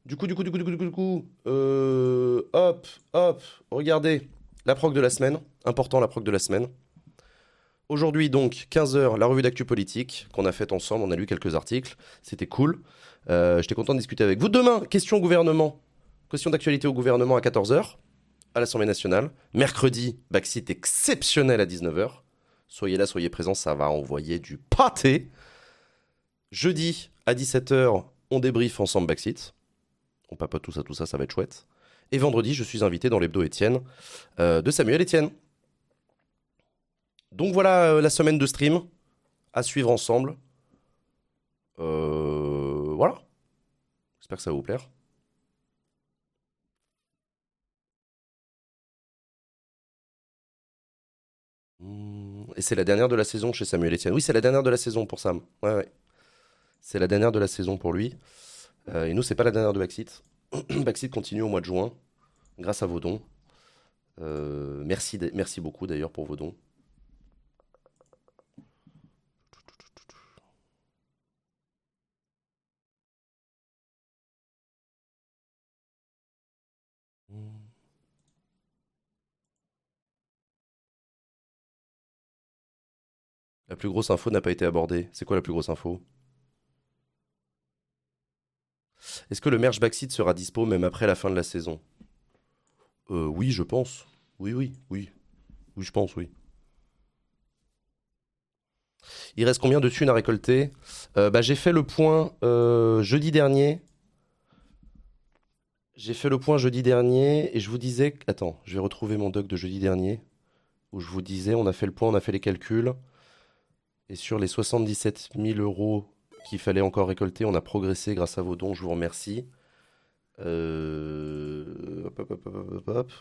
A: hop, hop, regardez, la proc de la semaine, important la proc de la semaine. Aujourd'hui donc, 15h, la revue d'actu politique qu'on a faite ensemble, on a lu quelques articles, c'était cool. J'étais content de discuter avec vous. Demain, question au gouvernement, question d'actualité au gouvernement à 14h, à l'Assemblée nationale. Mercredi, Backseat exceptionnel à 19h. Soyez là, soyez présents, ça va envoyer du pâté. Jeudi, à 17h, on débriefe ensemble Backseat. On papote tout ça, ça va être chouette. Et vendredi, je suis invité dans l'hebdo Étienne de Samuel Etienne. Donc voilà la semaine de stream à suivre ensemble. Voilà. J'espère que ça va vous plaire. Et c'est la dernière de la saison chez Samuel Etienne. Oui, c'est la dernière de la saison pour Sam. Ouais, ouais. C'est la dernière de la saison pour lui. Et nous, c'est pas la dernière de Backseat. Backseat continue au mois de juin, grâce à vos dons. Merci beaucoup d'ailleurs pour vos dons. La plus grosse info n'a pas été abordée. C'est quoi la plus grosse info? Est-ce que le merge Backseat sera dispo même après la fin de la saison? Oui, je pense. Oui, oui, oui. Oui, je pense, oui. Il reste combien de thunes à récolter? J'ai fait le point jeudi dernier. J'ai fait le point jeudi dernier et je vous disais... Attends, je vais retrouver mon doc de jeudi dernier où je vous disais, on a fait le point, on a fait les calculs. Et sur les 77 000 euros qu'il fallait encore récolter, on a progressé grâce à vos dons, je vous remercie. Hop, hop, hop, hop, hop, hop.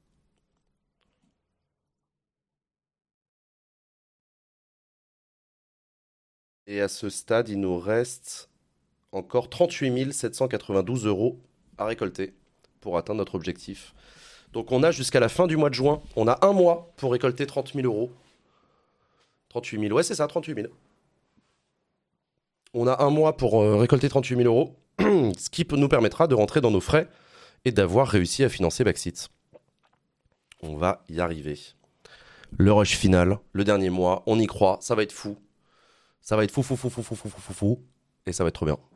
A: Et à ce stade, il nous reste encore 38 792 euros à récolter pour atteindre notre objectif. Donc on a jusqu'à la fin du mois de juin, on a un mois pour récolter 30 000 euros. 38 000, ouais c'est ça, 38 000. On a un mois pour récolter 38 000 euros, ce qui nous permettra de rentrer dans nos frais et d'avoir réussi à financer Backseat. On va y arriver. Le rush final, le dernier mois, on y croit, ça va être fou. Ça va être fou. Et ça va être trop bien.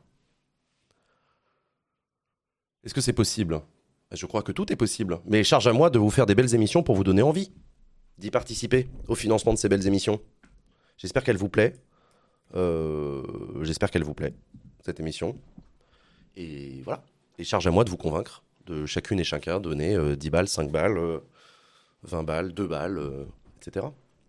A: Est-ce que c'est possible ? Je crois que tout est possible. Mais charge à moi de vous faire des belles émissions pour vous donner envie d'y participer au financement de ces belles émissions. J'espère qu'elle vous plaît. J'espère qu'elle vous plaît, cette émission. Et voilà. Et charge à moi de vous convaincre, de chacune et chacun donner 10 balles, 5 balles, 20 balles, 2 balles, etc.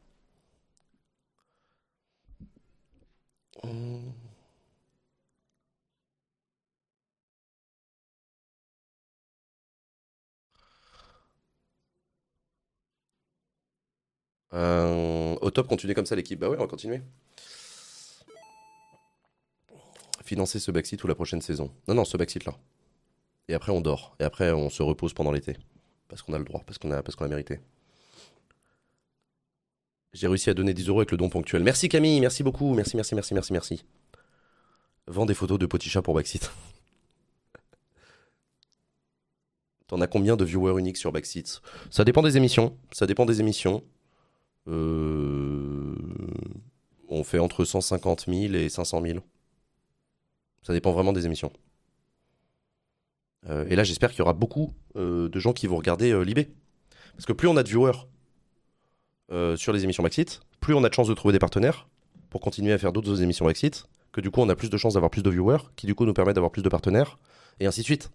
A: Au top, continuez comme ça l'équipe. Bah ouais, on va continuer. Financer ce backseat ou la prochaine saison. Non, ce backseat là. Et après on dort. Et après on se repose pendant l'été. Parce qu'on a le droit, parce qu'on a mérité. J'ai réussi à donner 10 euros avec le don ponctuel. Merci Camille, merci beaucoup. Merci. Vends des photos de Poticha pour Backseat. T'en as combien de viewers uniques sur Backseat ? Ça dépend des émissions. On fait entre 150 000 et 500 000. Ça dépend vraiment des émissions. Et là, j'espère qu'il y aura beaucoup de gens qui vont regarder Libé. Parce que plus on a de viewers sur les émissions Backseat, plus on a de chances de trouver des partenaires pour continuer à faire d'autres émissions Backseat, que du coup, on a plus de chances d'avoir plus de viewers, qui du coup nous permet d'avoir plus de partenaires, et ainsi de suite.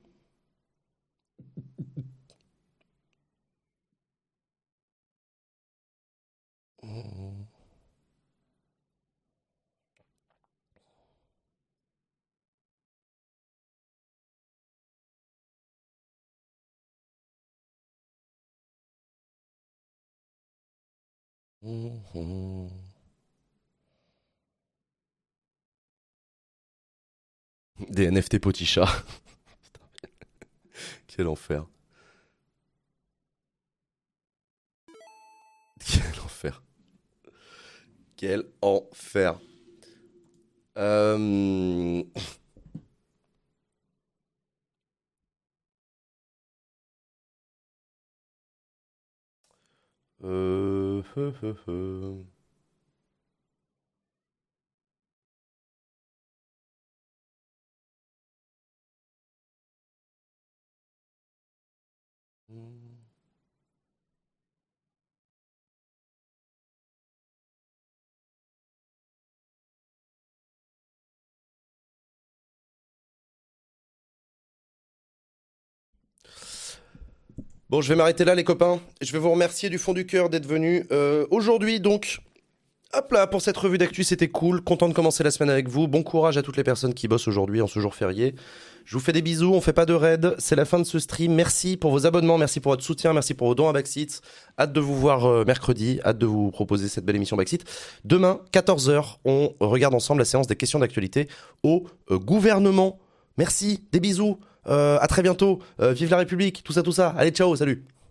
A: Des NFT Poticha. Quel enfer. Quel enfer. Quel enfer. Bon, je vais m'arrêter là, les copains. Je vais vous remercier du fond du cœur d'être venus aujourd'hui, donc. Hop là, pour cette revue d'actu, c'était cool. Content de commencer la semaine avec vous. Bon courage à toutes les personnes qui bossent aujourd'hui en ce jour férié. Je vous fais des bisous, on fait pas de raid. C'est la fin de ce stream. Merci pour vos abonnements, merci pour votre soutien, merci pour vos dons à Backseat. Hâte de vous voir mercredi, hâte de vous proposer cette belle émission Backseat. Demain, 14h, on regarde ensemble la séance des questions d'actualité au gouvernement. Merci, des bisous. À très bientôt. Vive la République, tout ça. Allez, ciao, salut.